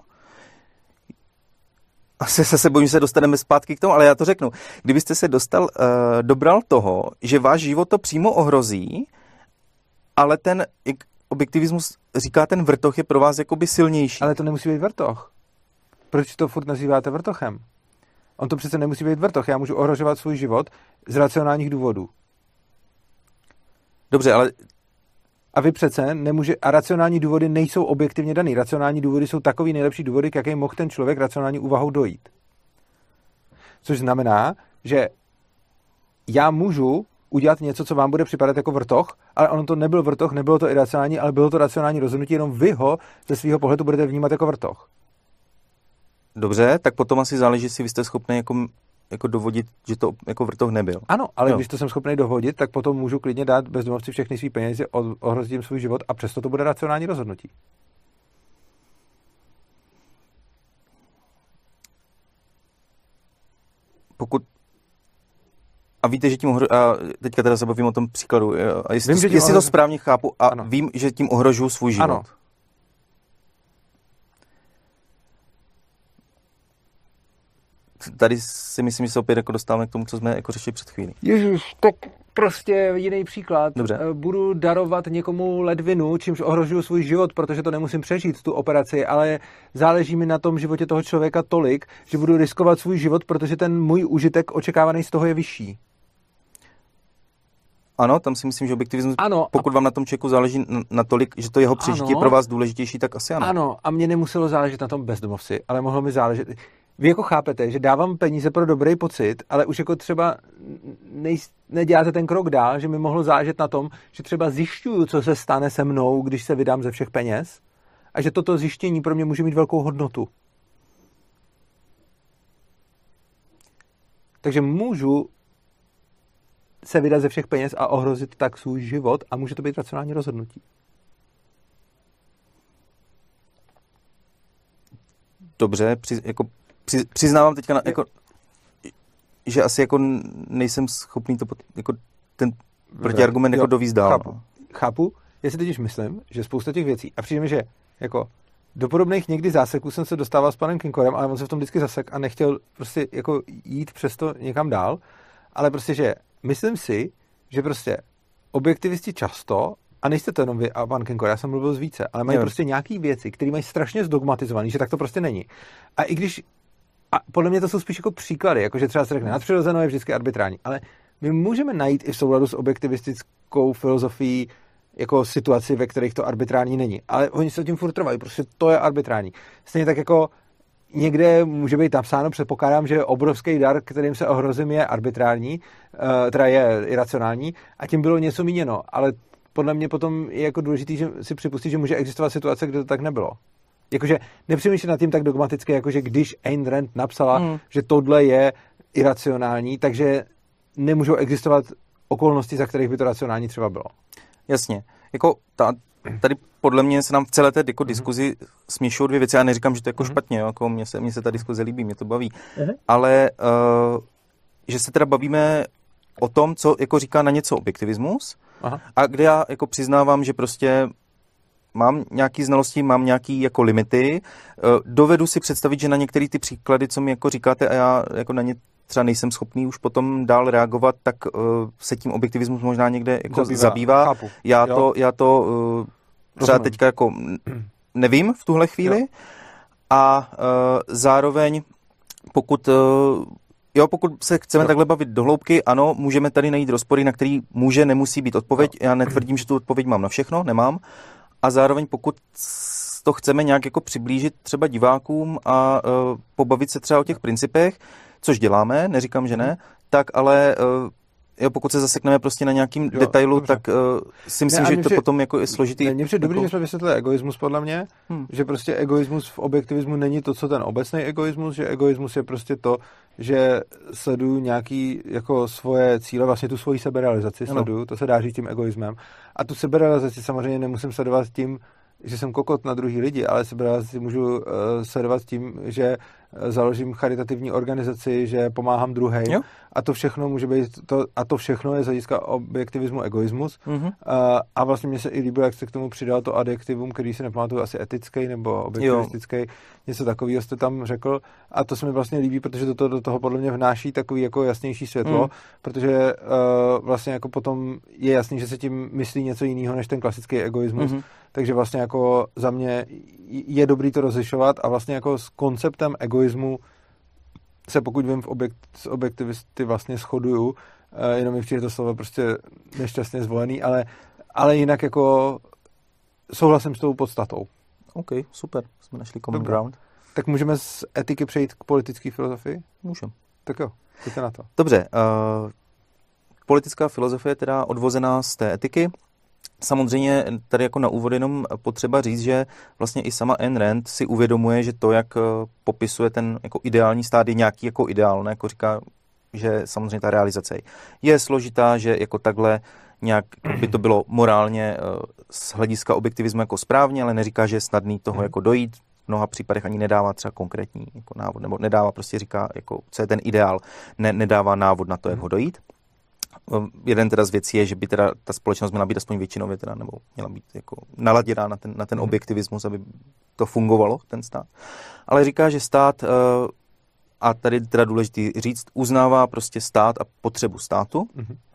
asi se bojím, že se dostaneme zpátky k tomu, ale já to řeknu. Kdybyste se dobral toho, že váš život to přímo ohrozí, ale ten objektivismus říká, ten vrtoch je pro vás jakoby silnější. Ale to nemusí být vrtoch. Proč to furt nazýváte vrtochem? On to přece nemusí být vrtoch. Já můžu ohrožovat svůj život z racionálních důvodů. Dobře, ale... A vy přece a racionální důvody nejsou objektivně daný. Racionální důvody jsou takový nejlepší důvody, k jakým mohl ten člověk racionální úvahou dojít. Což znamená, že já můžu udělat něco, co vám bude připadat jako vrtoch, ale ono to nebyl vrtoch, nebylo to iracionální, ale bylo to racionální rozhodnutí, jenom vy ho ze svého pohledu budete vnímat jako vrtoch. Dobře, tak potom asi záleží, jestli vy jste schopni jako dovodit, že to jako vrtoch nebyl. Ano, ale když to jsem schopný dovodit, tak potom můžu klidně dát bezdomovci všechny svý peníze, ohrozit jim svůj život a přesto to bude racionální rozhodnutí. A víte, že tím teďka teda se bavím o tom příkladu. A jestli to správně chápu a ano. Vím, že tím ohrožuju svůj život. Ano. Tady si myslím, že se opět jako dostáváme k tomu, co jsme jako řešili před chvílí. Ježiš, tak prostě jiný příklad. Dobře. Budu darovat někomu ledvinu, čímž ohrožuju svůj život, protože to nemusím přežít, tu operaci, ale záleží mi na tom životě toho člověka tolik, že budu riskovat svůj život, protože ten můj užitek očekávaný z toho je vyšší. Ano, tam si myslím, že objektivismus, pokud vám na tom člověku záleží natolik, že to jeho přežití je pro vás důležitější, tak asi ano. Ano, a mně nemuselo záležet na tom bezdomovci, ale mohlo mi záležet. Vy jako chápete, že dávám peníze pro dobrý pocit, ale už jako třeba neděláte ten krok dál, že mi mohlo záležet na tom, že třeba zjišťuju, co se stane se mnou, když se vydám ze všech peněz a že toto zjištění pro mě může mít velkou hodnotu. Takže můžu se vydat ze všech peněz a ohrozit tak svůj život a může to být racionální rozhodnutí. Dobře, přiznávám teďka, že asi jako nejsem schopný to jako ten protiargument jako dovízt dál. Chápu. Já si teď myslím, že spousta těch věcí, a přijde mi, že jako do podobných někdy záseků jsem se dostával s panem Kinkorem, ale on se v tom vždycky zasek a nechtěl prostě jako jít přesto někam dál, ale prostě, že myslím si, že prostě objektivisti často, a nejste to jenom vy a pan Kinkor, já jsem mluvil z více, ale mají prostě nějaký věci, které mají strašně zdogmatizovaný, že tak to prostě není. A i když a podle mě to jsou spíš jako příklady, jakože třeba se řekne, nadpřirozeno je vždycky arbitrální, ale my můžeme najít i v souladu s objektivistickou filozofií jako situaci, ve kterých to arbitrální není. Ale oni se tím furt trvají, prostě to je arbitrální. Stejně tak jako někde může být napsáno, předpokládám, že obrovský dar, kterým se ohrozím, je arbitrální, teda je iracionální a tím bylo něco míněno, ale podle mě potom je jako důležitý, že si připustit, že může existovat situace, kde to tak nebylo. Jakože nepřemýšlím nad tím tak dogmaticky, jakože když Ayn Rand napsala, že tohle je iracionální, takže nemůžou existovat okolnosti, za kterých by to racionální třeba bylo. Jasně. Jako tady podle mě se nám v celé té jako diskuzi směšují dvě věci. Já neříkám, že to je jako špatně, jako mně se ta diskuze líbí, mě to baví. Ale že se teda bavíme o tom, co jako říká na něco objektivismus. Aha. A kde já jako přiznávám, že prostě mám nějaký znalosti, mám nějaký jako limity. Dovedu si představit, že na některé ty příklady, co mi jako říkáte a já jako na ně třeba nejsem schopný už potom dál reagovat, tak se tím objektivismus možná někde jako zabývá. Chápu. Já to třeba teďka jako nevím v tuhle chvíli. A zároveň pokud Jo, pokud se chceme takhle bavit do hloubky, ano, můžeme tady najít rozpory, na který nemusí být odpověď. Já netvrdím, že tu odpověď mám na všechno, nemám. A zároveň pokud to chceme nějak jako přiblížit třeba divákům a pobavit se třeba o těch principech, což děláme, neříkám, že ne, tak ale pokud se zasekneme prostě na nějakým detailu, dobře. Tak si myslím, že to potom jako je složitý. Mně přijde dobrý, že jsme vysvětlili egoismus podle mě, že prostě egoismus v objektivismu není to, co ten obecný egoismus, že egoismus je prostě to, že sleduju nějaký jako svoje cíle, vlastně tu svoji seberealizaci sleduju, to se dá říct tím egoismem. A tu seberealizaci samozřejmě nemusím sledovat tím, že jsem kokot na druhý lidi, ale seberealizaci můžu sledovat tím, že založím charitativní organizaci, že pomáhám druhým. A to všechno může být, to všechno je z hlediska objektivismu egoismus. A vlastně mně se i líbilo, jak jste k tomu přidal to adjektivum, který si nepamatuju, asi etický nebo objektivistický. Něco takového jste tam řekl. A to se mi vlastně líbí, protože do toho podle mě vnáší takový jako jasnější světlo, protože vlastně jako potom je jasný, že se tím myslí něco jiného než ten klasický egoismus. Takže vlastně jako za mě je dobrý to rozlišovat a vlastně jako s konceptem egoismu se, pokud vím, s objektivisty vlastně shoduju, jenom mi přijde to slovo prostě nešťastně zvolený, ale jinak jako souhlasím s tou podstatou. OK, super, jsme našli common ground. Tak můžeme z etiky přejít k politické filozofii? Můžeme. Tak jo, pojďte na to. Dobře, politická filozofie je teda odvozená z té etiky. Samozřejmě tady jako na úvod jenom potřeba říct, že vlastně i sama Ayn Rand si uvědomuje, že to, jak popisuje ten jako ideální stát, je nějaký jako ideál, ne? Jako říká, že samozřejmě ta realizace je složitá, že jako takhle nějak by to bylo morálně z hlediska objektivismu jako správně, ale neříká, že je snadný toho jako dojít. V mnoha případech ani nedává třeba konkrétní jako návod, nebo nedává, prostě říká, jako, co je ten ideál, nedává návod na to, jak ho dojít. Jeden teda z věcí je, že by teda ta společnost měla být aspoň většinově teda, nebo měla být jako naladěná na ten objektivismus, aby to fungovalo, ten stát. Ale říká, že stát, a tady teda důležitý říct, uznává prostě stát a potřebu státu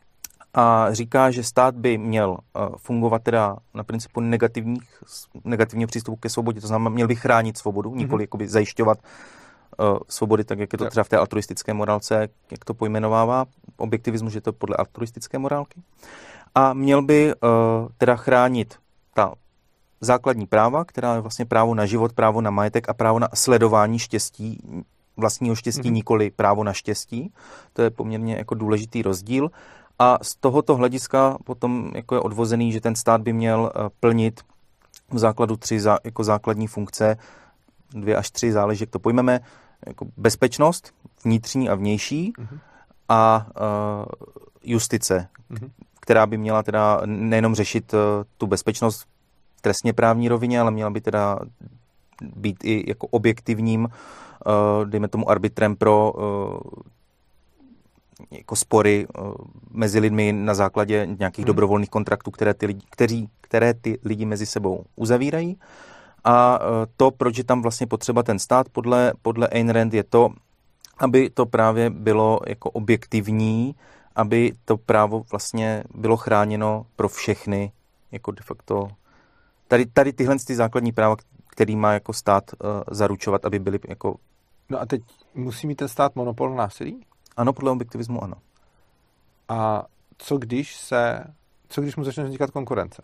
a říká, že stát by měl fungovat teda na principu negativního přístupu ke svobodě, to znamená, měl by chránit svobodu, nikoli jakoby zajišťovat svobody, tak jak je to třeba v té altruistické morálce, jak to pojmenovává objektivismus, že je to podle altruistické morálky. A měl by teda chránit ta základní práva, která je vlastně právo na život, právo na majetek a právo na sledování štěstí, vlastního štěstí, nikoli právo na štěstí. To je poměrně jako důležitý rozdíl. A z tohoto hlediska potom jako je odvozený, že ten stát by měl plnit v základu 3 jako základní funkce, 2 až 3, záleží, jak to pojmeme, jako bezpečnost, vnitřní a vnější, a justice, která by měla teda nejenom řešit tu bezpečnost v trestně právní rovině, ale měla by teda být i jako objektivním, dejme tomu arbitrem pro jako spory mezi lidmi na základě nějakých dobrovolných kontraktů, které ty lidi mezi sebou uzavírají. A to, proč je tam vlastně potřeba ten stát, podle Ayn Rand je to, aby to právě bylo jako objektivní, aby to právo vlastně bylo chráněno pro všechny, jako de facto tady tyhle ty základní práva, který má jako stát zaručovat, aby byly jako... No a teď musí mít ten stát monopol na násilí? Ano, podle objektivismu ano. A co když mu začne vznikat konkurence?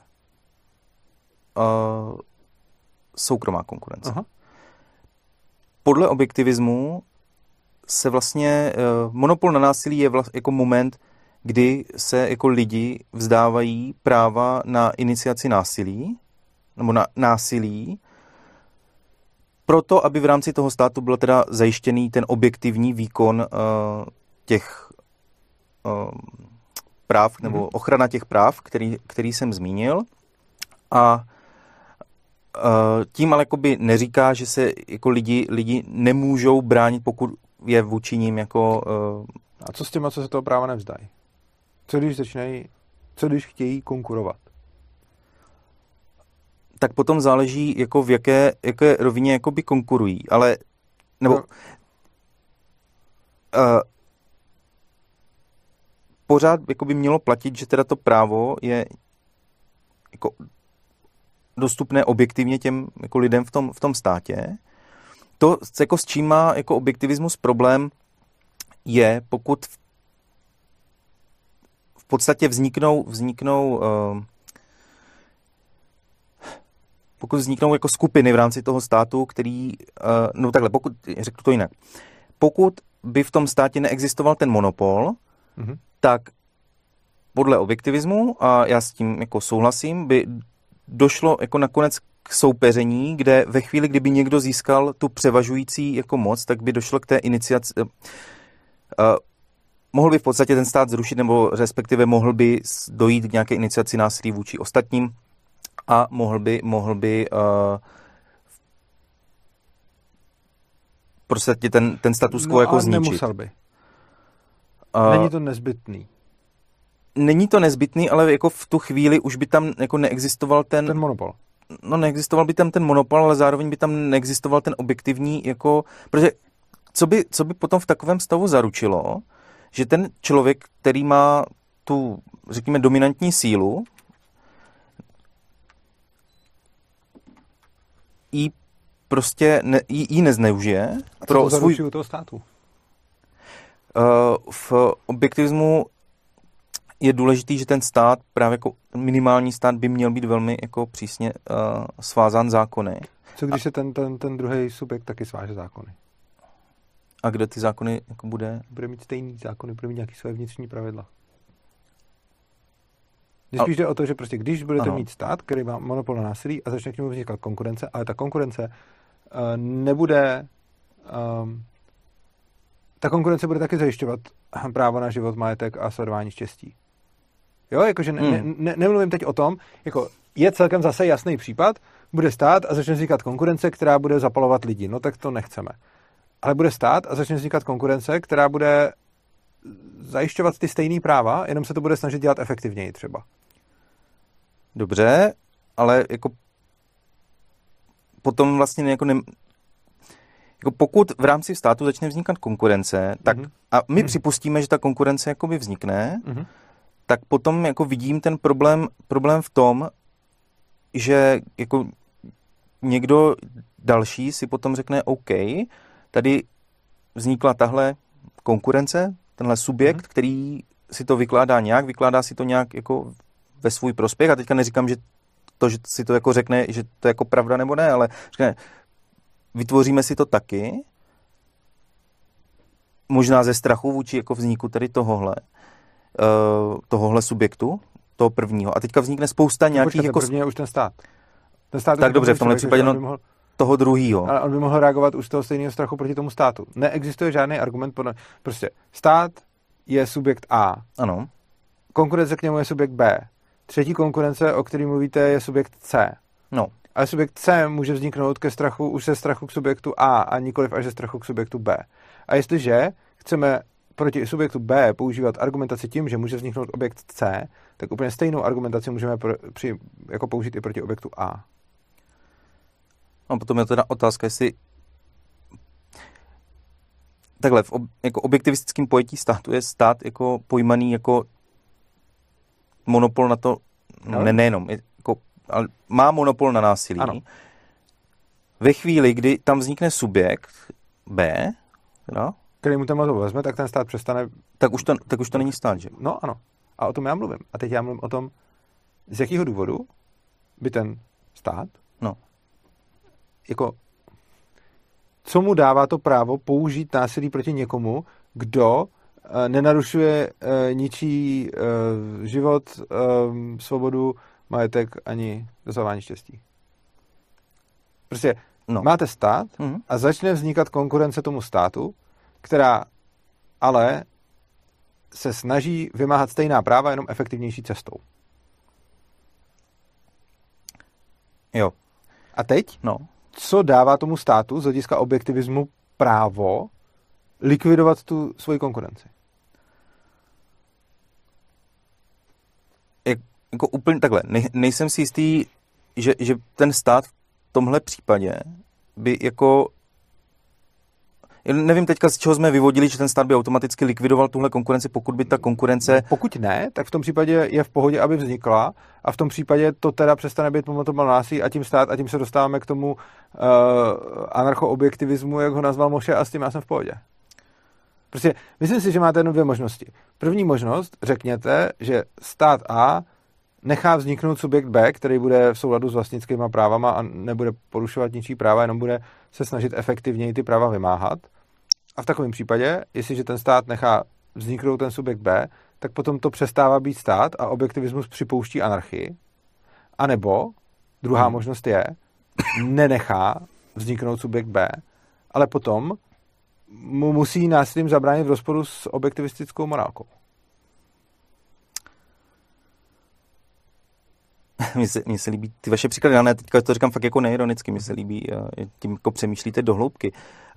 Soukromá konkurence. Aha. Podle objektivismu se vlastně monopol na násilí je jako moment, kdy se jako lidi vzdávají práva na iniciaci násilí, nebo na násilí, proto, aby v rámci toho státu byl teda zajištěný ten objektivní výkon těch práv, nebo ochrana těch práv, který jsem zmínil. A tím ale jakoby neříká, že se jako lidi nemůžou bránit, pokud je vůči ním jako... A co s těma, co se toho práva nevzdají? Co když chtějí konkurovat? Tak potom záleží, jako v jaké rovině jakoby konkurují, ale... Nebo... pořád jakoby mělo platit, že teda to právo je jako dostupné objektivně těm jako lidem v tom státě. To, jako s čím má jako objektivismus problém, je, pokud v podstatě pokud vzniknou jako skupiny v rámci toho státu, řeknu to jinak. Pokud by v tom státě neexistoval ten monopol, tak podle objektivismu, a já s tím jako souhlasím, by došlo jako nakonec k soupeření, kde ve chvíli, kdyby někdo získal tu převažující jako moc, tak by došlo k té iniciaci. Mohl by v podstatě ten stát zrušit, nebo respektive mohl by dojít k nějaké iniciaci násilí vůči ostatním a mohl by prostě ten status quo jako zničit. Nemusel by. Není to nezbytný. Není to nezbytný, ale jako v tu chvíli už by tam jako neexistoval ten monopol. No, neexistoval by tam ten monopol, ale zároveň by tam neexistoval ten objektivní, jako, protože co by potom v takovém stavu zaručilo, že ten člověk, který má tu, řekněme, dominantní sílu, jí prostě jí nezneužije. A co to zaručí u toho státu? V objektivismu je důležitý, že ten stát, právě jako minimální stát, by měl být velmi jako přísně svázán zákony. Co když se ten druhý subjekt taky sváže zákony? A kde ty zákony jako bude? Bude mít stejný zákony, bude mít nějaké své vnitřní pravidla. Mně spíš jde o to, že prostě když budete mít stát, který má monopol na násilí a začne k němu vznikat konkurence, ale ta konkurence nebude... ta konkurence bude taky zajišťovat právo na život, majetek a sledování štěstí. Jo, jakože nemluvím teď o tom, jako je celkem zase jasný případ, bude stát a začne vznikat konkurence, která bude zapalovat lidi. No tak to nechceme. Ale bude stát a začne vznikat konkurence, která bude zajišťovat ty stejný práva, jenom se to bude snažit dělat efektivněji třeba. Dobře, ale jako potom vlastně jako pokud v rámci státu začne vznikat konkurence, tak a my připustíme, že ta konkurence jakoby vznikne, tak potom jako vidím ten problém v tom, že jako někdo další si potom řekne OK, tady vznikla tahle konkurence, tenhle subjekt, který si to vykládá si to nějak jako ve svůj prospěch, a teďka neříkám, že si to jako řekne, že to je jako pravda nebo ne, ale řekne, vytvoříme si to taky, možná ze strachu vůči jako vzniku tady tohohle subjektu, toho prvního. A teďka vznikne spousta nějakých... Jako... První je už ten stát. Tak dobře, v tomhle případě toho druhýho. Ale on by mohl reagovat už z toho stejného strachu proti tomu státu. Neexistuje žádný argument. Prostě stát je subjekt A. Ano. Konkurence k němu je subjekt B. Třetí konkurence, o který mluvíte, je subjekt C. No. Ale subjekt C může vzniknout už ze strachu k subjektu A nikoliv až ze strachu k subjektu B. A jestliže chceme proti subjektu B používat argumentaci tím, že může vzniknout objekt C, tak úplně stejnou argumentaci můžeme jako použít i proti objektu A. A potom je teda otázka, jestli takhle, jako objektivistickém pojetí státu je stát jako pojmaný jako monopol na to, nejenom, jako, ale má monopol na násilí. Ano. Ve chvíli, kdy tam vznikne subjekt B, teda, který mu ten monopol vezme, tak ten stát přestane... Tak už to není stát, že? No ano. A o tom já mluvím. A teď já mluvím o tom, z jakého důvodu by ten stát jako co mu dává to právo použít násilí proti někomu, kdo nenarušuje ničí život, svobodu, majetek ani dosahování štěstí. Prostě máte stát a začne vznikat konkurence tomu státu, která ale se snaží vymáhat stejná práva jenom efektivnější cestou. Jo. A teď? Co dává tomu státu z hlediska objektivismu právo likvidovat tu svoji konkurenci? Jako úplně takhle. Nejsem si jistý, že ten stát v tomhle případě by jako... Nevím teďka, z čeho jsme vyvodili, že ten stát by automaticky likvidoval tuhle konkurenci, pokud by ta konkurence... Pokud ne, tak v tom případě je v pohodě, aby vznikla, a v tom případě to teda přestane být monopol násilí a tím stát, a tím se dostáváme k tomu anarchoobjektivismu, jak ho nazval Moše, a s tím já jsem v pohodě. Prostě myslím si, že máte jenom dvě možnosti. První možnost, řekněte, že stát A nechá vzniknout subjekt B, který bude v souladu s vlastnickýma právama a nebude porušovat ničí práva, jenom bude se snažit efektivněji ty práva vymáhat. A v takovém případě, jestliže ten stát nechá vzniknout ten subjekt B, tak potom to přestává být stát a objektivismus připouští anarchii. A nebo druhá možnost je, nenechá vzniknout subjekt B, ale potom mu musí násilím zabránit v rozporu s objektivistickou morálkou. Mně se líbí ty vaše příklady, ale teďka to říkám fakt jako neironicky, mně se líbí, tím jako přemýšlíte do hloubky.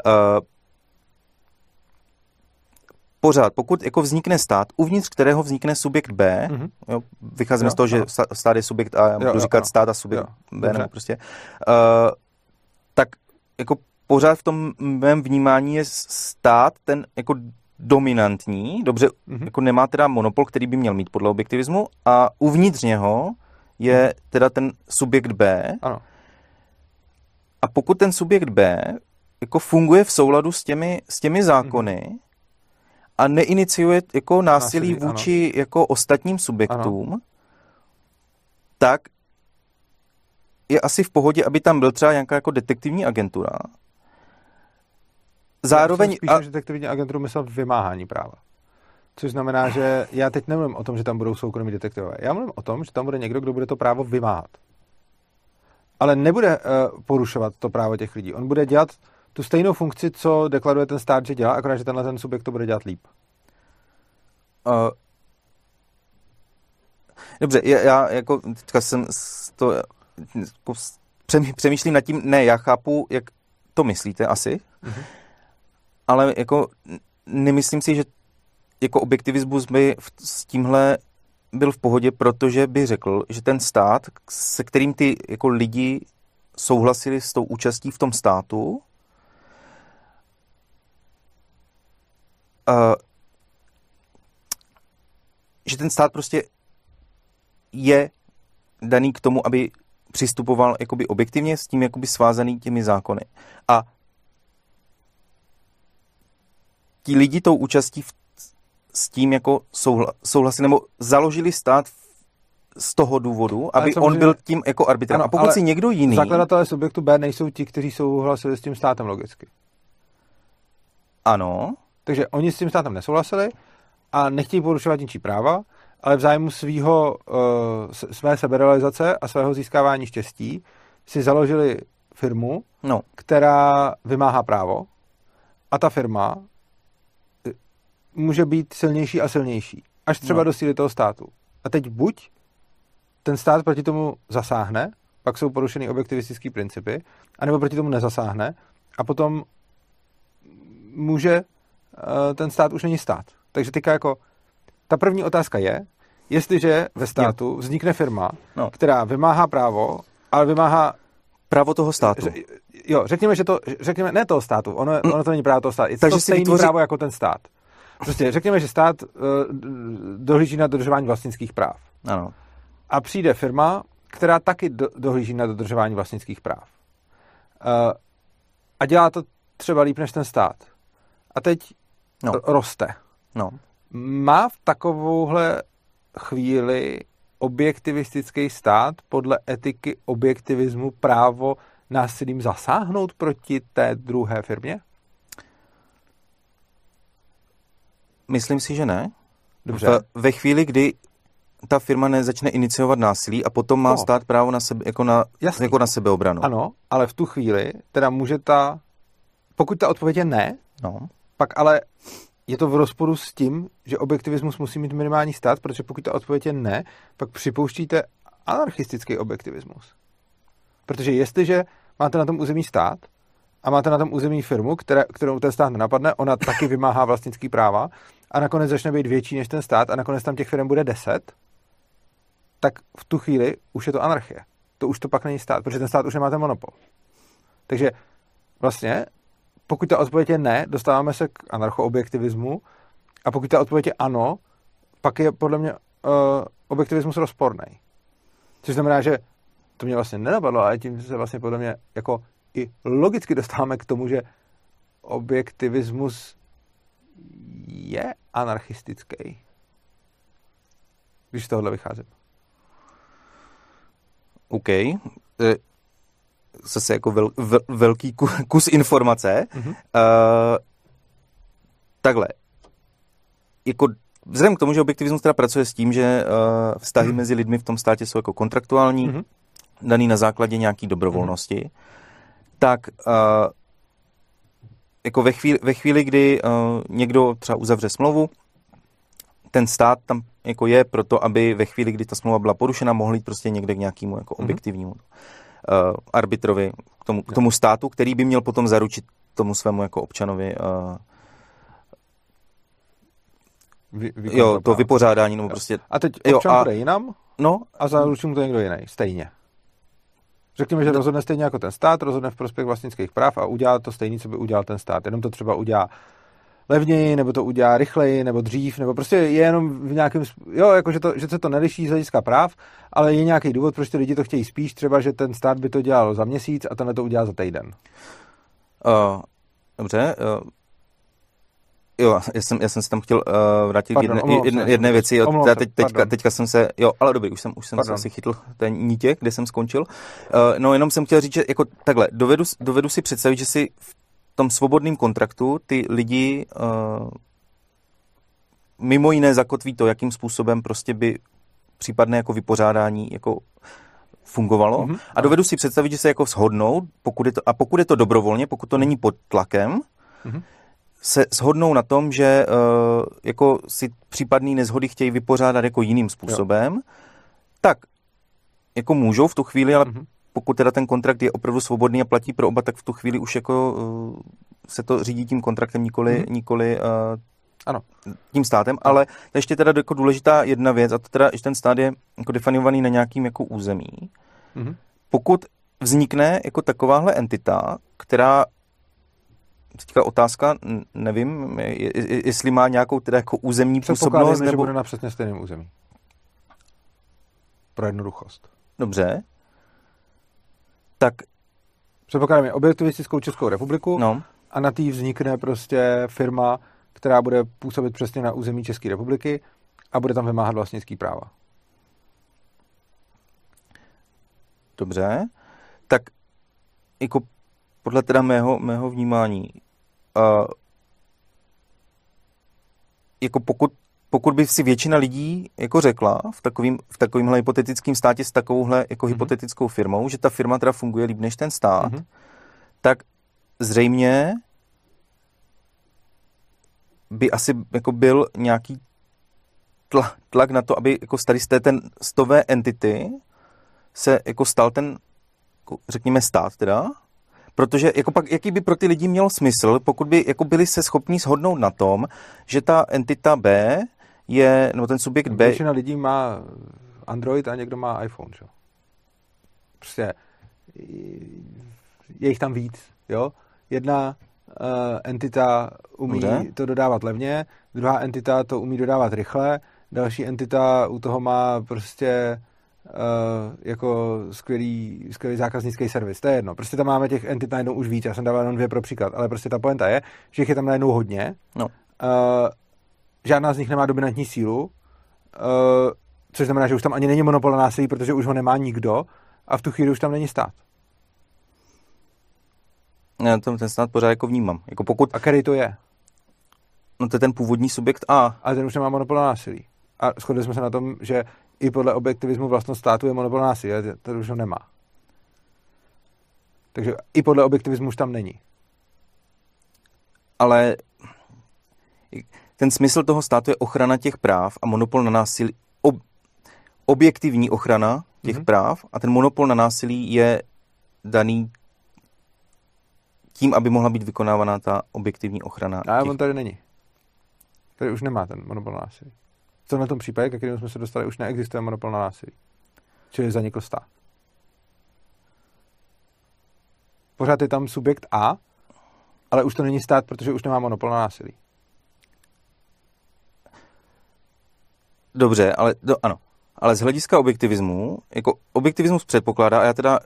Pořád, pokud jako vznikne stát, uvnitř kterého vznikne subjekt B, jo, vycházíme z toho, že stát je subjekt A, já budu říkat stát a subjekt B, nebo prostě, tak jako pořád v tom mém vnímání je stát ten jako dominantní, dobře, jako nemá teda monopol, který by měl mít podle objektivismu, a uvnitř něho je teda ten subjekt B. Ano. A pokud ten subjekt B jako funguje v souladu s těmi zákony a neiniciuje jako násilí vůči jako ostatním subjektům, tak je asi v pohodě, aby tam byl třeba nějaká jako detektivní agentura. Zároveň... Spíš než detektivní agenturu myslel vymáhání práva. Což znamená, že já teď nemluvím o tom, že tam budou soukromí detektivové. Já mluvím o tom, že tam bude někdo, kdo bude to právo vymáhat. Ale nebude porušovat to právo těch lidí. On bude dělat tu stejnou funkci, co deklaruje ten stát, že dělá, akorát, že tenhle ten subjekt to bude dělat líp. Dobře, já jako teďka jsem to jako přemýšlím nad tím, ne, já chápu, jak to myslíte asi, ale jako nemyslím si, že jako objektivismus by s tímhle byl v pohodě, protože by řekl, že ten stát, se kterým ty jako lidi souhlasili s tou účastí v tom státu, že ten stát prostě je daný k tomu, aby přistupoval jakoby objektivně, s tím jakoby svázaný těmi zákony. A ti lidi tou účastí s tím jako souhlasili, nebo založili stát z toho důvodu, aby on byl tím jako arbitrem. A pokud si někdo jiný... Zakladatelé subjektu B nejsou ti, kteří souhlasili s tím státem logicky. Ano. Takže oni s tím státem nesouhlasili a nechtějí porušovat ničí práva, ale v zájmu své seberealizace a svého získávání štěstí si založili firmu, která vymáhá právo, a ta firma může být silnější a silnější, až třeba do síly toho státu. A teď buď ten stát proti tomu zasáhne, pak jsou porušeny objektivistické principy, anebo proti tomu nezasáhne a potom může ten stát už není stát. Takže teďka jako ta první otázka je, jestliže ve státu vznikne firma, která vymáhá právo, ale vymáhá právo toho státu. Řekněme, ne toho státu, ono to není právo toho státu, je to stejné právo jako ten stát. Prostě řekněme, že stát dohlíží na dodržování vlastnických práv. Ano. A přijde firma, která taky dohlíží na dodržování vlastnických práv. A dělá to třeba líp než ten stát. A teď roste. Má v takovouhle chvíli objektivistický stát podle etiky objektivismu právo násilím zasáhnout proti té druhé firmě? Myslím si, že ne. Dobře. Ve chvíli, kdy ta firma nezačne iniciovat násilí a potom má stát právo na sebe, jako na sebeobranu. Ano, ale v tu chvíli teda může pokud ta odpověď je ne, pak ale je to v rozporu s tím, že objektivismus musí mít minimální stát, protože pokud ta odpověď je ne, pak připouštíte anarchistický objektivismus. Protože jestliže máte na tom území stát a máte na tom území firmu, kterou ten stát nenapadne, ona taky vymáhá vlastnický práva a nakonec začne být větší než ten stát a nakonec tam těch firm bude 10, tak v tu chvíli už je to anarchie. To už to pak není stát, protože ten stát už nemá ten monopol. Takže vlastně, pokud ta odpověď je ne, dostáváme se k anarchoobjektivismu, a pokud ta odpověď je ano, pak je podle mě objektivismus rozporný. Což znamená, že to mě vlastně nenapadlo, ale tím se vlastně podle mě jako i logicky dostáváme k tomu, že objektivismus je anarchistický. Když z tohohle vycházím. OK. Zase jako velký kus informace. Mm-hmm. Takhle. Jako vzhledem k tomu, že objektivismus teda pracuje s tím, že vztahy mezi lidmi v tom státě jsou jako kontraktuální, daný na základě nějaký dobrovolnosti, tak jako ve chvíli, kdy někdo třeba uzavře smlouvu, ten stát tam jako je proto, aby ve chvíli, kdy ta smlouva byla porušena, mohl jít prostě někde k nějakému jako objektivnímu arbitrovi, k tomu státu, který by měl potom zaručit tomu svému jako občanovi to vypořádání. Nebo prostě, a teď občan bude jinam a zaručí mu to někdo jiný, stejně. Řekněme, že rozhodne stejně jako ten stát, rozhodne v prospěch vlastnických práv a udělá to stejný, co by udělal ten stát. Jenom to třeba udělá levněji, nebo to udělá rychleji, nebo dřív, nebo prostě je jenom v nějakém, jako že se to neliší z hlediska práv, ale je nějaký důvod, proč ty lidi to chtějí spíš, třeba, že ten stát by to dělal za měsíc a tenhle to udělá za týden. Dobře. Já jsem se tam chtěl vrátit k jedné věci. Teďka jsem se, ale dobrý, už jsem se asi chytl té nítě, kde jsem skončil. Jenom jsem chtěl říct, že jako takhle, dovedu si představit, že si v tom svobodném kontraktu ty lidi mimo jiné zakotví to, jakým způsobem prostě by případné jako vypořádání jako fungovalo. Mm-hmm. A dovedu si představit, že se jako shodnou, pokud je to dobrovolně, pokud to není pod tlakem, se shodnou na tom, že jako si případný nezhody chtějí vypořádat jako jiným způsobem, tak jako můžou v tu chvíli, ale pokud teda ten kontrakt je opravdu svobodný a platí pro oba, tak v tu chvíli už jako se to řídí tím kontraktem, nikoli ano. tím státem, ale ještě teda jako důležitá jedna věc, a to teda, že ten stát je jako definovaný na nějakým jako území. Pokud vznikne jako takováhle entita, která teďka otázka, nevím, jestli má nějakou teda jako územní působnost, nebo že bude na přesně stejném území. Pro jednoduchost. Dobře. Tak předpokládáme objektivistickou Českou republiku a na té vznikne prostě firma, která bude působit přesně na území České republiky a bude tam vymáhat vlastnický práva. Dobře. Tak jako podle teda mého vnímání jako pokud by si většina lidí jako řekla v takovýmhle hypotetickém státě s takovouhle jako hypotetickou firmou, že ta firma teda funguje líp než ten stát, tak zřejmě by asi jako byl nějaký tlak na to, aby jako z tové entity se jako stal ten, jako řekněme, stát teda, protože jako pak, jaký by pro ty lidi mělo smysl, pokud by jako byli se schopni shodnout na tom, že ta entita B je, nebo ten subjekt B... Většina lidí má Android a někdo má iPhone, že? Prostě je jich tam víc, jo? Jedna entita umí to dodávat levně, druhá entita to umí dodávat rychle, další entita u toho má prostě jako skvělý zákaznický servis. To je jedno. Prostě tam máme těch entit najednou už víc. Já jsem dával jenom 2 pro příklad, ale prostě ta pointa je, že jich je tam najednou hodně. Žádná z nich nemá dominantní sílu, což znamená, že už tam ani není monopol na násilí, protože už ho nemá nikdo a v tu chvíli už tam není stát. Já ten stát pořád jako vnímám. Jako pokud... A který to je? No to je ten původní subjekt A. Ale ten už nemá monopol na násilí. A shodli jsme se na tom, že i podle objektivismu vlastnost státu je monopol na násilí, ale to už ho nemá. Takže i podle objektivismu už tam není. Ale ten smysl toho státu je ochrana těch práv a monopol na násilí, objektivní ochrana těch práv a ten monopol na násilí je daný tím, aby mohla být vykonávaná ta objektivní ochrana. Ale on tady není. Tady už nemá ten monopol na násilí. Co na tom případě, ke kterému jsme se dostali, už neexistuje monopol na násilí. Čili zanikl stát. Pořád je tam subjekt A, ale už to není stát, protože už nemá monopol na násilí. Dobře, ale ano. Ale z hlediska objektivismu, jako objektivismus předpokládá, a já teda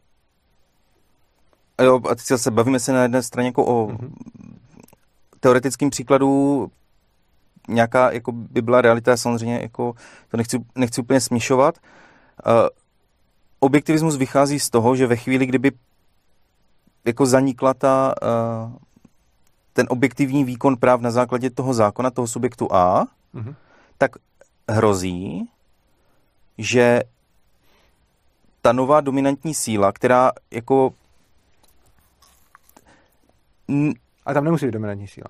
a teď se bavíme se na jedné straně jako o teoretickém příkladu nějaká jako by byla realita, samozřejmě jako to nechci úplně směšovat. Objektivismus vychází z toho, že ve chvíli, kdyby jako zanikla ten objektivní výkon práv na základě toho zákona, toho subjektu A, tak hrozí, že ta nová dominantní síla, která jako... A tam nemusí být dominantní síla.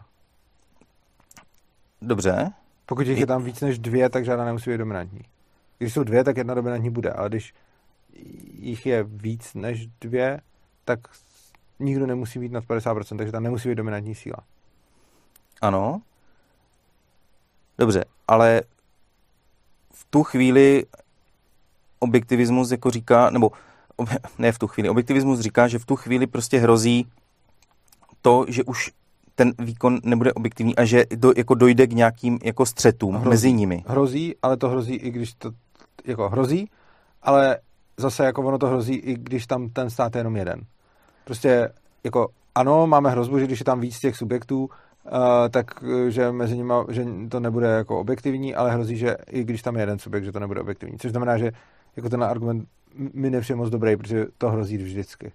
Dobře. Pokud jich je tam víc než 2, tak žádná nemusí být dominantní. Když jsou 2, tak jedna dominantní bude, ale když jich je víc než 2, tak nikdo nemusí být nad 50%, takže tam nemusí být dominantní síla. Ano. Dobře, ale v tu chvíli objektivismus jako říká, nebo ne v tu chvíli, objektivismus říká, že v tu chvíli prostě hrozí to, že už ten výkon nebude objektivní a že jako dojde k nějakým jako střetům mezi nimi. Hrozí, ale to hrozí i když to jako hrozí, ale zase jako ono to hrozí i když tam ten stát je jenom jeden. Prostě jako ano, máme hrozbu, že když je tam víc těch subjektů, tak že mezi nimi, že to nebude jako objektivní, ale hrozí, že i když tam je jeden subjekt, že to nebude objektivní. Což znamená, že jako ten argument mi nepřijde moc dobrý, protože to hrozí vždycky.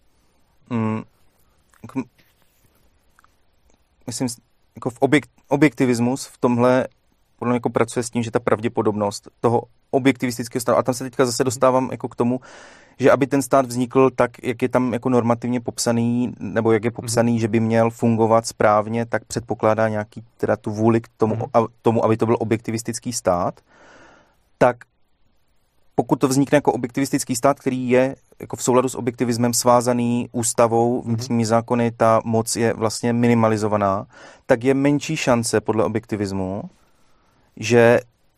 Myslím, jako objektivismus v tomhle podle mě jako pracuje s tím, že ta pravděpodobnost toho objektivistického státu, a tam se teďka zase dostávám jako k tomu, že aby ten stát vznikl tak, jak je tam jako normativně popsaný, nebo jak je popsaný, že by měl fungovat správně, tak předpokládá nějaký teda tu vůli k tomu, aby to byl objektivistický stát, tak pokud to vznikne jako objektivistický stát, který je jako v souladu s objektivismem svázaný ústavou, vnitřními zákony, ta moc je vlastně minimalizovaná, tak je menší šance podle objektivismu, že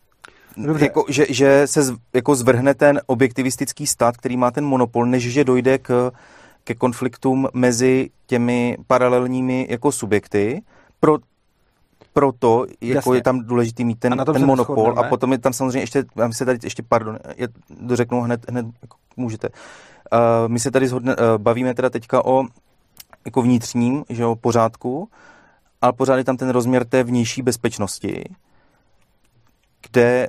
se jako zvrhne ten objektivistický stát, který má ten monopol, než že dojde ke konfliktům mezi těmi paralelními jako subjekty. Proto jako je tam důležitý mít ten monopol a potom je tam samozřejmě ještě, já se tady ještě, dořeknu hned jako můžete. My se tady bavíme teda teďka o jako vnitřním, že o pořádku, ale pořád je tam ten rozměr té vnější bezpečnosti, kde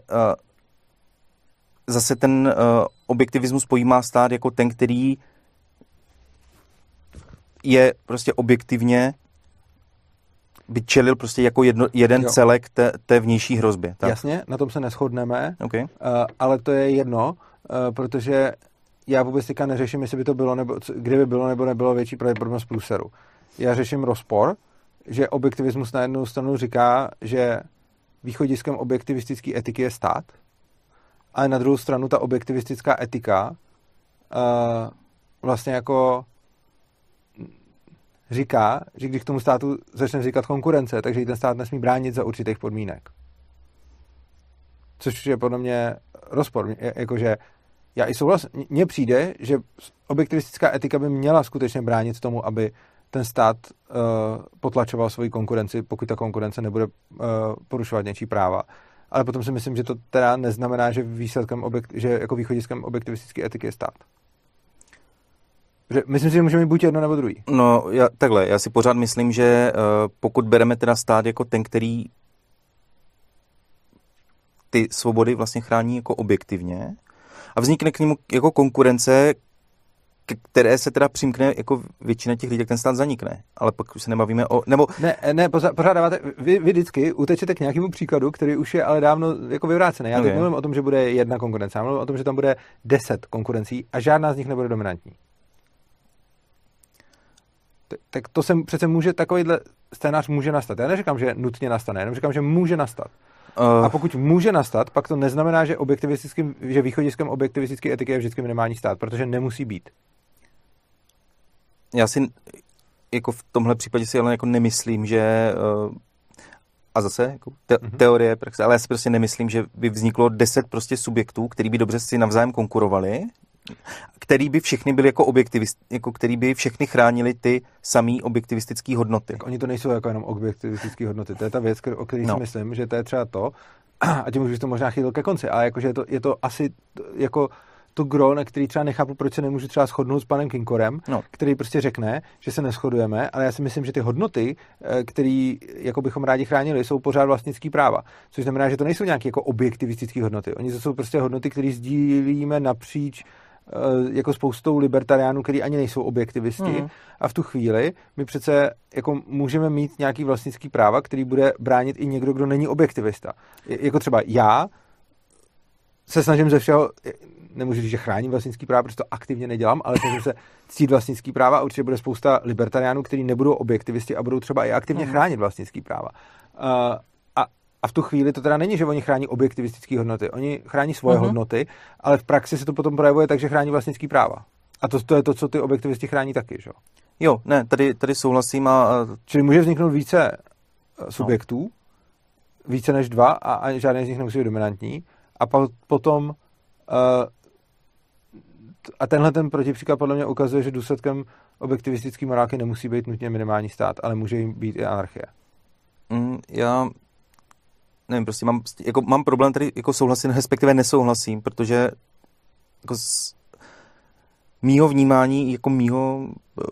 zase ten objektivismus pojímá stát jako ten, který je prostě objektivně by čelil prostě jako jeden celek té vnější hrozbě. Tak? Jasně, na tom se neshodneme, okay. Ale to je jedno, protože já vůbec teďka neřeším, jestli by to bylo, nebo kdyby bylo nebo nebylo větší pravděpodobnost průseru. Já řeším rozpor, že objektivismus na jednu stranu říká, že východiskem objektivistické etiky je stát, ale na druhou stranu ta objektivistická etika vlastně jako říká, že když k tomu státu začne říkat konkurence, takže i ten stát nesmí bránit za určitých podmínek. Což je podle mě rozpor. Jakože já i souhlasím, mně přijde, že objektivistická etika by měla skutečně bránit tomu, aby ten stát potlačoval svoji konkurenci, pokud ta konkurence nebude porušovat něčí práva. Ale potom si myslím, že to teda neznamená, že že jako východiskem objektivistické etiky je stát. Myslím si, že můžeme mít buď jedno nebo druhý. No, já si pořád myslím, že pokud bereme teda stát jako ten, který ty svobody vlastně chrání jako objektivně a vznikne k němu jako konkurence, které se teda přimkne jako většina těch lidí, jak ten stát zanikne. Ale pak už se nebavíme o... Nebo... Ne, pořád dáváte... Vy vždycky utečete k nějakému příkladu, který už je ale dávno jako vyvrácený. Já teď mluvím o tom, že bude jedna konkurence. Já mluvím o tom, že tam bude 10 konkurencí a žádná z nich nebude dominantní. Tak to se přece může, takovýhle scénář může nastat. Já neříkám, že nutně nastane, jenom říkám, že může nastat. A pokud může nastat, pak to neznamená, že východiskem objektivistické etiky je vždycky minimální stát, protože nemusí být. Já si jako v tomhle případě si ale jako nemyslím, že a zase jako teorie, ale já si prostě nemyslím, že by vzniklo 10 prostě subjektů, který by dobře si navzájem konkurovali, který by všechny byli jako jako který by všechny chránili ty samý objektivistické hodnoty. Tak oni to nejsou jako jenom objektivistické hodnoty. To je ta věc, o které si myslím, že to je třeba to, a tím už to možná chýlil ke konci, ale jakože je to asi jako to gro, na který třeba nechápu, proč se nemůžu třeba shodnout s panem Kinkorem, který prostě řekne, že se neshodujeme, ale já si myslím, že ty hodnoty, které jako bychom rádi chránili, jsou pořád vlastnický práva. Což znamená, že to nejsou nějaké jako objektivistické hodnoty. Oni to jsou prostě hodnoty, které sdílíme napříč jako spoustou libertariánů, který ani nejsou objektivisti. A v tu chvíli my přece jako můžeme mít nějaký vlastnický práva, který bude bránit i někdo, kdo není objektivista. Jako třeba já se snažím ze všeho, nemůžu říct, že chráním vlastnický práva, protože to aktivně nedělám, ale snažím se ctít vlastnický práva a určitě bude spousta libertariánů, kteří nebudou objektivisti a budou třeba i aktivně chránit vlastnický práva. A v tu chvíli to teda není, že oni chrání objektivistické hodnoty. Oni chrání svoje hodnoty, ale v praxi se to potom projevuje tak, že chrání vlastnický práva. A to je to, co ty objektivisti chrání taky, že? Jo, ne, tady souhlasím Čili může vzniknout více subjektů, více než 2 a žádný z nich nemusí být dominantní. A potom a tenhle ten protipříklad podle mě ukazuje, že důsledkem objektivistické morálky nemusí být nutně minimální stát, ale může jim být i anarchie. Já nevím, prostě mám problém tady jako souhlasím, respektive nesouhlasím, protože jako z mýho vnímání, jako mýho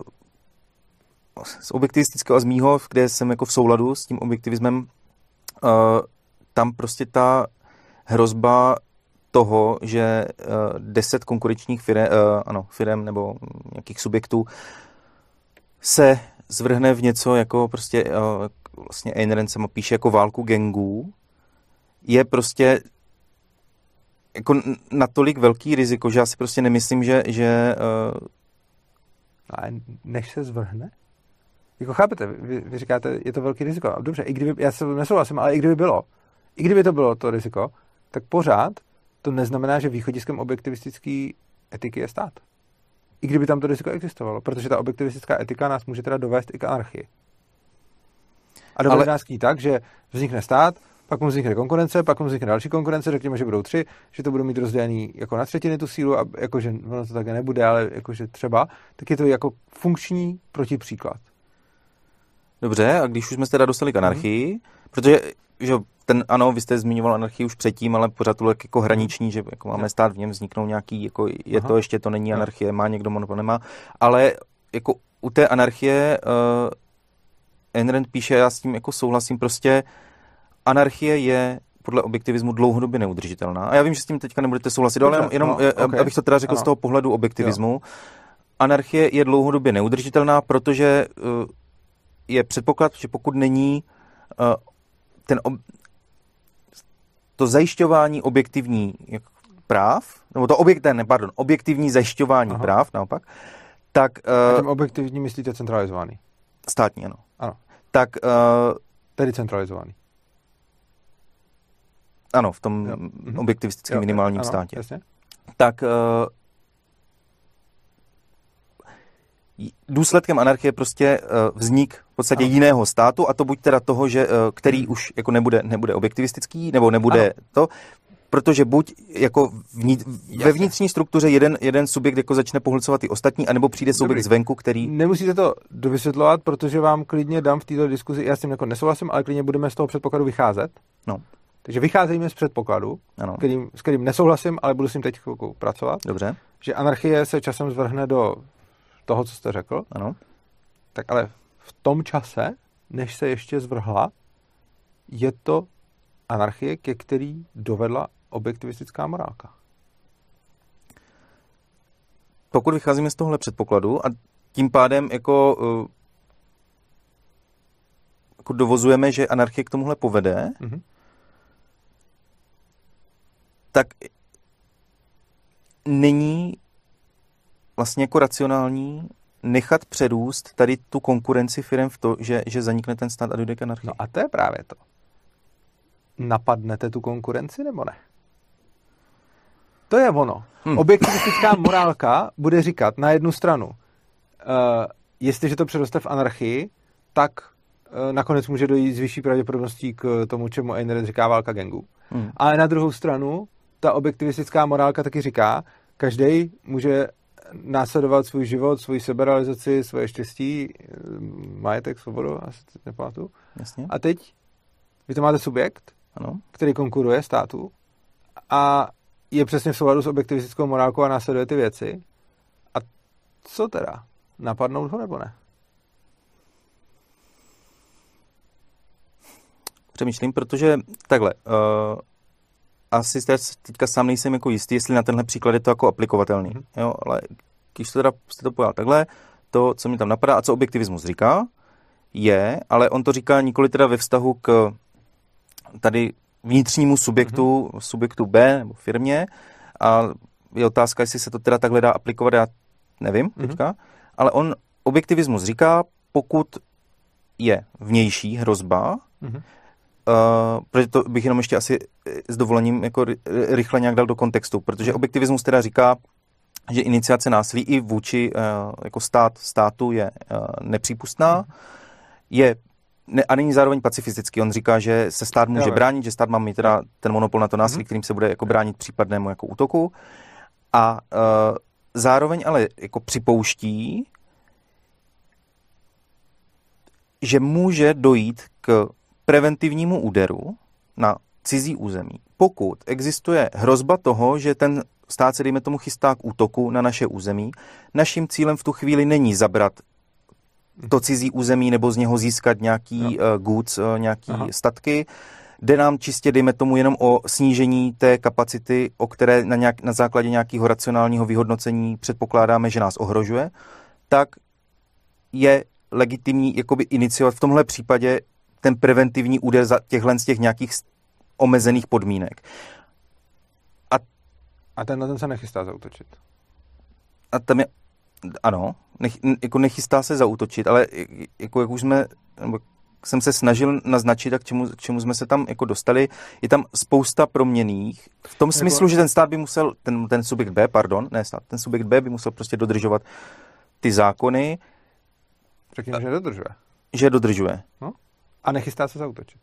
z objektivistického a z mýho, kde jsem jako v souladu s tím objektivismem, tam prostě ta hrozba toho, že 10 konkurenčních firem nebo nějakých subjektů se zvrhne v něco jako prostě vlastně Ayn Rand sama píše jako válku gangů, je prostě jako natolik velký riziko, že já si prostě nemyslím, že A než se zvrhne? Jako chápete, vy říkáte, je to velký riziko. Dobře, i kdyby, já se nesouhlasím, ale i kdyby to bylo to riziko, tak pořád to neznamená, že východiskem objektivistické etiky je stát. I kdyby tam to riziko existovalo, protože ta objektivistická etika nás může teda dovést i k anarchii. A dovede nás k ní tak, že vznikne stát, pak mu vznikne konkurence, pak mu vznikne další konkurence, řekněme, že budou 3, že to budou mít rozdělený jako na třetiny tu sílu a jakože ono to také nebude, ale jakože třeba, tak je to jako funkční protipříklad. Dobře, a když už jsme se teda dostali k anarchii, protože že vy jste zmiňoval anarchii už předtím, ale pořád to jako hraniční, že jako máme stát, v něm vzniknou nějaký, jako to ještě to není anarchie, má někdo monopol, nemá, ale jako u té anarchie Ayn Rand píše, já s tím jako souhlasím, prostě anarchie je podle objektivismu dlouhodobě neudržitelná. A já vím, že s tím teďka nebudete souhlasit, ale jenom abych to teda řekl z toho pohledu objektivismu. Anarchie je dlouhodobě neudržitelná, protože je předpoklad, že pokud není to zajišťování objektivní práv, nebo to objektivní zajišťování práv, naopak, tak... A tím objektivní myslíte centralizovaný? Státní, ano. Tak... Tedy centralizovaný. Ano, v tom objektivistickém minimálním státě. Jasně. Tak důsledkem anarchie je prostě vznik v podstatě jiného státu, a to buď teda toho, že který už jako nebude objektivistický, nebo nebude to, protože buď jako ve vnitřní struktuře jeden subjekt jako začne pohlcovat ty ostatní, anebo přijde subjekt zvenku, který... Nemusíte to dovysvětlovat, protože vám klidně dám v této diskuzi, já s tím jako nesouhlasím, ale klidně budeme z toho předpokladu vycházet. No. Takže vycházejme z předpokladu, s kterým nesouhlasím, ale budu s tím teď chvilku pracovat. Dobře. Že anarchie se časem zvrhne do toho, co jste řekl. Ano. Tak ale v tom čase, než se ještě zvrhla, je to anarchie, ke který dovedla objektivistická morálka. Pokud vycházíme z tohle předpokladu a tím pádem jako dovozujeme, že anarchie k tomuhle povede, tak není vlastně jako racionální nechat přerůst tady tu konkurenci firem v to, že zanikne ten stát a dojde k anarchii. No a to je právě to. Napadnete tu konkurenci, nebo ne? To je ono. Objektivistická morálka bude říkat na jednu stranu, jestliže to přeroste v anarchii, tak nakonec může dojít s vyšší pravděpodobností k tomu, čemu Ayn Rand říká válka gangů. Ale na druhou stranu, ta objektivistická morálka taky říká, každý může následovat svůj život, svoji seberealizaci, svoje štěstí, majetek, svobodu, asi nepamatuju. Jasně. A teď vy to máte subjekt, ano, který konkuruje státu, a je přesně v souladu s objektivistickou morálkou a následuje ty věci. A co teda? Napadnout ho nebo ne? Přemýšlím, protože takhle, asi teďka sám nejsem jako jistý, jestli na tenhle příklad je to jako aplikovatelný. Jo, ale když jste to pojal takhle, to, co mi tam napadá a co objektivismus říká, je, ale on to říká nikoli teda ve vztahu k tady vnitřnímu subjektu B nebo firmě a je otázka, jestli se to teda takhle dá aplikovat, já nevím teďka, ale on objektivismus říká, pokud je vnější hrozba, protože to bych jenom ještě asi s dovolením jako rychle nějak dal do kontextu, protože objektivismus teda říká, že iniciace násilí i vůči jako státu je nepřípustná, a není zároveň pacifistický. On říká, že se stát může bránit, že stát má mít teda ten monopol na to násilí, kterým se bude jako bránit případnému jako útoku. A zároveň ale jako připouští, že může dojít k preventivnímu úderu na cizí území, pokud existuje hrozba toho, že ten stát se, dejme tomu, chystá k útoku na naše území. Naším cílem v tu chvíli není zabrat to cizí území nebo z něho získat nějaký goods, nějaký statky. Jde nám čistě, dejme tomu, jenom o snížení té kapacity, o které na základě nějakého racionálního vyhodnocení předpokládáme, že nás ohrožuje, tak je legitimní jakoby iniciovat v tomhle případě ten preventivní úder za z těch nějakých omezených podmínek. A tenhle se nechystá zaútočit. A tam je, ano, jako nechystá se zaútočit, ale jako jak už jsem se snažil naznačit a k čemu jsme se tam jako dostali, je tam spousta proměnných, v tom smyslu, že ten stát by musel, ten subjekt B, ten subjekt B by musel prostě dodržovat ty zákony. Řekněme, že dodržuje. Že dodržuje. No? A nechystá se zaútočit.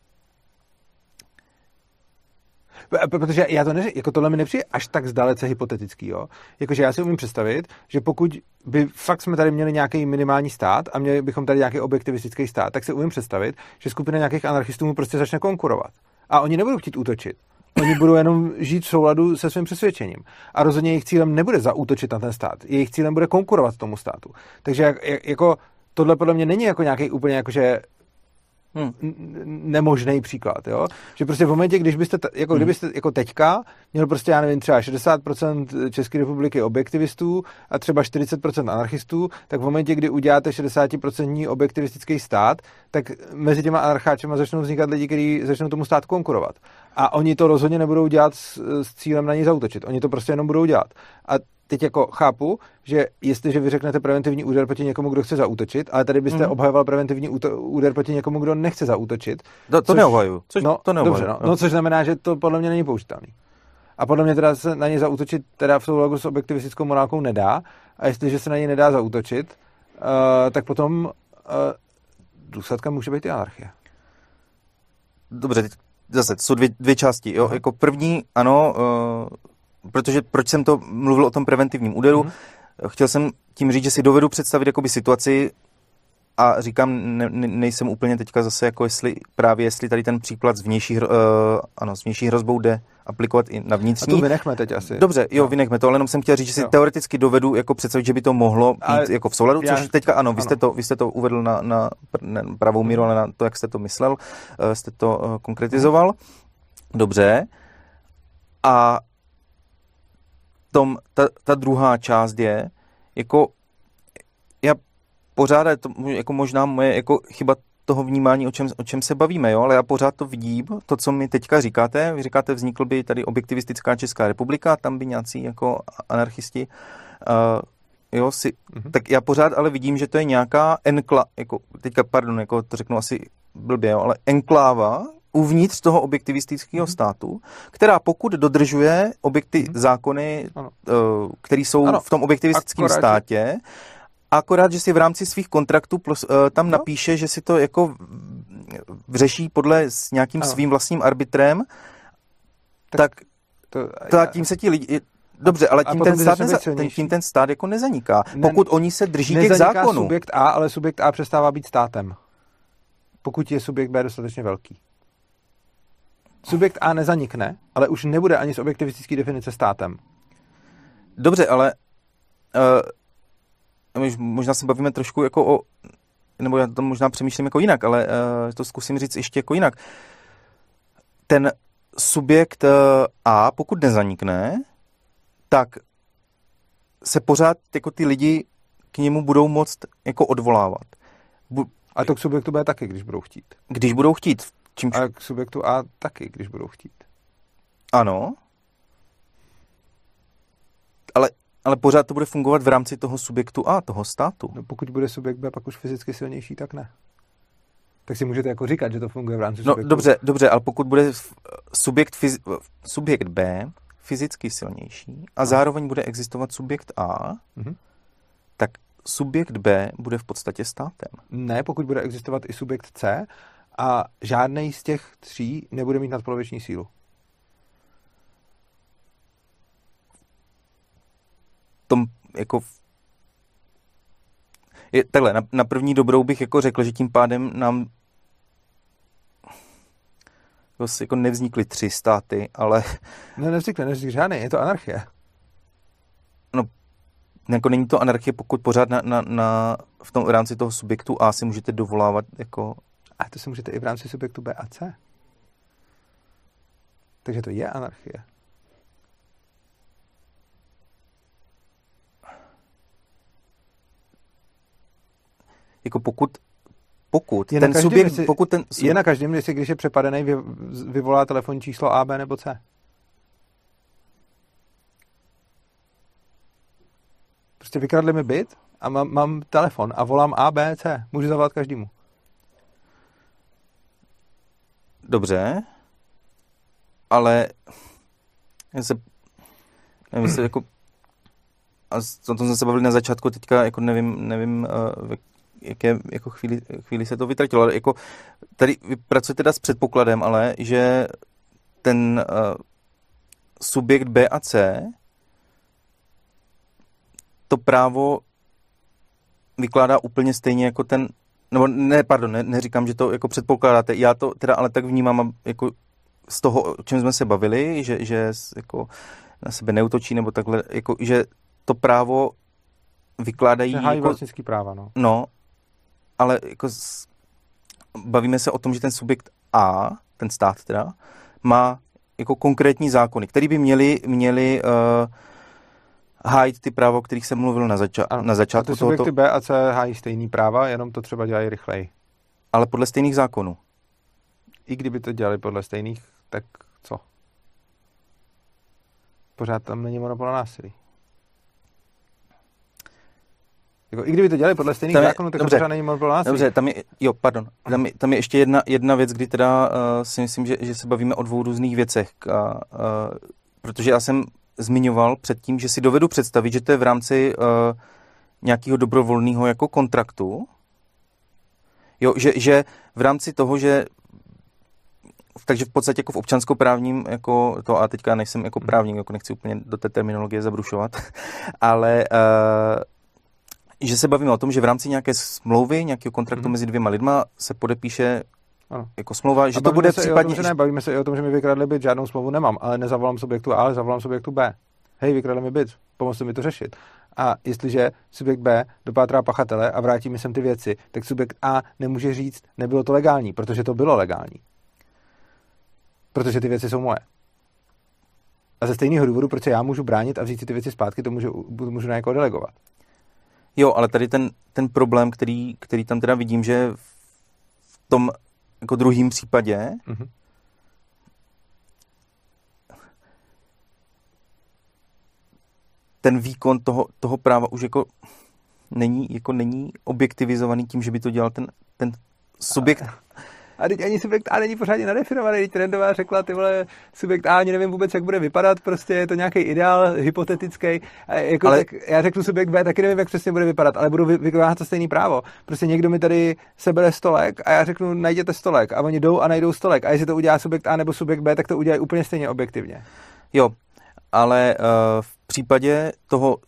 Protože já to neřekl, jako tohle mi nepřijde až tak zdalece hypotetický, jo. Jakože já si umím představit, že pokud by fakt jsme tady měli nějaký minimální stát a měli bychom tady nějaký objektivistický stát, tak si umím představit, že skupina nějakých anarchistů mu prostě začne konkurovat. A oni nebudou chtít útočit. Oni budou jenom žít v souladu se svým přesvědčením. A rozhodně jejich cílem nebude zaútočit na ten stát. Jejich cílem bude konkurovat tomu státu. Takže jako tohle podle mě není jako nějaký úplně jakože nemožný příklad, jo? Že prostě v momentě, kdybyste jako teďka měl prostě, já nevím, třeba 60% České republiky objektivistů a třeba 40% anarchistů, tak v momentě, kdy uděláte 60% objektivistický stát, tak mezi těma anarcháčema začnou vznikat lidi, kteří začnou tomu státu konkurovat. A oni to rozhodně nebudou dělat s cílem na něj zaútočit. Oni to prostě jenom budou dělat. A teď jako chápu, že jestliže vy řeknete preventivní úder proti někomu, kdo chce zaútočit, ale tady byste obhajoval preventivní úder proti někomu, kdo nechce zaútočit. To neobhajuju. Dobře, což znamená, že to podle mě není použitelný. A podle mě teda se na něj zaútočit teda v souladu s objektivistickou morálkou nedá. A jestliže se na něj nedá zaútočit, tak potom důsledkem může být i anarchie. Dobře, teď zase jsou dvě části. Jo? Jako první, ano, protože proč jsem to mluvil o tom preventivním úderu, chtěl jsem tím říct, že si dovedu představit jakoby situaci a říkám, nejsem úplně teďka zase jako jestli tady ten příklad s vnější hrozbou jde aplikovat i na vnitřní. A to vynechme teď asi. Dobře, vynechme to, ale jenom jsem chtěl říct, že si teoreticky dovedu jako představit, že by to mohlo být jako v souladu, což teďka ano, vy jste to uvedl na pravou míru, ale na to, jak jste to myslel, jste to konkretizoval. Dobře. A ta druhá část je, jako já pořád, je to jako možná moje jako chyba toho vnímání, o čem se bavíme, jo, ale já pořád to vidím, to, co mi teďka říkáte, vy říkáte, vznikl by tady objektivistická Česká republika, tam by nějací jako anarchisti, tak já pořád ale vidím, že to je nějaká jako to řeknu asi blbě, jo, ale enkláva uvnitř toho objektivistického státu, která pokud dodržuje zákony, které jsou v tom objektivistickém státě, akorát, že si v rámci svých kontraktů tam napíše, že si to jako řeší s nějakým svým vlastním arbitrem, tak tím se ti lidi... Dobře, ale tím ten stát jako nezaniká. Pokud oni se drží těch zákonů. Nezaniká subjekt A, ale subjekt A přestává být státem. Pokud je subjekt B dostatečně velký. Subjekt A nezanikne, ale už nebude ani z objektivistické definice státem. Dobře, ale možná se bavíme trošku jako o, nebo já to možná přemýšlím jako jinak, ale to zkusím říct ještě jako jinak. Ten subjekt A, pokud nezanikne, tak se pořád jako ty lidi k němu budou moct jako odvolávat. A to k subjektu B taky, když budou chtít. Když budou chtít. A k subjektu A taky, když budou chtít. Ano. Ale pořád to bude fungovat v rámci toho subjektu A, toho státu. No, pokud bude subjekt B pak už fyzicky silnější, tak ne. Tak si můžete jako říkat, že to funguje v rámci subjektu. Dobře, ale pokud bude subjekt B fyzicky silnější a zároveň bude existovat subjekt A, tak subjekt B bude v podstatě státem. Ne, pokud bude existovat i subjekt C a žádnej z těch tří nebude mít nadpoloviční sílu. Tom jako takhle, na první dobrou bych jako řekl, že tím pádem nám jako nevznikly 3 státy, ale... Nevznikne žádný, je to anarchie. No, jako není to anarchie, pokud pořád v rámci toho subjektu A si můžete dovolávat jako... A to si můžete i v rámci subjektu B a C. Takže to je anarchie. Jako pokud ten subjekt... Je na každém, jestli když je přepadený, vyvolá telefonní číslo A, B nebo C. Prostě vykradli mi byt a mám telefon a volám A, B, C. Můžu zavolat každému. Dobře, ale nevím, jako a o tom jsme se bavili na začátku, teďka jako nevím jaké jako chvíli se to vytratilo, ale jako tady vy pracujete teda s předpokladem, ale že ten subjekt B a C to právo vykládá úplně stejně jako ten, nebo ne, pardon, neříkám, že to jako předpokládáte, já to teda ale tak vnímám jako z toho, o čem jsme se bavili, že jako na sebe neútočí, nebo takhle, jako, že to právo vykládají... Hájí vlastnický práva, no. No, ale jako bavíme se o tom, že ten subjekt A, ten stát teda, má jako konkrétní zákony, které by měli hájit ty práva, o kterých jsem mluvil na začátku. A ty subjekty B a C hájí stejný práva, jenom to třeba dělají rychleji. Ale podle stejných zákonů. I kdyby to dělali podle stejných, tak co? Pořád tam není monopol na násilí. Jako, i kdyby to dělali podle stejných zákonů, tak pořád není monopol na násilí. Dobře, tam je ještě jedna věc, kdy teda si myslím, že se bavíme o 2 různých věcech. Protože já jsem zmiňoval předtím, že si dovedu představit, že to je v rámci nějakého dobrovolného jako kontraktu. Jo, že v rámci toho, že takže v podstatě jako v občanskoprávním jako to, a teďka nejsem jako právník, jako nechci úplně do té terminologie zabrušovat, ale že se bavíme o tom, že v rámci nějaké smlouvy, nějakého kontraktu mezi 2 lidma se podepíše jako smlouva, že to bude případně... Bavíme se i o tom, že mi vykradli byt, žádnou smlouvu nemám, ale nezavolám subjektu A, ale zavolám subjektu B. Hej, vykradli mi byt, pomozte mi to řešit. A jestliže subjekt B dopátrá pachatele a vrátí mi sem ty věci, tak subjekt A nemůže říct, nebylo to legální, protože to bylo legální. Protože ty věci jsou moje. A ze stejného důvodu, proč já můžu bránit a vzít si ty věci zpátky, to můžu na někoho delegovat. Jo, ale tady ten problém, který tam teda vidím, že v tom jako druhém případě ten výkon toho práva už jako není objektivizovaný tím, že by to dělal ten subjekt. A teď ani subjekt A není pořádně nadefinovaný. Teď Trendová řekla, ty vole, subjekt A ani nevím vůbec, jak bude vypadat, prostě je to nějaký ideál hypotetický. Jako, ale... tak já řeknu subjekt B, taky nevím, jak přesně bude vypadat, ale budu vykonávat to stejný právo. Prostě někdo mi tady sebere stolek a já řeknu, najděte stolek a oni jdou a najdou stolek. A jestli to udělá subjekt A nebo subjekt B, tak to udělají úplně stejně objektivně. Jo, ale v případě toho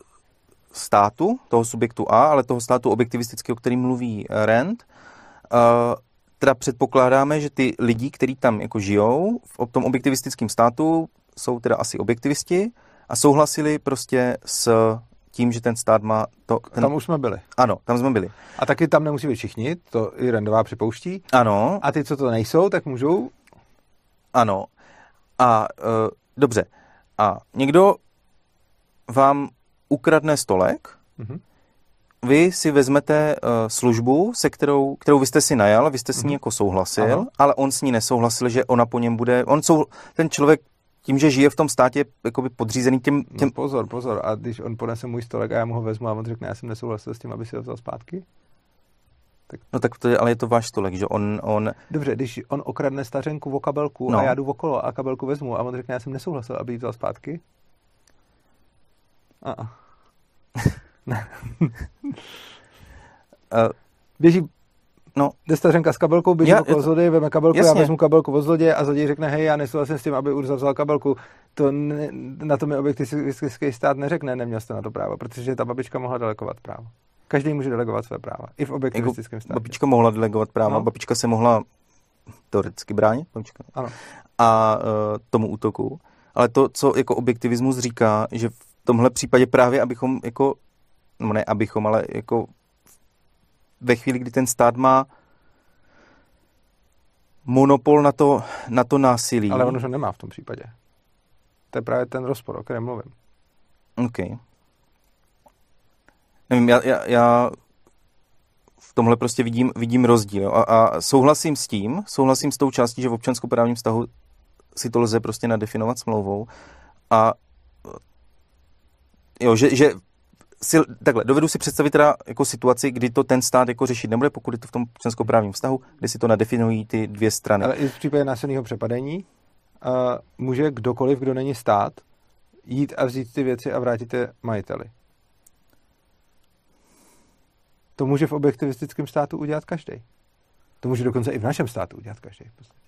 státu, toho subjektu A, ale toho státu objektivistického, o kterým mluví Rand, teda předpokládáme, že ty lidi, kteří tam jako žijou v tom objektivistickém státu, jsou teda asi objektivisti a souhlasili prostě s tím, že ten stát má to... Tam už jsme byli. Ano, tam jsme byli. A taky tam nemusí být všichni, to i Randová připouští. Ano. A ty, co to nejsou, tak můžou? Ano. A dobře. A někdo vám ukradne stolek, vy si vezmete službu, se kterou vy jste si najal, vy jste s ní jako souhlasil, ano. Ale on s ní nesouhlasil, že ona po něm bude... Ten člověk tím, že žije v tom státě jakoby podřízený těm... No pozor. A když on ponese můj stolek a já mu ho vezmu a on řekne, já jsem nesouhlasil s tím, aby si ho vzal zpátky? Tak... No tak ale je to váš stolek, že on... Dobře, když on okradne stařenku o kabelku a já jdu okolo a kabelku vezmu a on řekne, já jsem nesouhlasil, aby ji vzal zpátky? Běží jde stařenka s kabelkou, běží okolo zloděje, veme kabelku, jasně. Já vezmu kabelku od zloděje a zloděj řekne, hej, já nesouhlasím s tím, aby Urza vzal kabelku. Na to mi objektivistický stát neřekne, neměl jste na to právo, protože ta babička mohla delegovat právo. Každý může delegovat své práva, i v objektivistickém státě. Babička mohla delegovat práva, babička se mohla teoreticky bránit, babička. Ano. A tomu útoku. Ale to, co jako objektivismus říká, že v tomhle případě právě, abychom jako, no ne abychom, ale jako ve chvíli, kdy ten stát má monopol na to násilí. Ale on už ho nemá v tom případě. To je právě ten rozpor, o kterém mluvím. OK. Nevím, já v tomhle prostě vidím rozdíl. Jo? A souhlasím s tou částí, že v občanskoprávním vztahu si to lze prostě nadefinovat smlouvou. A jo, že takhle, dovedu si představit teda jako situaci, kdy to ten stát jako řešit nebude, pokud je to v tom občanskoprávním vztahu, kde si to nadefinují ty dvě strany. Ale i v případě násilného přepadení může kdokoliv, kdo není stát, jít a vzít ty věci a vrátit je majiteli. To může v objektivistickém státu udělat každý. To může dokonce i v našem státu udělat každý.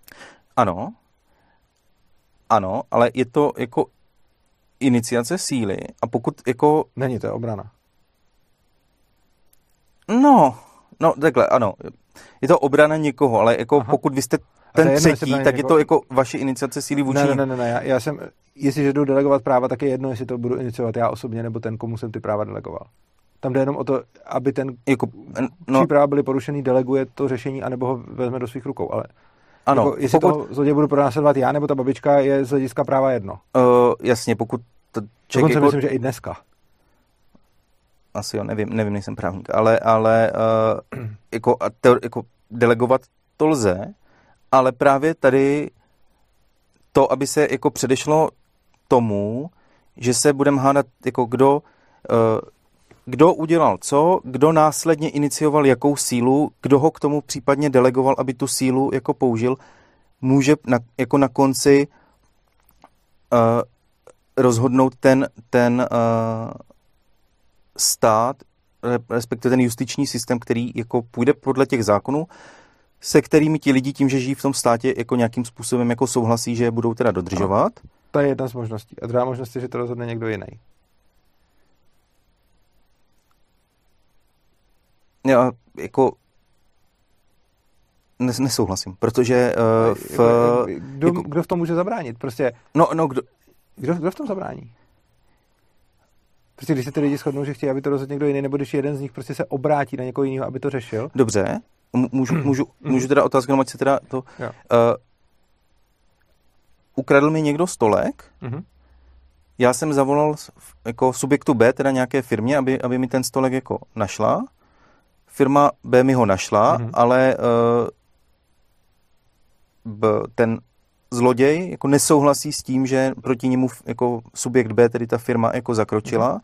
Ano, ale je to jako iniciace síly a pokud jako... Není to obrana. No, takhle, ano. Je to obrana někoho, ale jako pokud vy jste ten třetí, tak je to jako vaše iniciace síly vůči... Ne. Já jsem, jestliže jdu delegovat práva, tak je jedno, jestli to budu iniciovat já osobně, nebo ten, komu jsem ty práva delegoval. Tam jde jenom o to, aby ten, čí práva byly porušený, deleguje to řešení, anebo ho vezme do svých rukou, ale... Ano, jako, jestli toho zloděje budu pronásledovat já, nebo ta babička, je z hlediska práva jedno. Jasně, pokud to dokonce jako... myslím, že i dneska. Asi jo, nevím, nejsem právník, ale jako delegovat to lze, ale právě tady to, aby se jako předešlo tomu, že se budeme hádat, jako kdo udělal co, kdo následně inicioval jakou sílu, kdo ho k tomu případně delegoval, aby tu sílu jako použil, může jako na konci rozhodnout ten stát, respektive ten justiční systém, který jako půjde podle těch zákonů, se kterými ti lidi tím, že žijí v tom státě, jako nějakým způsobem jako souhlasí, že je budou teda dodržovat. No, to je jedna z možností. A druhá možnost je, že to rozhodne někdo jiný. Já jako nesouhlasím, protože kdo v tom může zabránit? Prostě kdo v tom zabrání? Prostě když se ty lidi shodnou, že chtějí, aby to rozhodl někdo jiný, nebo když jeden z nich prostě se obrátí na někoho jiného, aby to řešil. Dobře, můžu teda otázku, ať se teda to... Ukradl mi někdo stolek, já jsem zavolal jako subjektu B, teda nějaké firmě, aby mi ten stolek jako našla. Firma B mi ho našla, ale ten zloděj jako nesouhlasí s tím, že proti němu jako subjekt B, tedy ta firma, jako zakročila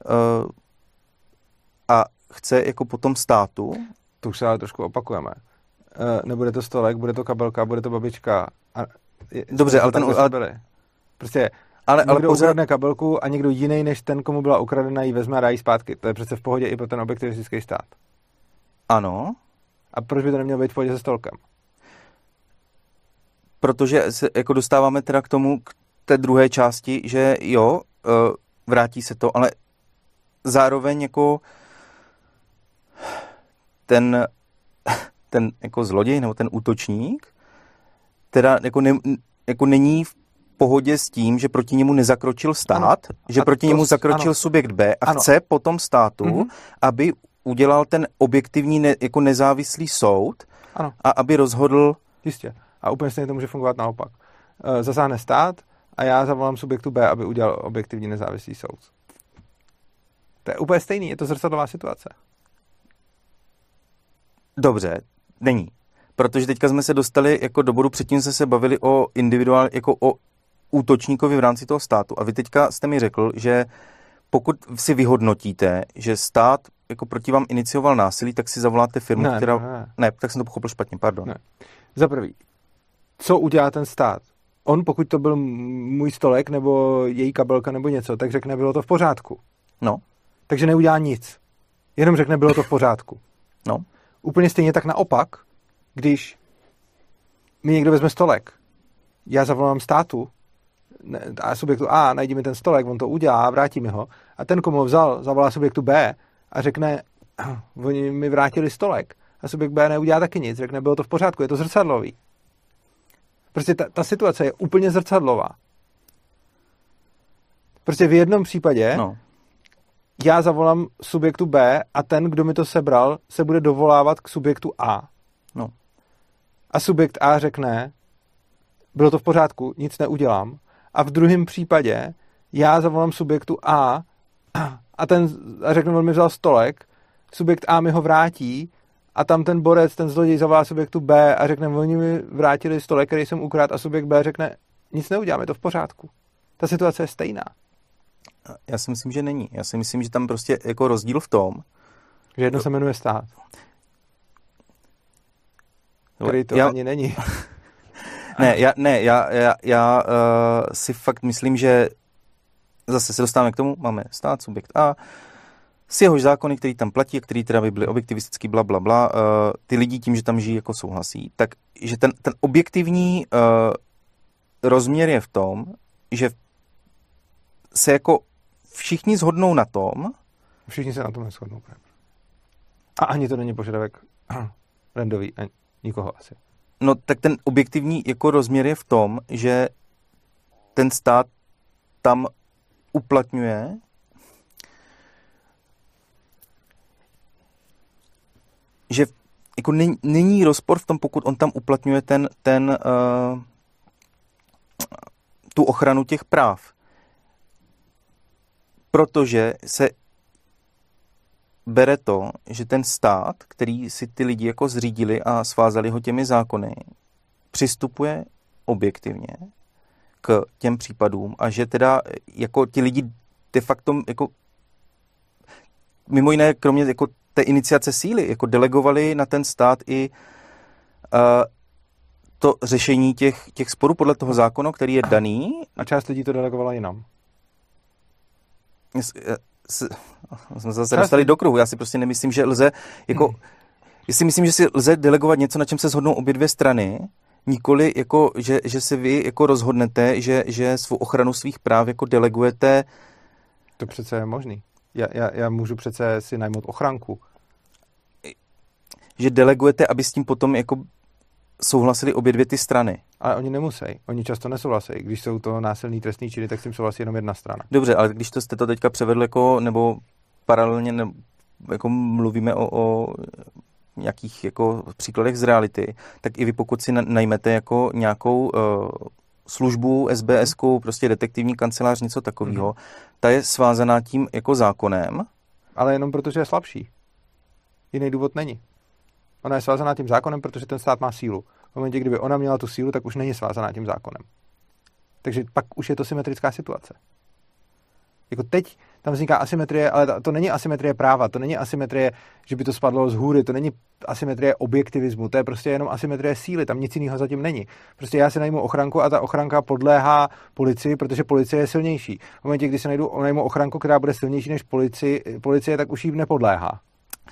a chce jako potom státu. To už se ale trošku opakujeme. Nebude to stolek, bude to kabelka, bude to babička. Dobře, ale prostě ale někdo ukradne kabelku a někdo jiný než ten, komu byla ukradena, ji vezme a dá ji zpátky. To je přece v pohodě i pro ten objektivistický stát. Ano. A proč by to nemělo být v pohodě se stolkem? Protože se jako dostáváme teda k té druhé části, že jo, vrátí se to, ale zároveň jako ten jako zloděj nebo ten útočník teda jako není v pohodě s tím, že proti němu nezakročil stát, ano. Že proti němu zakročil subjekt B a chce potom státu, aby udělal ten objektivní jako nezávislý soud a aby rozhodl... Jistě. A úplně stejně to může fungovat naopak. Zasáhne stát a já zavolám subjektu B, aby udělal objektivní nezávislý soud. To je úplně stejný, je to zrcadlová situace. Dobře, není. Protože teďka jsme se dostali jako do bodu, předtím jsme se bavili o jako o útočníkovi v rámci toho státu. A vy teďka jste mi řekl, že pokud si vyhodnotíte, že stát jako proti vám inicioval násilí, tak si zavoláte firmu, která... Ne, tak jsem to pochopil špatně, pardon. Ne. Za prvý, co udělá ten stát? On, pokud to byl můj stolek, nebo její kabelka, nebo něco, tak řekne, bylo to v pořádku. No. Takže neudělá nic. Jenom řekne, bylo to v pořádku. No. Úplně stejně tak naopak, když mi někdo vezme stolek, já zavolám státu a subjektu A, najdi mi ten stolek, on to udělá a vrátí mi ho. A ten, komu ho vzal, zavolá subjektu B a řekne, oni mi vrátili stolek. A subjekt B neudělá taky nic, řekne, bylo to v pořádku, je to zrcadlový. Prostě ta situace je úplně zrcadlová. Prostě v jednom případě já zavolám subjektu B a ten, kdo mi to sebral, se bude dovolávat k subjektu A. No. A subjekt A řekne, bylo to v pořádku, nic neudělám. A v druhém případě já zavolám subjektu A a řeknu, on mi vzal stolek, subjekt A mi ho vrátí a tam ten borec, ten zloděj zavolá subjektu B a řekne, oni mi vrátili stolek, který jsem ukradl a subjekt B řekne, nic neudělám, je to v pořádku. Ta situace je stejná. Já si myslím, že není. Já si myslím, že tam prostě jako rozdíl v tom, že jedno se jmenuje stát. Který to ani není. Já si fakt myslím, že zase se dostáváme k tomu, máme stát, subjekt A, s jehož zákony, který tam platí, který teda by byly objektivistický, blablabla, ty lidi tím, že tam žijí, jako souhlasí, tak že ten objektivní rozměr je v tom, že se jako všichni shodnou na tom. Všichni se na tom neshodnou. A ani to není požadavek Randový, nikoho asi. No tak ten objektivní jako rozměr je v tom, že ten stát tam uplatňuje že jako není rozpor v tom, pokud on tam uplatňuje tu ochranu těch práv. Protože se bere to, že ten stát, který si ty lidi jako zřídili a svázali ho těmi zákony, přistupuje objektivně k těm případům a že teda jako ti lidi de facto jako mimo jiné, kromě jako té iniciace síly, jako delegovali na ten stát i to řešení těch sporů podle toho zákona, který je daný. A část lidí to delegovala jinam. Jsme zase dostali do kruhu. Já si prostě nemyslím, že lze jako... Já si myslím, že si lze delegovat něco, na čem se shodnou obě dvě strany, nikoli jako, že si vy jako rozhodnete, že svou ochranu svých práv jako delegujete. To přece je možný. Já můžu přece si najmout ochranku. Že delegujete, aby s tím potom jako souhlasili obě dvě ty strany. Ale oni nemusí. Oni často nesouhlasí. Když jsou to násilný trestný činy, tak s tím souhlasí jenom jedna strana. Dobře, ale když jste to teďka převedl jako, nebo paralelně jako mluvíme o nějakých jako příkladech z reality, tak i vy pokud si najmete jako nějakou službu, SBSku, prostě detektivní kancelář, něco takového, ta je svázaná tím jako zákonem. Ale jenom protože je slabší. Jiný důvod není. Ona je svázaná tím zákonem, protože ten stát má sílu. V momentě, kdyby ona měla tu sílu, tak už není svázaná tím zákonem. Takže pak už je to symetrická situace. Jako teď tam vzniká asymetrie, ale to není asymetrie práva, to není asymetrie, že by to spadlo z hůry, to není asymetrie objektivismu, to je prostě jenom asymetrie síly, tam nic jiného zatím není. Prostě já si najmu ochranku a ta ochranka podléhá policii, protože policie je silnější. V momentě, kdy si najmu ochranku, která bude silnější než policie, tak už jí nepodléhá.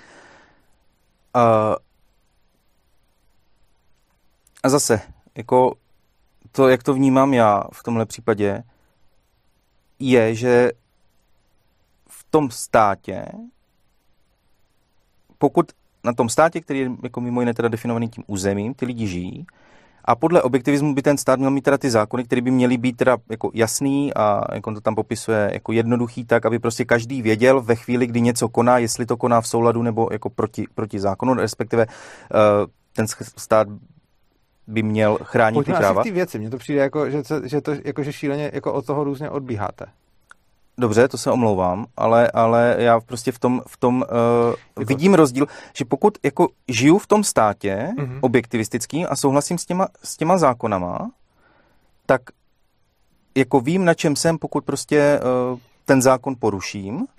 A zase, jako to, jak to vnímám já v tomhle případě, je, že v tom státě, pokud na tom státě, který je jako mimo jiné teda definovaný tím územím, ty lidi žijí. A podle objektivismu by ten stát měl mít teda ty zákony, které by měly být teda jako jasný a jak on to tam popisuje jako jednoduchý, tak aby prostě každý věděl ve chvíli, kdy něco koná, jestli to koná v souladu nebo jako proti zákonu, respektive ten stát by měl chránit ty práva. Pojďme asi v té věci. Mně to přijde jako, že šíleně jako od toho různě odbíháte. Dobře, to se omlouvám, ale já prostě v tom vidím rozdíl, že pokud jako žiju v tom státě objektivistický a souhlasím s těma zákonama, tak jako vím, na čem jsem, pokud prostě ten zákon poruším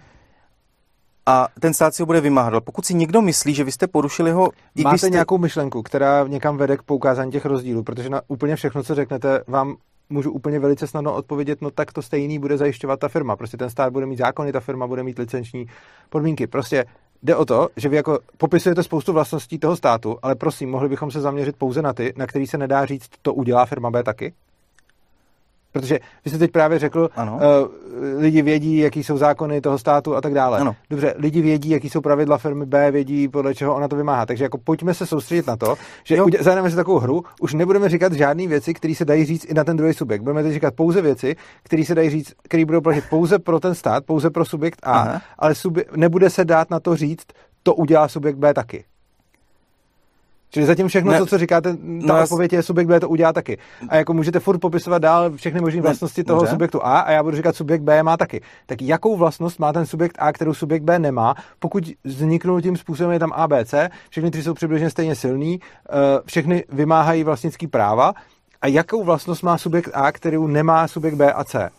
a ten stát si ho bude vymáhat. Pokud si někdo myslí, že vy jste porušili ho... Máte nějakou myšlenku, která někam vede k poukázání těch rozdílů, protože na úplně všechno, co řeknete, vám můžu úplně velice snadno odpovědět, no tak to stejný bude zajišťovat ta firma. Prostě ten stát bude mít zákony, ta firma bude mít licenční podmínky. Prostě jde o to, že vy jako popisujete spoustu vlastností toho státu, ale prosím, mohli bychom se zaměřit pouze na ty, na který se nedá říct, to udělá firma B taky? Protože vy jste teď právě řekl, lidi vědí, jaký jsou zákony toho státu a tak dále. Ano. Dobře, lidi vědí, jaký jsou pravidla firmy B, vědí, podle čeho ona to vymáhá. Takže jako pojďme se soustředit na to, že zahrajeme si takovou hru, už nebudeme říkat žádné věci, které se dají říct i na ten druhý subjekt. Budeme teď říkat pouze věci, které se dají říct, které budou platit pouze pro ten stát, pouze pro subjekt A, ale nebude se dát na to říct, to udělá subjekt B taky. Čili zatím všechno, co říkáte, ta odpověď je subjekt B to udělá taky. A jako můžete furt popisovat dál všechny možné vlastnosti toho subjektu A já budu říkat subjekt B má taky. Tak jakou vlastnost má ten subjekt A, kterou subjekt B nemá, pokud vzniknul tím způsobem, je tam A, B, C, všechny tři jsou přibližně stejně silný, všechny vymáhají vlastnický práva a jakou vlastnost má subjekt A, kterou nemá subjekt B a C?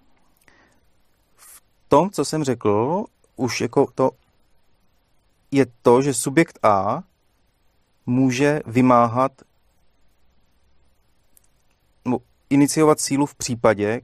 V tom, co jsem řekl, už jako to je to, že subjekt A může vymáhat nebo iniciovat sílu v případě,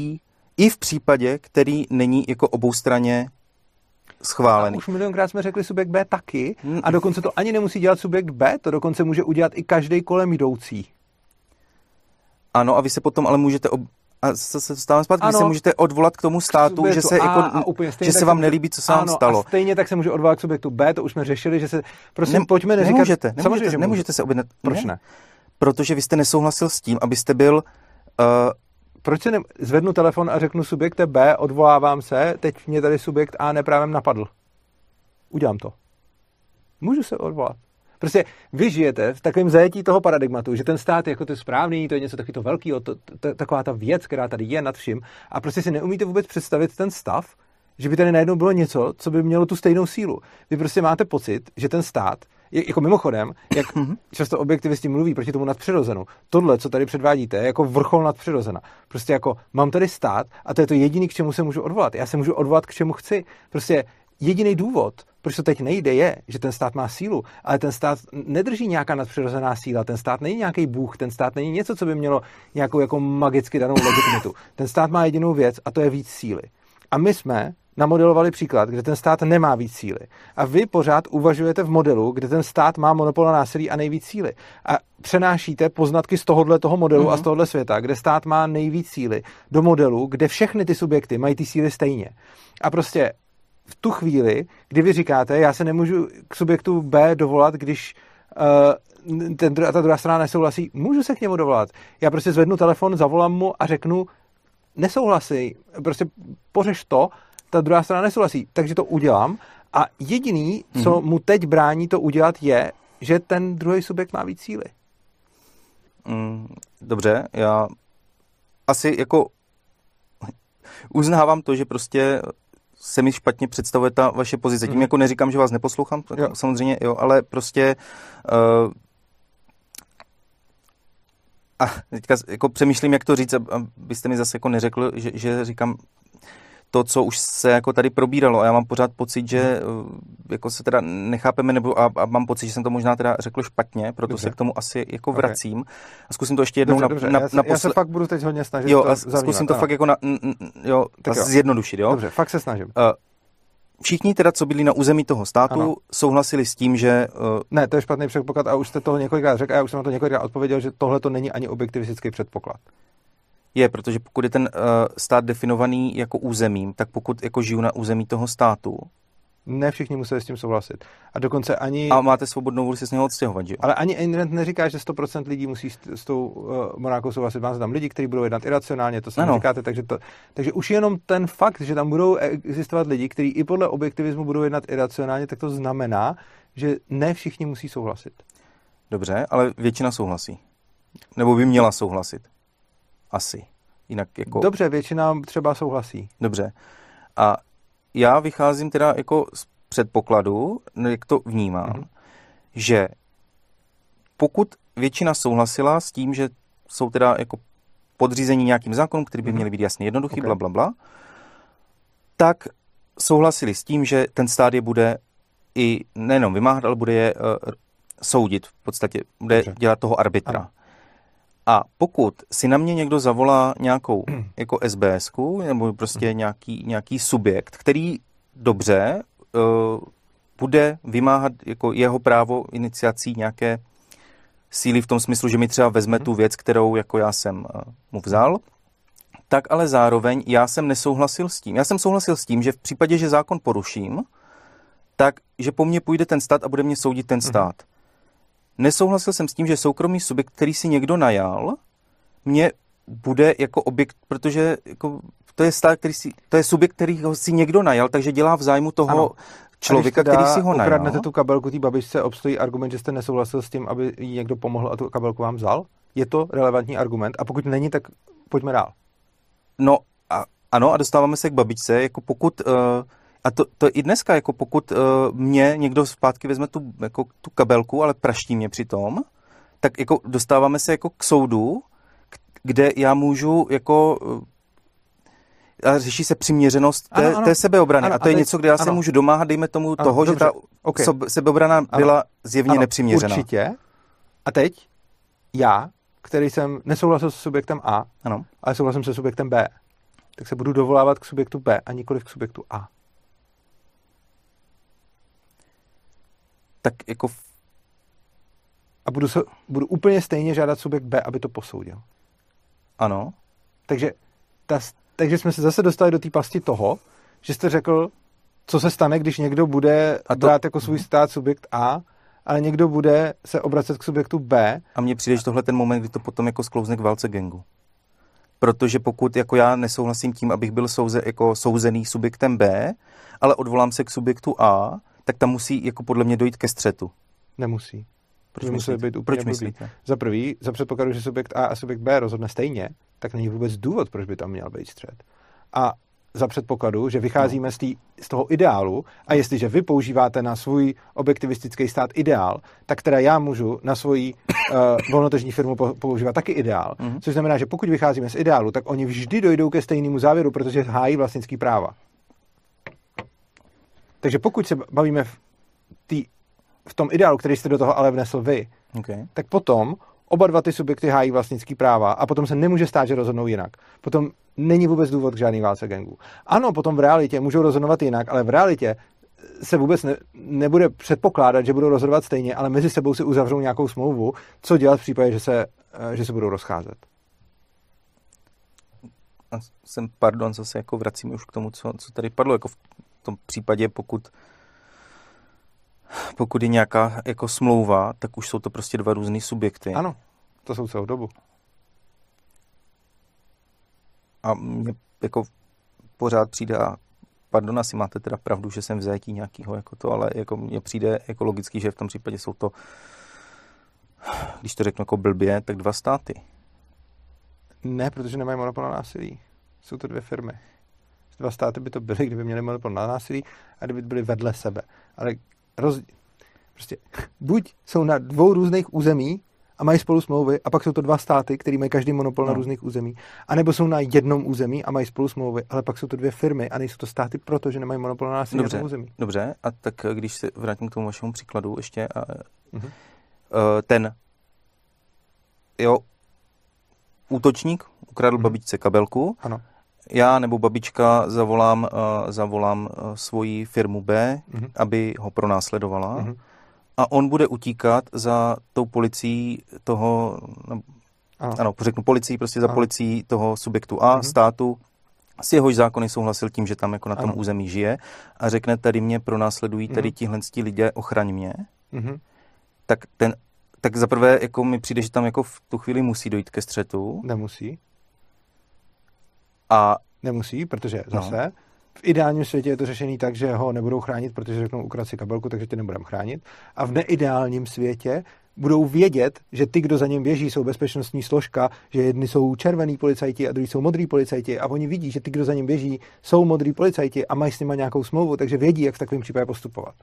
který není jako oboustranně schválený. A už milionkrát jsme řekli subjekt B taky a dokonce to ani nemusí dělat subjekt B, to dokonce může udělat i každý kolem jdoucí. Ano, a vy se potom ale můžete a se stáváme zpátky, vy se můžete odvolat k tomu státu, že se, že se vám nelíbí, co se vám stalo. A stejně tak se může odvolat k subjektu B, to už jsme řešili, že se, prosím, pojďme neříkat. Nemůžete se objednat. Proč ne? Protože vy jste nesouhlasil s tím, abyste byl... Proč se zvednu telefon a řeknu subjekte B, odvolávám se, teď mě tady subjekt A neprávem napadl. Udělám to. Můžu se odvolat. Prostě vy žijete v takovém zajetí toho paradigmatu, že ten stát je jako to správný, to je něco takového velkého, taková ta věc, která tady je nad vším a prostě si neumíte vůbec představit ten stav, že by tady najednou bylo něco, co by mělo tu stejnou sílu. Vy prostě máte pocit, že ten stát, jako mimochodem, jak často objektivisti mluví proti tomu nadpřirozenu, tohle, co tady předvádíte, je jako vrchol nadpřirozena. Prostě jako mám tady stát a to je to jediný, k čemu se můžu odvolat. Já se můžu odvolat, k čemu chci. Prostě jediný důvod, proč to teď nejde, je, že ten stát má sílu, ale ten stát nedrží nějaká nadpřirozená síla, ten stát není nějaký bůh, ten stát není něco, co by mělo nějakou jako magicky danou legitimitu. Ten stát má jedinou věc a to je víc síly. A my jsme namodelovali příklad, kde ten stát nemá víc síly. A vy pořád uvažujete v modelu, kde ten stát má monopol na násilí a nejvíc síly. A přenášíte poznatky z toho modelu a z tohohle světa, kde stát má nejvíc síly, do modelu, kde všechny ty subjekty mají ty síly stejně. A prostě v tu chvíli, kdy vy říkáte, já se nemůžu k subjektu B dovolat, když ta druhá strana nesouhlasí, můžu se k němu dovolat. Já prostě zvednu telefon, zavolám mu a řeknu, nesouhlasí, prostě pořeš to, ta druhá strana nesouhlasí, takže to udělám a jediný, co mu teď brání to udělat, je, že ten druhý subjekt má víc síly. Dobře, já asi jako uznávám to, že prostě se mi špatně představuje ta vaše pozice. Tím jako neříkám, že vás neposlouchám, samozřejmě, jo, ale prostě a teďka jako přemýšlím, jak to říct, abyste mi zase jako neřekl, že říkám to, co už se jako tady probíralo a já mám pořád pocit, že jako se teda nechápeme, nebo a mám pocit, že jsem to možná teda řekl špatně, proto se k tomu asi jako vracím. A zkusím to ještě jednou já se fakt budu teď hodně snažit to zavnímat. Zkusím to fakt jako zjednodušit, jo? Dobře, fakt se snažím. Všichni teda, co byli na území toho státu, souhlasili s tím, že... Ne, to je špatný předpoklad a už jste toho několikrát řekl a já už jsem na to několikrát odpověděl, že tohle to není ani objektivistický předpoklad. Je, protože pokud je ten stát definovaný jako územím, tak pokud jako žiju na území toho státu, Ne všichni museli s tím souhlasit. A dokonce ani... A máte svobodnou vůli se z něho odstěhovat, že jo? Ale ani Ayn Rand neříká, že 100% lidí musí s tou morálkou souhlasit. Máte tam lidi, kteří budou jednat iracionálně, to sami říkáte, takže už jenom ten fakt, že tam budou existovat lidi, kteří i podle objektivismu budou jednat iracionálně, tak to znamená, že ne všichni musí souhlasit. Dobře, ale většina souhlasí. Nebo by měla souhlasit. Asi. Jinak jako... Dobře, většina třeba souhlasí. Dobře. A já vycházím teda jako z předpokladu, jak to vnímám, že pokud většina souhlasila s tím, že jsou teda jako podřízení nějakým zákonům, který by měly být jasně jednoduchý, blablabla, tak souhlasili s tím, že ten stát je bude i nejenom vymáhat, ale bude je soudit. V podstatě bude dělat toho arbitra. Ano. A pokud si na mě někdo zavolá nějakou jako SBSku, nebo prostě nějaký subjekt, který dobře bude vymáhat jako jeho právo iniciací nějaké síly v tom smyslu, že mi třeba vezme tu věc, kterou jako já jsem mu vzal, tak ale zároveň já jsem nesouhlasil s tím. Já jsem souhlasil s tím, že v případě, že zákon poruším, tak že po mně půjde ten stát a bude mě soudit ten stát. Nesouhlasil jsem s tím, že soukromý subjekt, který si někdo najal, mě bude jako objekt, protože jako to je stát, to je subjekt, který si někdo najal, takže dělá v zájmu toho člověka, který si ho najal. A když ukradnete tu kabelku té babičce, obstojí argument, že jste nesouhlasil s tím, aby jí někdo pomohl a tu kabelku vám vzal? Je to relevantní argument? A pokud není, tak pojďme dál. No ano, a dostáváme se k babičce, jako pokud... A to i dneska, jako pokud mě někdo zpátky vezme tu kabelku, ale praští mě přitom, tak jako dostáváme se jako k soudu, kde já můžu jako... A řeší se přiměřenost té sebeobrany. Ano, a to je něco, kde já se můžu domáhat, dejme tomu toho, dobře, že ta sebeobrana byla zjevně nepřiměřená. Určitě. A teď já, který jsem nesouhlasil s subjektem A, ale souhlasím se subjektem B, tak se budu dovolávat k subjektu B a nikoliv k subjektu A. Tak jako... A budu úplně stejně žádat subjekt B, aby to posoudil. Ano. Takže jsme se zase dostali do té pasti toho, že jste řekl, co se stane, když někdo bude brát jako svůj stát subjekt A, ale někdo bude se obracet k subjektu B. A mně přijde, že tohle ten moment, kdy to potom jako sklouzne k válce gangu. Protože pokud jako já nesouhlasím tím, abych byl souzený subjektem B, ale odvolám se k subjektu A, tak tam musí jako podle mě dojít ke střetu. Nemusí. Proč myslíte? Za prvý, za předpokladu, že subjekt A a subjekt B rozhodne stejně, tak není vůbec důvod, proč by tam měl být střet. A za předpokladu, že vycházíme z toho ideálu a jestliže vy používáte na svůj objektivistický stát ideál, tak teda já můžu na svoji volnotržní firmu používat taky ideál. Což znamená, že pokud vycházíme z ideálu, tak oni vždy dojdou ke stejnému závěru, protože hájí vlastnický práva. Takže pokud se bavíme v tom ideálu, který jste do toho ale vnesl vy, tak potom oba dva ty subjekty hájí vlastnický práva a potom se nemůže stát, že rozhodnou jinak. Potom není vůbec důvod k žádný válce gangů. Ano, potom v realitě můžou rozhodovat jinak, ale v realitě se vůbec nebude předpokládat, že budou rozhodovat stejně, ale mezi sebou si uzavřou nějakou smlouvu, co dělat v případě, že se budou rozcházet. A zase jako vracíme už k tomu, co tady padlo, jako v tom případě, pokud je nějaká jako smlouva, tak už jsou to prostě dva různý subjekty. Ano, to jsou celou dobu. A mně jako pořád přijde, a pardon, asi máte teda pravdu, že jsem v zajetí nějakýho jako to, ale jako mně přijde jako logický, že v tom případě jsou to, když to řeknu jako blbě, tak dva státy. Ne, protože nemají monopol na násilí. Jsou to dvě firmy. Dva státy by to byly, kdyby měli monopol na násilí a kdyby byly vedle sebe. Ale prostě buď jsou na dvou různých území a mají spolu smlouvy a pak jsou to dva státy, který mají každý monopol na různých území, anebo jsou na jednom území a mají spolu smlouvy, ale pak jsou to dvě firmy a nejsou to státy, protože nemají monopol na násilí na tom území. Dobře, a tak když se vrátím k tomu vašemu příkladu ještě ten útočník ukradl babičce kabelku. Ano. Já nebo babička zavolám svoji firmu B, aby ho pronásledovala. A on bude utíkat za tou policií toho, řeknu policii, prostě za policií toho subjektu A, státu, s jehož zákony souhlasil tím, že tam jako na tom území žije a řekne, tady mě pronásledují, tady tihle lidé, ochraň mě, tak zaprvé jako mi přijde, že tam jako v tu chvíli musí dojít ke střetu. Nemusí. A nemusí, protože zase v ideálním světě je to řešený tak, že ho nebudou chránit, protože řeknou ukrad si kabelku, takže tě nebudeme chránit. A v neideálním světě budou vědět, že ty, kdo za ním běží, jsou bezpečnostní složka, že jedni jsou červený policajti a druhý jsou modrý policajti a oni vidí, že ty, kdo za ním běží, jsou modrý policajti a mají s nimi nějakou smlouvu, takže vědí, jak v takovém případě postupovat.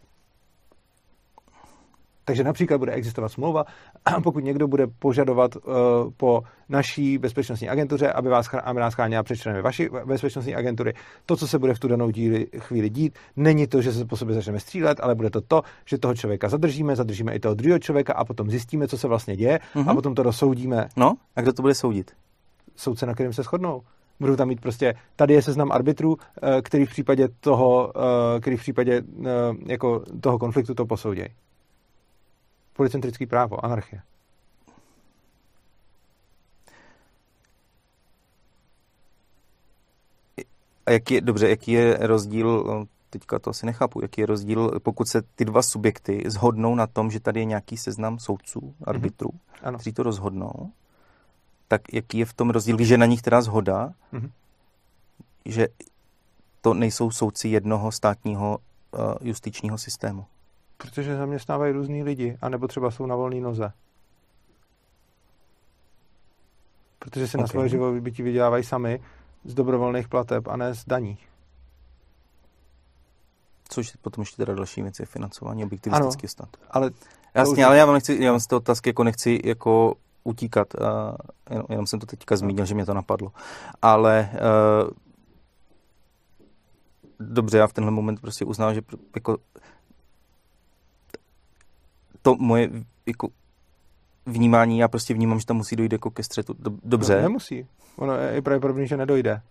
Takže například bude existovat smlouva, pokud někdo bude požadovat po naší bezpečnostní agentuře, aby nás chránila před členy vaší bezpečnostní agentury, to, co se bude v tu danou chvíli dít, není to, že se po sobě začneme střílet, ale bude to, že toho člověka zadržíme i toho druhého člověka a potom zjistíme, co se vlastně děje a potom to rozsoudíme. No, a kdo to bude soudit? Soudce, na kterým se shodnou. Budou tam mít prostě, tady je seznam arbitrů, který v případě jako toho konfliktu to posoudějí. Policentrický právo, anarchie. A jaký je rozdíl, teďka to asi nechápu, jaký je rozdíl, pokud se ty dva subjekty shodnou na tom, že tady je nějaký seznam soudců, arbitrů, kteří to rozhodnou, tak jaký je v tom rozdíl, když je na nich teda shoda, že to nejsou soudci jednoho státního justičního systému? Protože zaměstnávají různý lidi, anebo třeba jsou na volné noze. Protože se na svoje živobytí vydělávají sami z dobrovolných plateb a ne z daní. Což potom ještě teda další věc je financování objektivistického státu. Ale jasně, ale já vám z té otázky jako nechci jako utíkat. Jenom jsem to teďka zmínil, že mě to napadlo. Ale dobře, já v tenhle moment prostě uznám, že jako to moje jako vnímání, já prostě vnímám, že tam musí dojít jako ke střetu. Dobře. No, nemusí. Ono je pravděpodobný, že nedojde.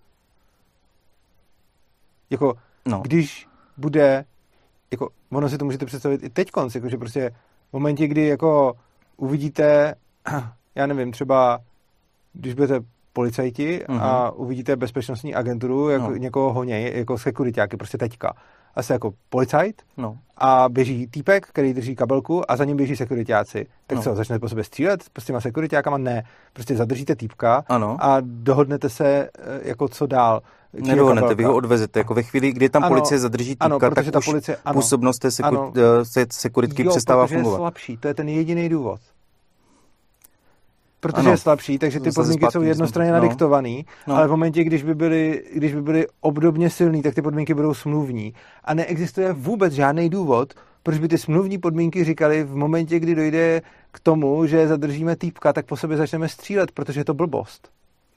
Jako, když bude, jako, ono si to můžete představit i teďkonc, jako, že prostě v momentě, kdy jako uvidíte, já nevím, třeba když budete policajti a uvidíte bezpečnostní agenturu, jako někoho honěj, jako sekuriťáky, prostě teďka. A jste jako policajt a běží týpek, který drží kabelku a za ním běží sekuriťáci. Tak co, začnete po sobě střílet s těma sekuriťákama? Ne. Prostě zadržíte týpka a dohodnete se, jako co dál. Nedohodnete, vy ho odvezete. Jako ve chvíli, kdy tam policie zadrží týpka, tak už působnost té sekuritky přestává fungovat. Je slabší, to je ten jediný důvod. Protože je slabší, takže ty podmínky jsou jednostranně nadiktovaný, ale v momentě, když by byly obdobně silný, tak ty podmínky budou smluvní. A neexistuje vůbec žádný důvod, proč by ty smluvní podmínky říkaly v momentě, kdy dojde k tomu, že zadržíme týpka, tak po sobě začneme střílet, protože je to blbost.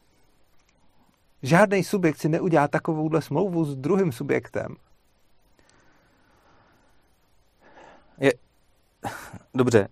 Žádný subjekt si neudělá takovouhle smlouvu s druhým subjektem. Dobře.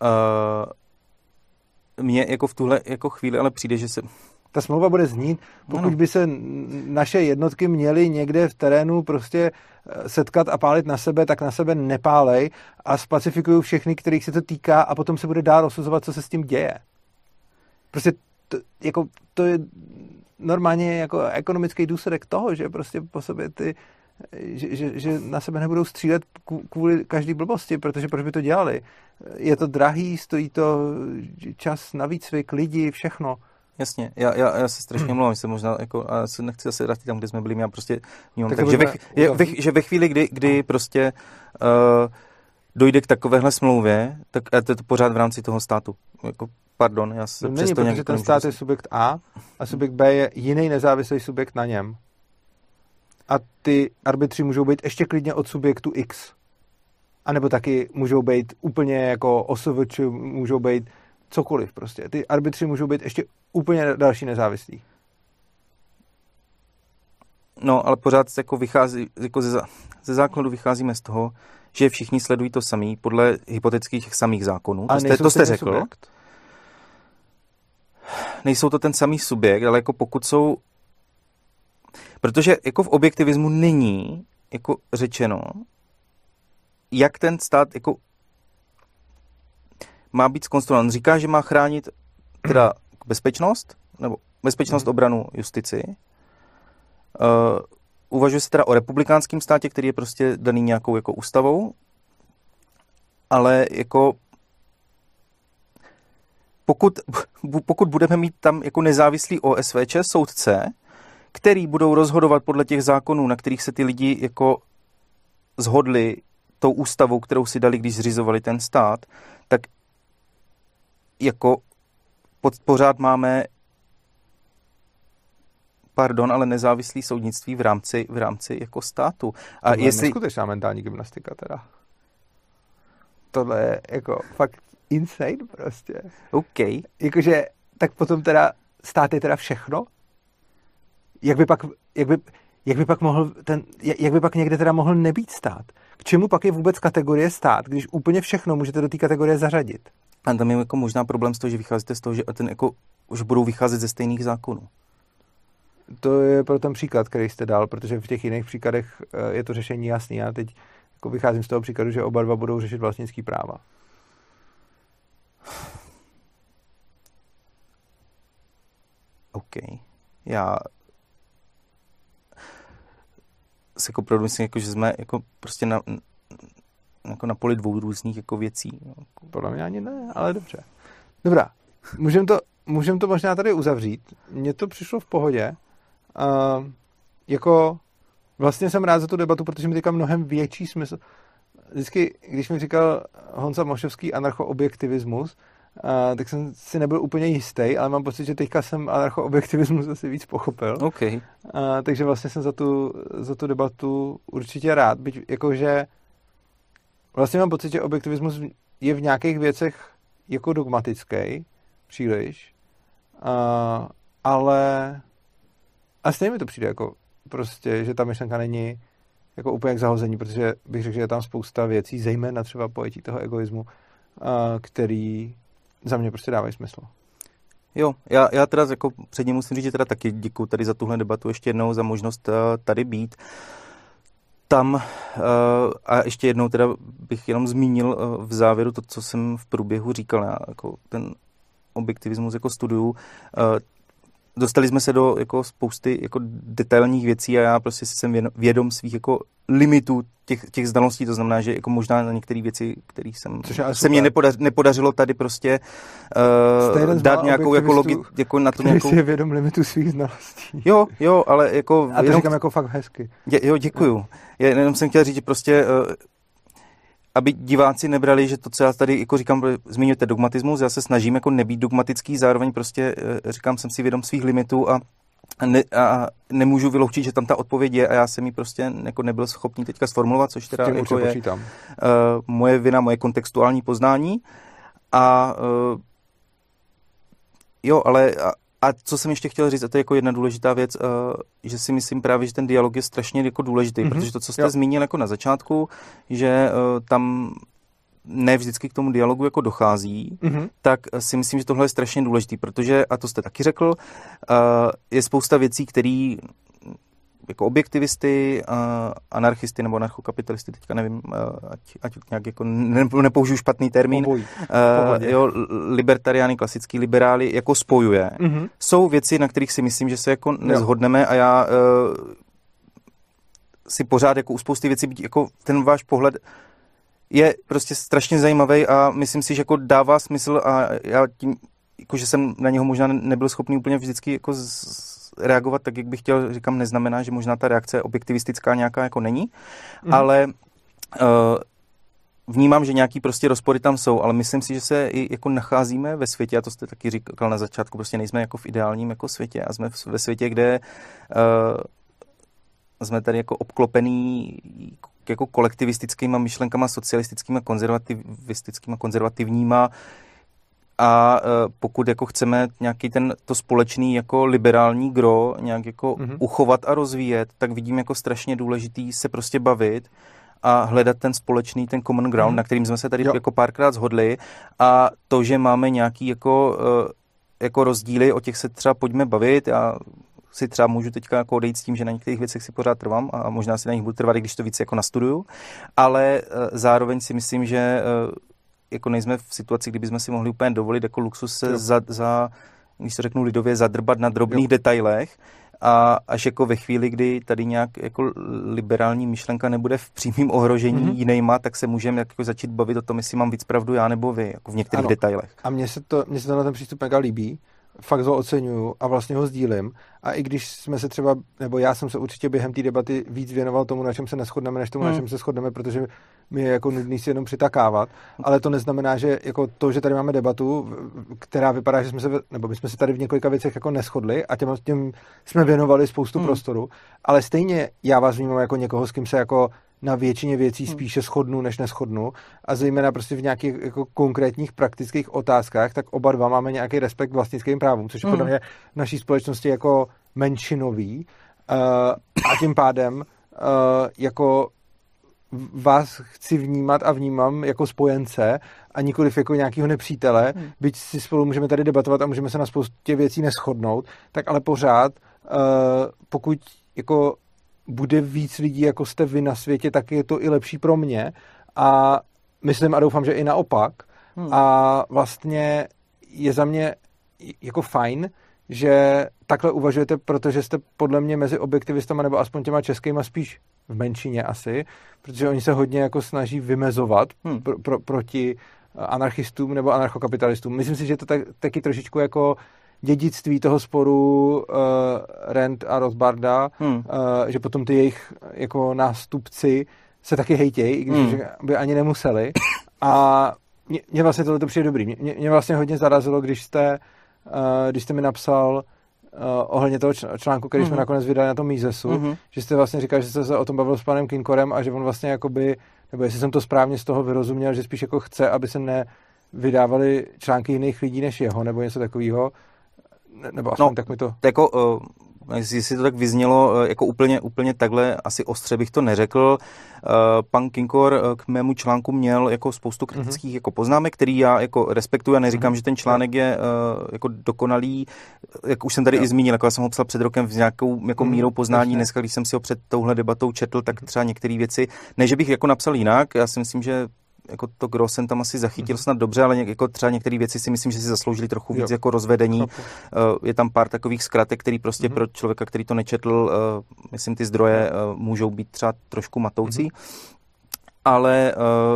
Mně jako v tuhle jako chvíli ale přijde, že se... Ta smlouva bude znít, pokud by se naše jednotky měly někde v terénu prostě setkat a pálit na sebe, tak na sebe nepálej a spacifikují všechny, kterých se to týká a potom se bude dál rozsuzovat, co se s tím děje. Prostě to je normálně jako ekonomický důsledek toho, že prostě po sobě že na sebe nebudou střílet kvůli každý blbosti, protože proč by to dělali? Je to drahý, stojí to čas na výcvik, lidi, všechno. Jasně, já se strašně mluvám, že se možná, jako, a se nechci zase vrátit tam, kde jsme byli, já prostě vnímám tak, že ve chvíli, kdy prostě dojde k takovéhle smlouvě, tak je to pořád v rámci toho státu. Jako, pardon, já se přesto nějak... Protože ten stát je subjekt A subjekt B je jiný nezávislý subjekt na něm. A ty arbitři můžou být ještě klidně od subjektu X. A nebo taky můžou být úplně jako OSVČ, můžou být cokoliv prostě. Ty arbitři můžou být ještě úplně další nezávislí. No, ale pořád jako vychází, jako ze základu vycházíme z toho, že všichni sledují to samý podle hypotetických těch samých zákonů. To jste řekl. Subjekt? Nejsou to ten samý subjekt, ale jako pokud jsou... Protože jako v objektivismu není jako řečeno, jak ten stát jako má být zkonstruován. Říká, že má chránit teda bezpečnost, nebo bezpečnost, obranu, justici, Uvažuje se teda o republikánském státě, který je prostě daný nějakou jako ústavou, ale jako pokud budeme mít tam jako nezávislý OSVČ soudce, který budou rozhodovat podle těch zákonů, na kterých se ty lidi jako shodli tou ústavou, kterou si dali, když zřizovali ten stát, tak jako pořád máme ale nezávislý soudnictví v rámci jako státu. A tohle je neskutečná mentální gymnastika teda. Tohle je jako fakt insane prostě. OK. Jakože, tak potom teda stát je teda všechno? Jak by pak někde teda mohl nebýt stát? K čemu pak je vůbec kategorie stát, když úplně všechno můžete do té kategorie zařadit? A tam je jako možná problém z toho, že vycházíte z toho, že že budou vycházet ze stejných zákonů. To je pro ten příklad, který jste dal, protože v těch jiných příkladech je to řešení jasný. Já teď jako vycházím z toho příkladu, že oba dva budou řešit vlastnický práva. OK. Já si jako opravdu myslím, jako, že jsme jako prostě na poli dvou různých jako věcí. Podle mě ani ne, ale dobře. Dobrá, můžem to možná tady uzavřít. Mně to přišlo v pohodě. Jako vlastně jsem rád za tu debatu, protože mi teďka mnohem větší smysl. Vždycky, když mi říkal Honza Mošovský anarchoobjektivismus, tak jsem si nebyl úplně jistý, ale mám pocit, že teďka jsem anarchoobjektivismus asi víc pochopil. Okay. Takže vlastně jsem za tu debatu určitě rád. Byť jakože vlastně mám pocit, že objektivismus je v nějakých věcech jako dogmatický, příliš, ale a stejně mi to přijde jako prostě, že ta myšlenka není jako úplně k zahození, protože bych řekl, že je tam spousta věcí, zejména třeba pojetí toho egoismu, který za mě prostě dávají smysl. Jo, já teda jako předně musím říct, že teda taky děkuju tady za tuhle debatu ještě jednou, za možnost tady být. Tam a ještě jednou teda bych jenom zmínil v závěru to, co jsem v průběhu říkal, já jako ten objektivismus jako studiu. Dostali jsme se do jako spousty jako detailních věcí a já prostě jsem vědom svých jako limitů těch znalostí, to znamená, že jako možná na některé věci, kterých se mě nepodařilo tady prostě dát nějakou jako logiku, jako na to nějakou... Který si je vědom limitů svých znalostí. Jo, ale jako... A to říkám jako fakt hezky. Jo, děkuju. Jenom jsem chtěl říct, že prostě... aby diváci nebrali, že to, co já tady jako říkám, zmiňujete dogmatismus, já se snažím jako nebýt dogmatický, zároveň prostě říkám, jsem si vědom svých limitů a nemůžu vyloučit, že tam ta odpověď je a já jsem ji prostě jako nebyl schopný teďka sformulovat, což teda jako je moje vina, moje kontextuální poznání. Jo, ale a co jsem ještě chtěl říct, a to je jako jedna důležitá věc, že si myslím právě, že ten dialog je strašně jako důležitý, protože to, co jste zmínil jako na začátku, že tam ne vždycky k tomu dialogu jako dochází, tak si myslím, že tohle je strašně důležitý, protože, a to jste taky řekl, je spousta věcí, které jako objektivisty, anarchisty nebo anarchokapitalisty, teďka nevím, ať nějak jako nepoužiju špatný termín, libertariány, klasický liberály, jako spojuje. Jsou věci, na kterých si myslím, že se jako nezhodneme a já si pořád jako u spousty věcí, jako ten váš pohled je prostě strašně zajímavý a myslím si, že jako dává smysl a já tím, jako že jsem na něho možná nebyl schopný úplně vždycky jako reagovat tak, jak bych chtěl, říkám, neznamená, že možná ta reakce objektivistická nějaká jako není, ale vnímám, že nějaký prostě rozpory tam jsou, ale myslím si, že se i jako nacházíme ve světě, a to jste taky říkal na začátku, prostě nejsme jako v ideálním jako světě a jsme ve světě, kde jsme tady jako obklopený jako kolektivistickýma myšlenkama, socialistickýma, konzervativistickýma, konzervativníma a pokud jako chceme nějaký to společný jako liberální gro nějak jako uchovat a rozvíjet, tak vidím jako strašně důležitý se prostě bavit a hledat ten společný, ten common ground, na kterým jsme se tady jako párkrát shodli a to, že máme nějaký jako rozdíly, o těch se třeba pojďme bavit. Já si třeba můžu teďka jako odejít s tím, že na některých věcech si pořád trvám a možná si na nich budu trvat, když to víc jako nastuduju, ale zároveň si myslím, že jako nejsme v situaci, kdyby jsme si mohli úplně dovolit jako luxus se když to řeknu lidově, zadrbat na drobných detailech a až jako ve chvíli, kdy tady nějak jako liberální myšlenka nebude v přímém ohrožení jinejma, tak se můžeme jako začít bavit o tom, jestli mám víc pravdu já nebo vy, jako v některých detailech. A mně se na ten přístup mega líbí, fakt ho oceňuju a vlastně ho sdílím. A i když jsme se třeba, nebo já jsem se určitě během té debaty víc věnoval tomu, na čem se neshodneme, než tomu, na čem se shodneme, protože mi je jako nudný si jenom přitakávat, ale to neznamená, že jako to, že tady máme debatu, která vypadá, že my jsme se tady v několika věcech jako neshodli a těm jsme věnovali spoustu prostoru, ale stejně já vás vnímám jako někoho, s kým se jako na většině věcí spíše shodnu, než neshodnu a zejména prostě v nějakých jako konkrétních praktických otázkách, tak oba dva máme nějaký respekt vlastnickým právům, což je podle mě v naší společnosti jako menšinový a tím pádem jako vás chci vnímat a vnímám jako spojence a nikoliv jako nějakého nepřítele, byť si spolu můžeme tady debatovat a můžeme se na spoustě věcí neshodnout, tak ale pořád pokud jako bude víc lidí, jako jste vy na světě, tak je to i lepší pro mě a myslím a doufám, že i naopak. A vlastně je za mě jako fajn, že takhle uvažujete, protože jste podle mě mezi objektivistama nebo aspoň těma českýma spíš v menšině asi, protože oni se hodně jako snaží vymezovat proti anarchistům nebo anarchokapitalistům. Myslím si, že to taky trošičku jako dědictví toho sporu Rand a Rothbarda, že potom ty jejich jako nástupci se taky hejtějí, i když by ani nemuseli. A mně vlastně tohle přijde dobrý. Mě vlastně hodně zarazilo, když jste mi napsal ohledně toho článku, který jsme nakonec vydali na tom Misesu, že jste vlastně říkal, že jste se o tom bavil s panem Kinkorem a že on vlastně jakoby, nebo jestli jsem to správně z toho vyrozuměl, že spíš jako chce, aby se nevydávali články jiných lidí než jeho, nebo něco takového. Nebo aspoň tak mi to... Jako, jestli to tak vyznělo, jako úplně takhle asi ostře bych to neřekl. Pan Kinkor k mému článku měl jako spoustu kritických jako poznámek, který já jako respektuju a neříkám, že ten článek je jako dokonalý. Jak už jsem tady i zmínil, jako já jsem ho psal před rokem s nějakou jako mírou poznání. Dneska, když jsem si ho před touhle debatou četl, tak třeba některé věci, ne, že bych jako napsal jinak, já si myslím, že jako to gros jsem tam asi zachytil snad dobře, ale jako třeba některé věci si myslím, že si zasloužili trochu víc jako rozvedení. Je tam pár takových zkratek, který prostě pro člověka, který to nečetl, myslím, ty zdroje můžou být třeba trošku matoucí. Ale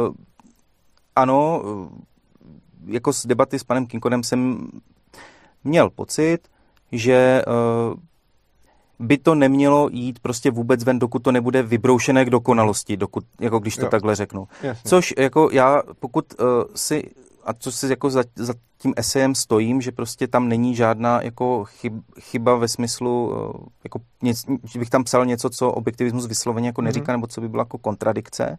ano, jako z debaty s panem Kinkorem jsem měl pocit, že by to nemělo jít prostě vůbec ven, dokud to nebude vybroušené k dokonalosti, dokud, jako když to takhle řeknu. Jasně. Což jako já, pokud co si jako za tím esejem stojím, že prostě tam není žádná jako chyba ve smyslu, jako že bych tam psal něco, co objektivismus vysloveně jako neříká, nebo co by byla jako kontradikce,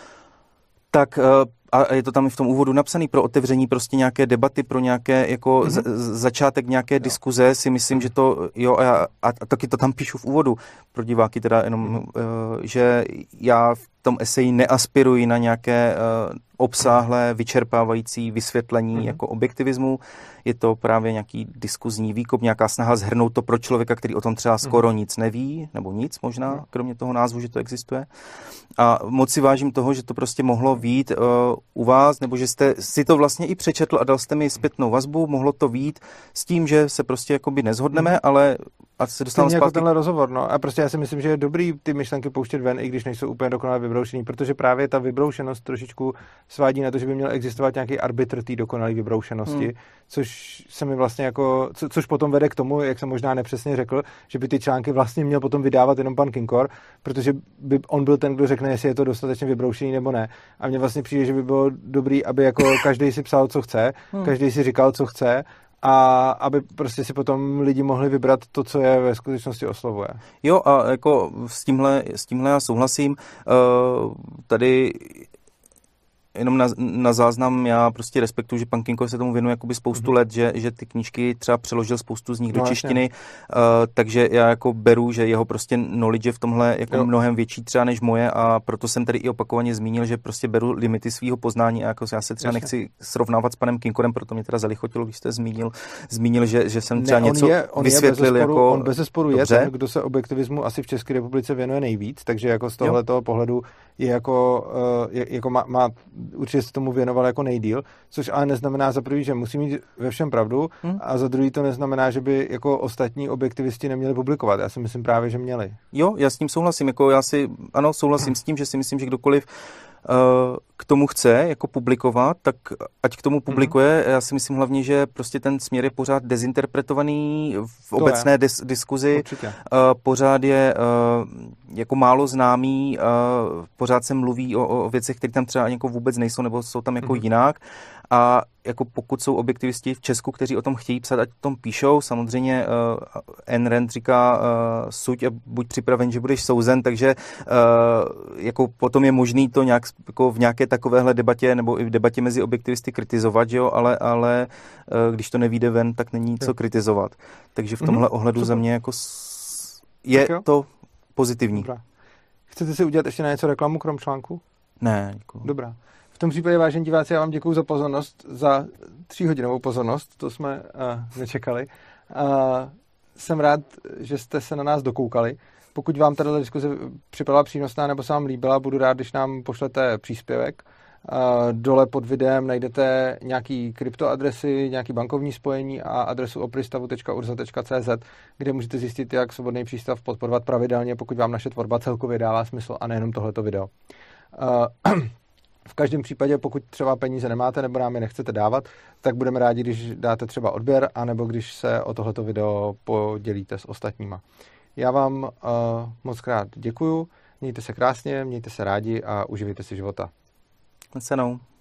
tak a je to tam i v tom úvodu napsaný pro otevření prostě nějaké debaty, pro nějaké jako začátek nějaké diskuze, si myslím, že to, jo, a taky to tam píšu v úvodu pro diváky teda jenom, že já v tom eseji neaspiruji na nějaké obsáhlé, vyčerpávající vysvětlení jako objektivismu. Je to právě nějaký diskuzní výkop, nějaká snaha zhrnout to pro člověka, který o tom třeba skoro nic neví, nebo nic možná, kromě toho názvu, že to existuje. A moc si vážím toho, že to prostě mohlo vyjít u vás, nebo že jste si to vlastně i přečetl a dal jste mi zpětnou vazbu, mohlo to vyjít s tím, že se prostě jakoby neshodneme, ale a se dostávám zpátky. Jako tenhle rozhovor, no. A prostě já si myslím, že je dobrý ty myšlenky pouštět ven, i když nejsou úplně dokonale vybroušený, protože právě ta vybroušenost trošičku svádí na to, že by měl existovat nějaký arbitr té dokonalé vybroušenosti, což se mi vlastně jako, což potom vede k tomu, jak jsem možná nepřesně řekl, že by ty články vlastně měl potom vydávat jenom pan Kinkor, protože by on byl ten, kdo řekne, jestli je to dostatečně vybroušený nebo ne. A mně vlastně přijde, že by bylo dobrý, aby jako každý si psal, co chce, každý si říkal, co chce, a aby prostě si potom lidi mohli vybrat to, co je ve skutečnosti oslovuje. Jo, a jako s tímhle já souhlasím. Tady jenom na záznam já prostě respektuju, že pan Kinkor se tomu věnuje jakoby spoustu let, že ty knížky třeba přeložil spoustu z nich do češtiny, takže já jako beru, že jeho prostě knowledge je v tomhle jako mnohem větší třeba než moje a proto jsem tady i opakovaně zmínil, že prostě beru limity svého poznání a jako já se třeba nechci srovnávat s panem Kinkorem, proto mě teda zalichotilo, když jste zmínil, že jsem třeba něco vysvětlil. On bezesporu je ten, kdo se objektivismu asi v České republice věnuje nejvíc, takže jako z tohletoho pohledu je jako má určitě se tomu věnoval jako nejdýl, což ale neznamená za prvý, že musí mít ve všem pravdu a za druhý to neznamená, že by jako ostatní objektivisti neměli publikovat. Já si myslím právě, že měli. Jo, já s tím souhlasím. Jako souhlasím s tím, že si myslím, že kdokoliv k tomu chce jako publikovat, tak ať k tomu publikuje. Já si myslím hlavně, že prostě ten směr je pořád dezinterpretovaný v obecné diskuzi. Pořád je jako málo známý, pořád se mluví o věcech, které tam třeba jako vůbec nejsou, nebo jsou tam jako jinak. A jako pokud jsou objektivisti v Česku, kteří o tom chtějí psat, ať o tom píšou. Samozřejmě Ayn Rand říká suď a buď připraven, že budeš souzen, takže jako potom je možný to nějak jako v nějaké takovéhle debatě nebo i v debatě mezi objektivisty kritizovat, že jo? Ale když to nevyjde ven, tak není co kritizovat. Takže v tomhle ohledu za mě jako je to pozitivní. Dobrá. Chcete si udělat ještě na něco reklamu, krom článku? Ne. Děkuji. Dobrá. V tom případě, vážení diváci, já vám děkuji za pozornost, za 3hodinovou pozornost, to jsme nečekali. Jsem rád, že jste se na nás dokoukali. Pokud vám tato diskuze připadala přínosná nebo se vám líbila, budu rád, když nám pošlete příspěvek. Dole pod videem najdete nějaký kryptoadresy, nějaký bankovní spojení a adresu opristavu.urza.cz, kde můžete zjistit, jak Svobodný přístav podporovat pravidelně, pokud vám naše tvorba celkově dává smysl a nejenom tohleto video. V každém případě, pokud třeba peníze nemáte nebo nám je nechcete dávat, tak budeme rádi, když dáte třeba odběr, anebo když se o tohleto video podělíte s ostatníma. Já vám moc krát děkuju, mějte se krásně, mějte se rádi a uživejte si života. Nasledanou.